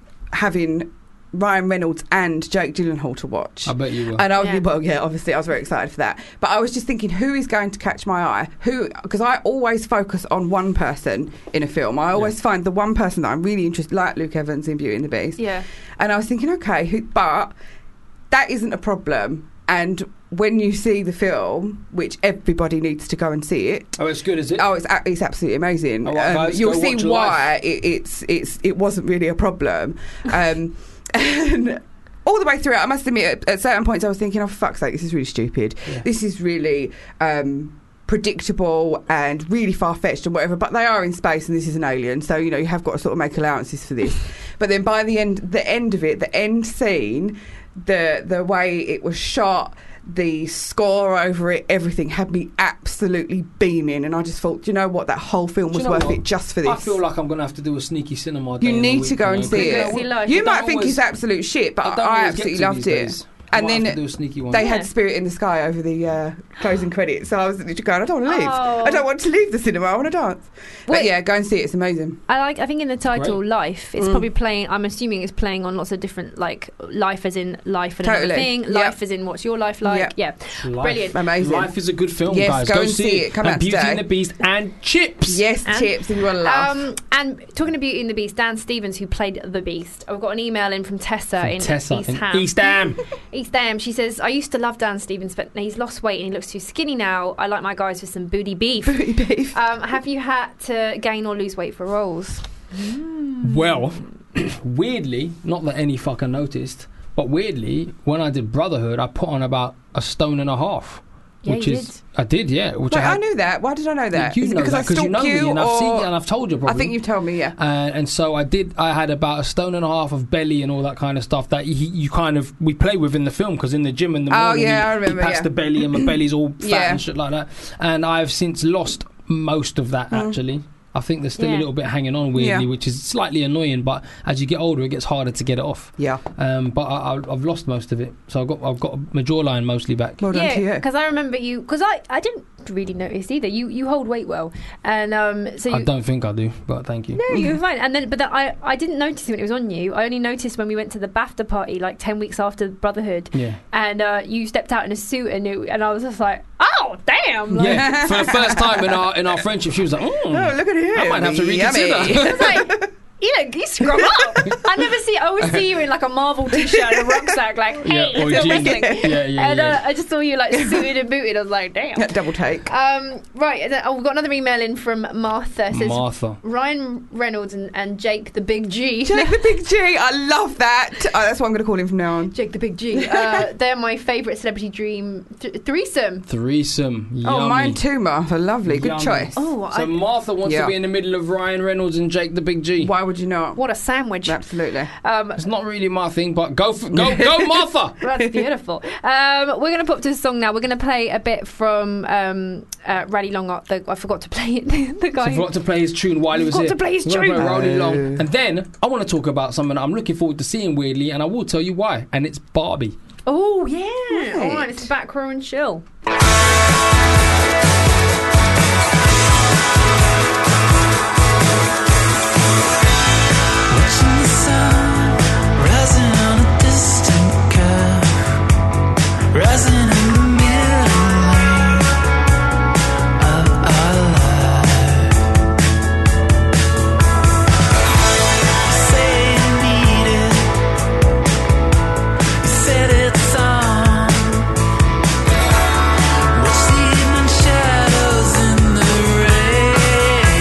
having Ryan Reynolds and Jake Gyllenhaal to watch. I bet you will. And I was, Yeah. well, yeah, obviously, I was very excited for that. But I was just thinking, who is going to catch my eye? Who? Because I always focus on one person in a film. I always find the one person that I'm really interested, like Luke Evans in Beauty and the Beast. Yeah. And I was thinking, okay, who? But that isn't a problem. And when you see the film, which everybody needs to go and see it. Oh, it's good, is it? Oh, it's a- it's absolutely amazing. All right, Um, guys, you'll go see watch why it, it's it's it wasn't really a problem. Um, and all the way through it, I must admit, at, at certain points, I was thinking, "Oh, for fuck's sake, this is really stupid. Yeah. This is really." Um, predictable and really far-fetched and whatever, but they are in space and this is an alien, so you know you have got to sort of make allowances for this. But then by the end the end of it, the end scene, the the way it was shot, the score over it, everything had me absolutely beaming, and I just thought, do you know what, that whole film Do was you know worth what? it just for this. I feel like I'm going to have to do a sneaky cinema day You in the need week, to go you and know, see 'cause it. See life. You I might don't think always- it's absolute shit, but I I, don't always get absolutely to loved these it. days. I And might have then to do a sneaky one. they Yeah. had Spirit in the Sky over the uh, closing credits, so I was literally going, I don't want to leave. Oh. I don't want to leave the cinema. I want to dance. But Wait. yeah, go and see it. It's amazing. I like. I think in the title Great. "Life," it's Mm. probably playing. I'm assuming it's playing on lots of different, like life as in life and another Totally. thing. Yep. Life as in what's your life like? Yep. Yeah, Life. brilliant. Amazing. Life is a good film, Yes, guys. go Go and see see it. it. Come and out Beauty today. and the Beast and Chips. Yes, And- chips, if you want to laugh. Um, and talking of Beauty and the Beast, Dan Stevens, who played the Beast, I've got an email in from Tessa From in Tessa East in Ham. East Ham. East Ham. She says, "I used to love Dan Stevens, but he's lost weight and he looks too skinny now. I like my guys with some booty beef." Booty beef. Um, have you had to gain or lose weight for roles? Well, weirdly, not that any fucker noticed, but weirdly, when I did Brotherhood, I put on about a stone and a half. Yeah, which you is did. I did, yeah. Which Wait, I, I had, knew that. Why did I know that? You Is it know because that I because you stalk know you, me, and I've seen or- you, and I've told you probably. I think you've told me, yeah. and, and so I did. I had about a stone and a half of belly and all that kind of stuff that he, you kind of we play with in the film because in the gym in the Oh, morning yeah, I he, remember, he pats yeah. the belly and my belly's all fat Yeah. and shit like that. And I've since lost most of that Mm. actually. I think there's still Yeah. a little bit hanging on weirdly, Yeah. which is slightly annoying. But as you get older, it gets harder to get it off. Yeah. Um, but I, I, I've lost most of it, so I've got I've got my jawline mostly back. Well done to Yeah, you. because I remember you. Because I, I didn't really notice either. You you hold weight well, and um, so you, I don't think I do, but thank you. No, you're fine. And then, but then I, I didn't notice it when it was on you. I only noticed when we went to the BAFTA party, like ten weeks after Brotherhood, Yeah. and uh, you stepped out in a suit, and it, and I was just like, oh damn! Like, Yeah, for the first time in our in our friendship, she was like, mm, Oh, look at him. I might have to Yummy. reconsider. I was like, you know, you scrum up. I never see. I always see you in like a Marvel t-shirt and a rucksack, like, hey, Yeah, or still jeans. wrestling. Yeah, yeah, and yeah. Uh, I just saw you like suited and booted. I was like, damn. Double take. Um, right, and then, oh, we've got another email in from Martha. It says, Martha. Ryan Reynolds and, and Jake the Big G. Jake the Big G. I love that. Oh, that's what I'm going to call him from now on. Jake the Big G. Uh, they're my favourite celebrity dream th- threesome. Threesome. Oh, Yummy. mine too, Martha. Lovely. Good Yummy. choice. Oh, So I, Martha wants Yeah. to be in the middle of Ryan Reynolds and Jake the Big G. Why would would you not? What a sandwich. Absolutely. Um, It's not really my thing, but go for, go go Martha. That's beautiful. Um, we're going to pop to a song now. We're going to play a bit from um, uh, Rally Long. Up. The, I forgot to play it. The, the guy. So he forgot to play his tune while he was Forgot here. to play his We're gonna tune. play Rolling Oh. Long. And then I want to talk about something I'm looking forward to seeing weirdly, and I will tell you why. And it's Barbie. Oh yeah. Right. All right. It's back row and chill. Watching the sun rising on a distant curve, rising in the middle of our life. You say you need it, you said it's on. Watch the evening shadows in the rain.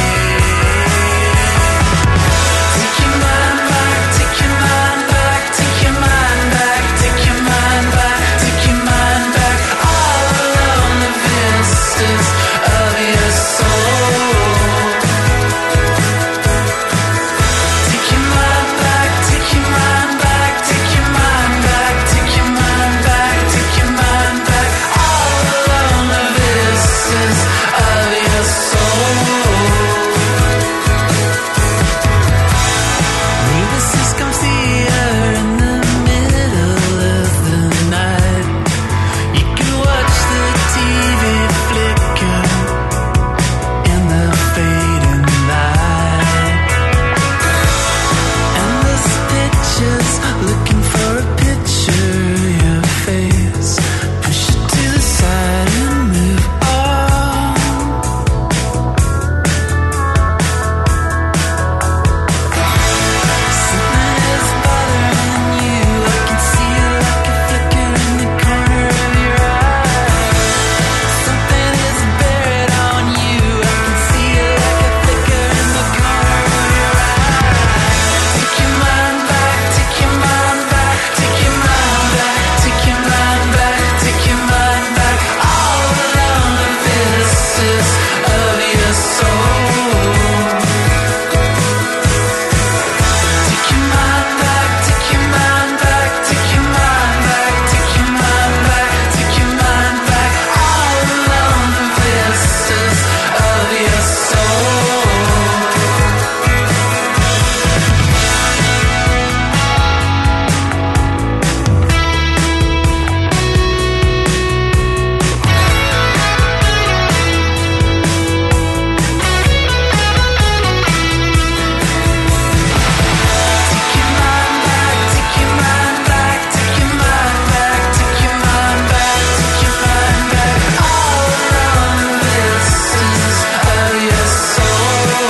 Take your mind back, take your mind back, take your mind back, take your mind back, take your mind back, all along the vistas of your soul. Take your mind back, take your mind back, take your mind back, take your mind back, take your mind back, all along the vistas of your soul. Ulysses comes here in the middle of the night. You can watch the T V flicker in the fading light. Endless pictures looking for a picture of your face. Push it to the side and move on. Something is bothering you. I can see it like a flicker in the corner of your eye. Something is buried on you. I can see it like a flicker in the corner of your eye. Take your mind back, take your mind back, take your mind back, take your mind back, take your mind back, all along the vistas of your soul. Take your mind back, take your mind back, take your mind back, take your mind back, take your mind back, all along the vistas of your soul. Take your mind back, take your mind back, take your mind back, take your mind back, take your mind back, all around the vistas of your soul.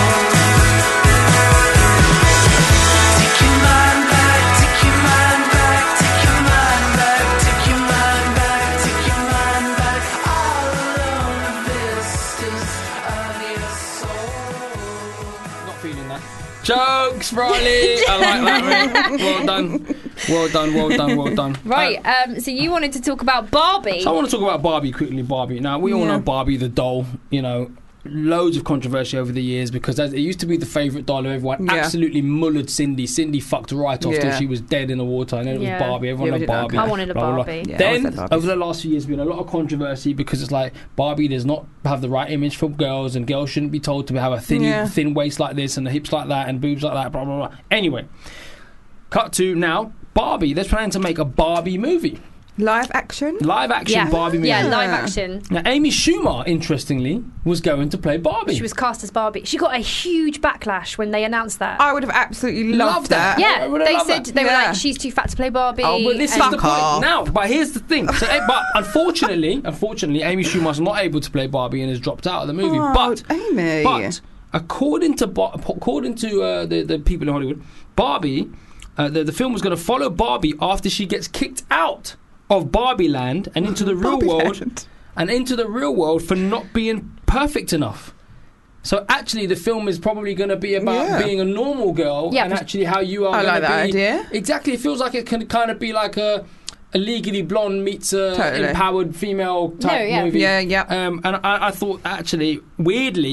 Take your mind back, take your mind back, take your mind back, take your mind back, take your mind back, all around the vistas of your soul. Not feeling that. Jokes, Riley. I like that. Well done. Well done. Well done. Well done. Right. Uh, Um, so you wanted to talk about Barbie. so I want to talk about Barbie quickly. Barbie. Now we all Yeah. know Barbie the doll. You know, loads of controversy over the years because as- it used to be the favourite doll of everyone. Yeah. Absolutely mullered Cindy. Cindy fucked right off till Yeah. she was dead in the water. And then it was Yeah. Barbie. Everyone Yeah, we loved did that. Barbie. I wanted a Blah, blah, blah. Barbie. Yeah, I Then said Barbies. over the last few years, there's been a lot of controversy because it's like Barbie does not have the right image for girls, and girls shouldn't be told to have a thin, Yeah. thin waist like this and the hips like that and boobs like that. Blah blah blah. Anyway, cut to now. Barbie. They're planning to make a Barbie movie, Live action. live action yeah. Barbie movie. Yeah, Yeah. live action. Now, Amy Schumer, interestingly, was going to play Barbie. She was cast as Barbie. She got a huge backlash when they announced that. I would have absolutely loved, Loved that. that. I yeah, would've they loved said that. they were Yeah. like, she's too fat to play Barbie. Oh, but this is and- the Fuck point off. now. But here's the thing. So, eh, but unfortunately, unfortunately, Amy Schumer's not able to play Barbie and has dropped out of the movie. Oh, but Amy. but according to Bar- according to uh, the the people in Hollywood, Barbie, uh, the the film was going to follow Barbie after she gets kicked out of Barbie Land and into the real Barbie world, Land. and into the real world for not being perfect enough. So actually, the film is probably going to be about Yeah. being a normal girl Yeah, and but- actually how you are I going like to that be. idea. Exactly, it feels like it can kind of be like a, a Legally Blonde meets a Totally. empowered female type No, yeah. movie. Yeah, yeah. Um, and I, I thought actually, weirdly,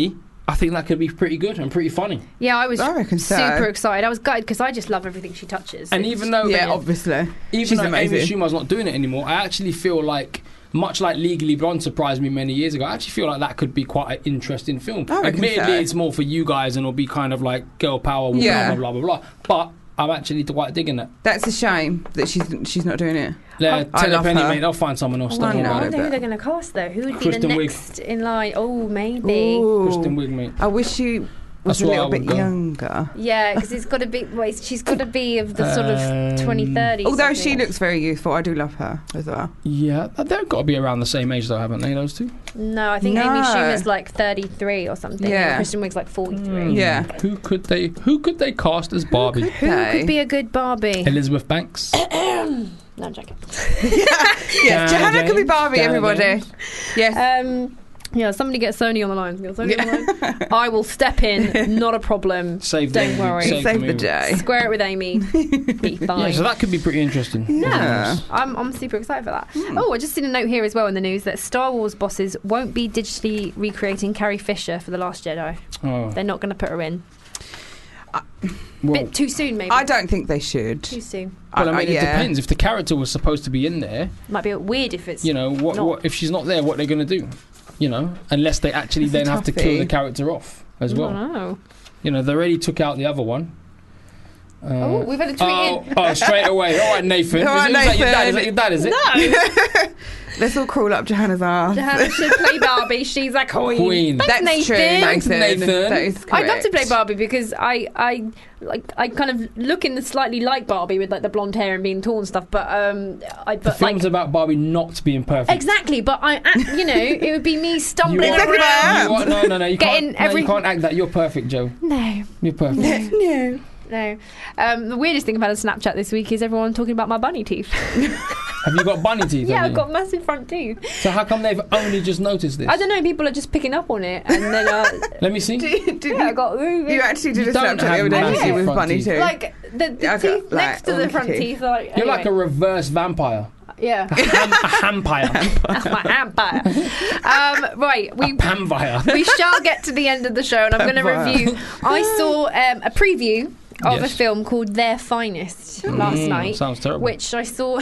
I think that could be pretty good and pretty funny. Yeah, I was I reckon so. super excited. I was gutted because I just love everything she touches. And It's even though, Yeah, brilliant. obviously. even She's though amazing. Amy Schumer's not doing it anymore, I actually feel like, much like Legally Blonde surprised me many years ago, I actually feel like that could be quite an interesting film. I reckon Admittedly, so. it's more for you guys and it'll be kind of like girl power, blah, Yeah. blah, blah, blah, blah. But I'm actually quite digging it. That's a shame that she's she's not doing it. Yeah, I tell a love penny, her. mate. They'll find someone else. I Don't wonder, worry I about wonder it. who they're going to cast though. Who would be Kristen the Wiig. next in line? Oh, maybe. Ooh. Kristen Wiig, mate. I wish she was That's a where I little would bit go. younger. Yeah, because it's got to be. Well, it's- she's got to be of the sort Um, of twenty thirties. Although she looks very youthful, I do love her as well. Yeah, they've got to be around the same age though, haven't they, those two? No, I think No. Amy Schumer's like thirty-three or something. Yeah. And Kristen Wiig's like forty-three. Yeah. Who could they who could they cast as Barbie? Who could be a good Barbie? Elizabeth Banks? No, I'm joking. Yes, Diana Johanna could be James? Barbie, Diana everybody. James? Yes. Um, yeah, somebody get Sony on the line. Get Sony on the line. I will step in. Not a problem. Save the Don't movie, worry. save the Save the movie. day. Square it with Amy. Be fine. Yeah, so that could be pretty interesting. Yeah, I'm, I'm super excited for that. Oh, I just seen a note here as well in the news that Star Wars bosses won't be digitally recreating Carrie Fisher for The Last Jedi. Oh. They're not going to put her in. Well, Bit too soon, maybe. I don't think they should. Too soon. well, I I- mean, it yeah. depends. If the character was supposed to be in there, Might be weird if it's. you know, what, not. what if she's not there? What they're going to do? You know, unless they actually That's a then have to kill toughie. the character off as I well. don't know. You know, they already took out the other one. Uh, Oh, we've had a tweet oh, in. oh, straight away. All right, Nathan. All right, is, is that your dad? Is Nathan. that your dad? Is it? No, Let's all crawl up Johanna's arse. Johanna should play Barbie. She's a queen. Queen. Thanks, That's Nathan. true, Thanks, Nathan. Nathan. That is correct. I'd love to play Barbie because I, I like, I kind of look in the slightly like Barbie with like the blonde hair and being tall and stuff. But um, I The but like film's about Barbie not being perfect. exactly. But I, act- you know, it would be me You stumbling are- Exactly what I around. am. you are- no, no, no. You Getting can't. No, every- you can't act that. You're perfect, Joe. No, You're perfect. No. no. Um, the weirdest thing about a Snapchat this week is everyone talking about my bunny teeth. Have you got bunny teeth? yeah, have I've you? got massive front teeth. So how come they've only just noticed this? I don't know. People are just picking up on it, and then uh, Let me see. Did, did yeah, I you, got you actually did You a don't Snapchat the have other day massive didn't you, with front Bunny teeth. too. like the, the Okay, teeth like, next to the all front teeth. teeth. Are like, You're like a anyway. reverse vampire. yeah. A, ham- a hampire. My vampire. Um, right, we a pamvire. we shall get to the end of the show, and I'm going to Vampire. review. I saw um, a preview of Yes. a film called Their Finest last Mm, night, sounds terrible. which I saw.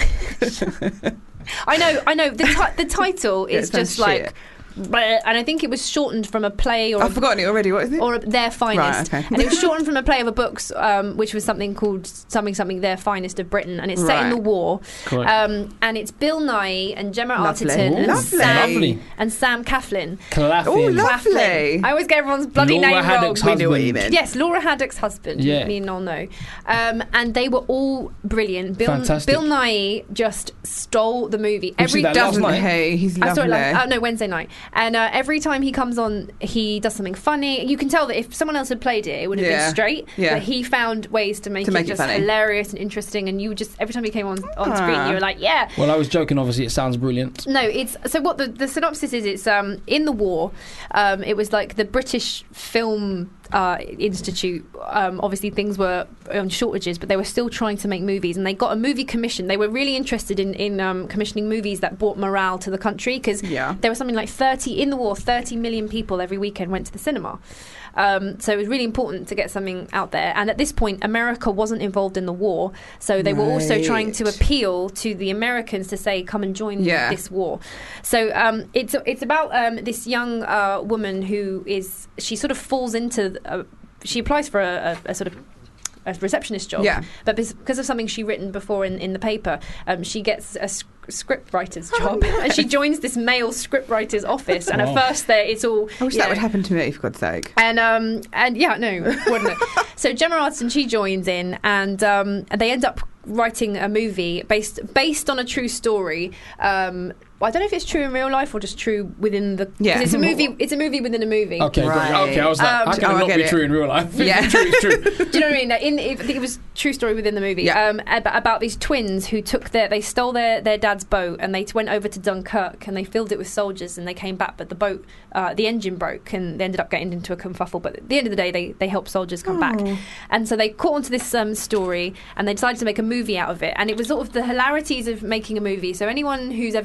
I know, I know. The ti- the title Yeah, is it sounds just like, bleh, and I think it was shortened from a play or a I've forgotten it already. What is it? or Their Finest. Right, okay. And it was shortened from a play of a books, um, which was something called something something Their Finest of Britain, and it's set in Right. the war. Correct. Um, and it's Bill Nighy and Gemma Lovely. Arterton and Lovely. Sam Lovely. and Sam Claflin. Claffin. Oh, lovely. Claflin. I always get everyone's bloody Laura name Haddock's wrong. We knew what you husband. meant. Yes, Laura Haddock's husband. Yeah. Me and all know. Um, and they were all brilliant. Bill, Fantastic. Bill Nighy just stole the movie. You see that last Doesn't night? he? He's I saw lovely. it last, oh no, Wednesday night. And uh, every time he comes on, he does something funny. You can tell that if someone else had played it, it would have Yeah. been straight. Yeah. But he found ways to make To it make it just funny. hilarious and interesting. And you just every time he came on on screen, Ah. you were like, yeah. Well, I was joking. Obviously, it sounds brilliant. No, it's so what the, the synopsis is. It's um in the war. Um, it was like the British Film uh, Institute. Um, obviously, things were on shortages, but they were still trying to make movies, and they got a movie commission. They were really interested in in um, commissioning movies that brought morale to the country because Yeah. there was something like thirty in the war. Thirty million people every weekend went to the cinema. Um, so it was really important to get something out there. And at this point, America wasn't involved in the war, so they were also trying to Right. appeal to the Americans to say, "Come and join Yeah. this war." So um, it's it's about um, this young uh, woman who is she sort of falls into uh, she applies for a, a, a sort of a receptionist job, Yeah. but bes- because of something she written before in, in the paper, um, she gets a s- script writer's Oh, job, and she joins this male script writer's office. And Wow. at first, there it's all I wish you that know, would happen to me, for God's sake. and um and yeah, no, wouldn't it? So Gemma Arterton, she joins in, and um and they end up writing a movie based based on a true story. Um, I don't know if it's true in real life or just true within the. 'cause Yeah. it's a movie. It's a movie within a movie. Okay, got you. Right. Okay, I was like, Um, how can oh, it I not get be it. true in real life? If Yeah. it's true, it's true. Do you know what I mean? In, I think it was true story within the movie. Yeah. Um, ab- about these twins who took their, they stole their, their dad's boat and they went over to Dunkirk and they filled it with soldiers and they came back, but the boat, uh, the engine broke and they ended up getting into a kerfuffle. But at the end of the day, they they helped soldiers come back, and so they caught onto this um, story and they decided to make a movie out of it. And it was sort of the hilarities of making a movie. So anyone who's ever tried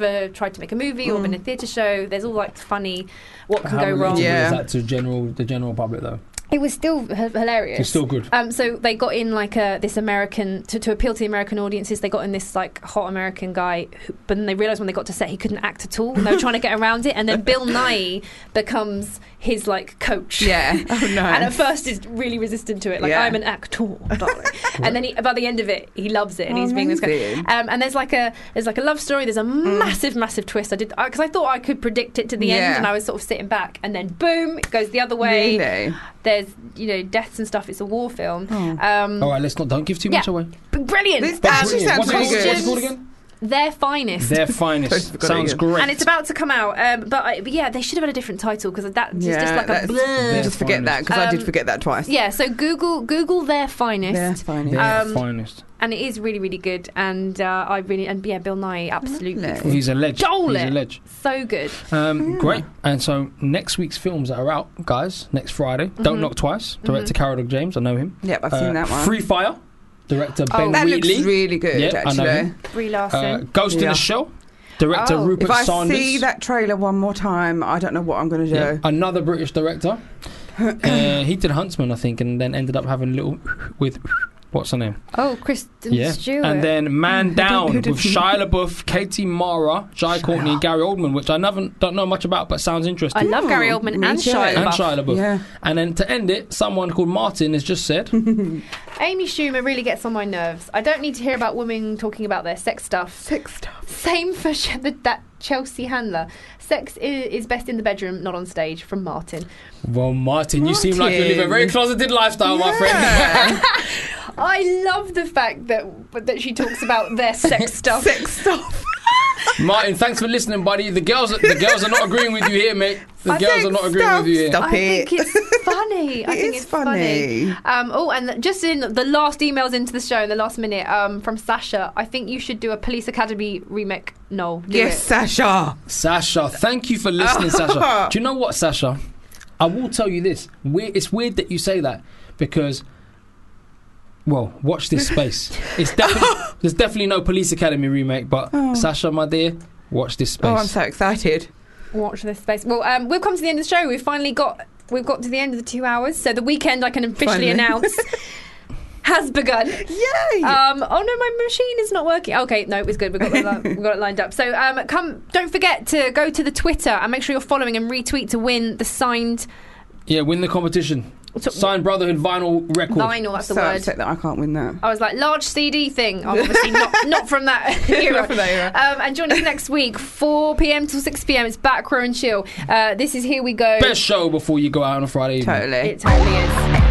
tried to make a movie or been in a theatre show. There's all like funny, what can How go wrong. relatable Yeah. is that to general the general public though? It was still h- hilarious. It's still good. Um, so they got in like a this American to, to appeal to the American audiences. They got in this like hot American guy, who, but then they realised when they got to set he couldn't act at all. And they were trying to get around it, and then Bill Nye becomes his like coach. Yeah. Oh no. And at first is really resistant to it, like Yeah. I'm an actor, darling. And then he, by the end of it, he loves it, and Oh, he's being this guy. amazing. Um, and there's like a there's like a love story. There's a massive, massive twist. I did because I thought I could predict it to the end, Yeah. and I was sort of sitting back, and then boom, it goes the other way. Really? There's you know deaths and stuff. It's a war film. Oh. Um, All right, let's not don't give too yeah. much away. b- brilliant. This Um, actually sounds What's it really called? good. What's it called again? Their finest. Their finest. Totally forgot it Sounds again. great. And it's about to come out, um, but, I, but yeah, they should have had a different title because that is Yeah, just like a that's- blur. just forget that because I did Um, forget that twice. Yeah, so Google Google Their Finest. Their finest. Their um, finest. And it is really, really good. And uh, I really, and yeah, Bill Nye, absolutely. Lovely. He's a ledge. Stole He's it. a ledge. So good. Um, Great. And so next week's films that are out, guys, next Friday. Don't Knock Twice. Director Carol Doug James. I know him. Yep, I've Uh, seen that one. Free Fire. Director Oh, Ben that Wheatley. looks really good, Yeah, I know actually. him. Brie Uh, Larson. Ghost in Yeah. the Shell. Director Oh. Rupert If I Sanders. see that trailer one more time, I don't know what I'm going to do. Yeah. Another British director. uh, he did Huntsman, I think, and then ended up having a little with what's her name? Oh, Kristen Yeah. Stewart. And then Man Who did- Down who did with he- Shia LaBeouf, Katie Mara, Jai Courtney, and Gary Oldman, which I never, don't know much about, but sounds I interesting. love Gary Ooh, Oldman me and too. Shia and LaBeouf. Shia LaBeouf. Yeah. And then to end it, someone called Martin has just said, Amy Schumer really gets on my nerves. I don't need to hear about women talking about their sex stuff. Sex stuff. Same for Sh- the, that Chelsea handler. Sex is, is best in the bedroom, not on stage. From Martin. well, Martin, you seem like you live a Martin. very closeted lifestyle, my friend. Yeah. I love the fact that that she talks about their sex stuff. Sex stuff. Martin, thanks for listening, buddy. The girls, the girls are not agreeing with you here, mate. The I girls think are not agreeing stop, with you here. stop. I think it. it's funny. I It think is it's funny. funny. Um, oh, and just in the last emails into the show in the last minute um, from Sasha, I think you should do a Police Academy remake. No, do Yes, it. Sasha. Sasha, thank you for listening, Sasha. Do you know what, Sasha? I will tell you this. We- It's weird that you say that because, well, watch this space. It's definitely there's definitely no Police Academy remake, but Oh. Sasha, my dear, watch this space. Oh, I'm so excited. Watch this space. Well, um, we've come to the end of the show. We've finally got we've got to the end of the two hours. So the weekend, I can officially Finally. announce, has begun. Yay! Um, oh no, my machine is not working. Okay, no, it was good. We got it, li- we got it lined up. So um, come, don't forget to go to the Twitter and make sure you're following and retweet to win the signed Yeah, win the competition. So- Signed Brotherhood vinyl record. vinyl. That's the so word. upset that I can't win that. I was like, large C D thing. I'm obviously not, not from that era. Not from that era. Um, and join us next week, four p.m. till six p.m. It's Back Row and Chill. Uh, this is Here We Go. Best show before you go out on a Friday evening. Totally. It totally is.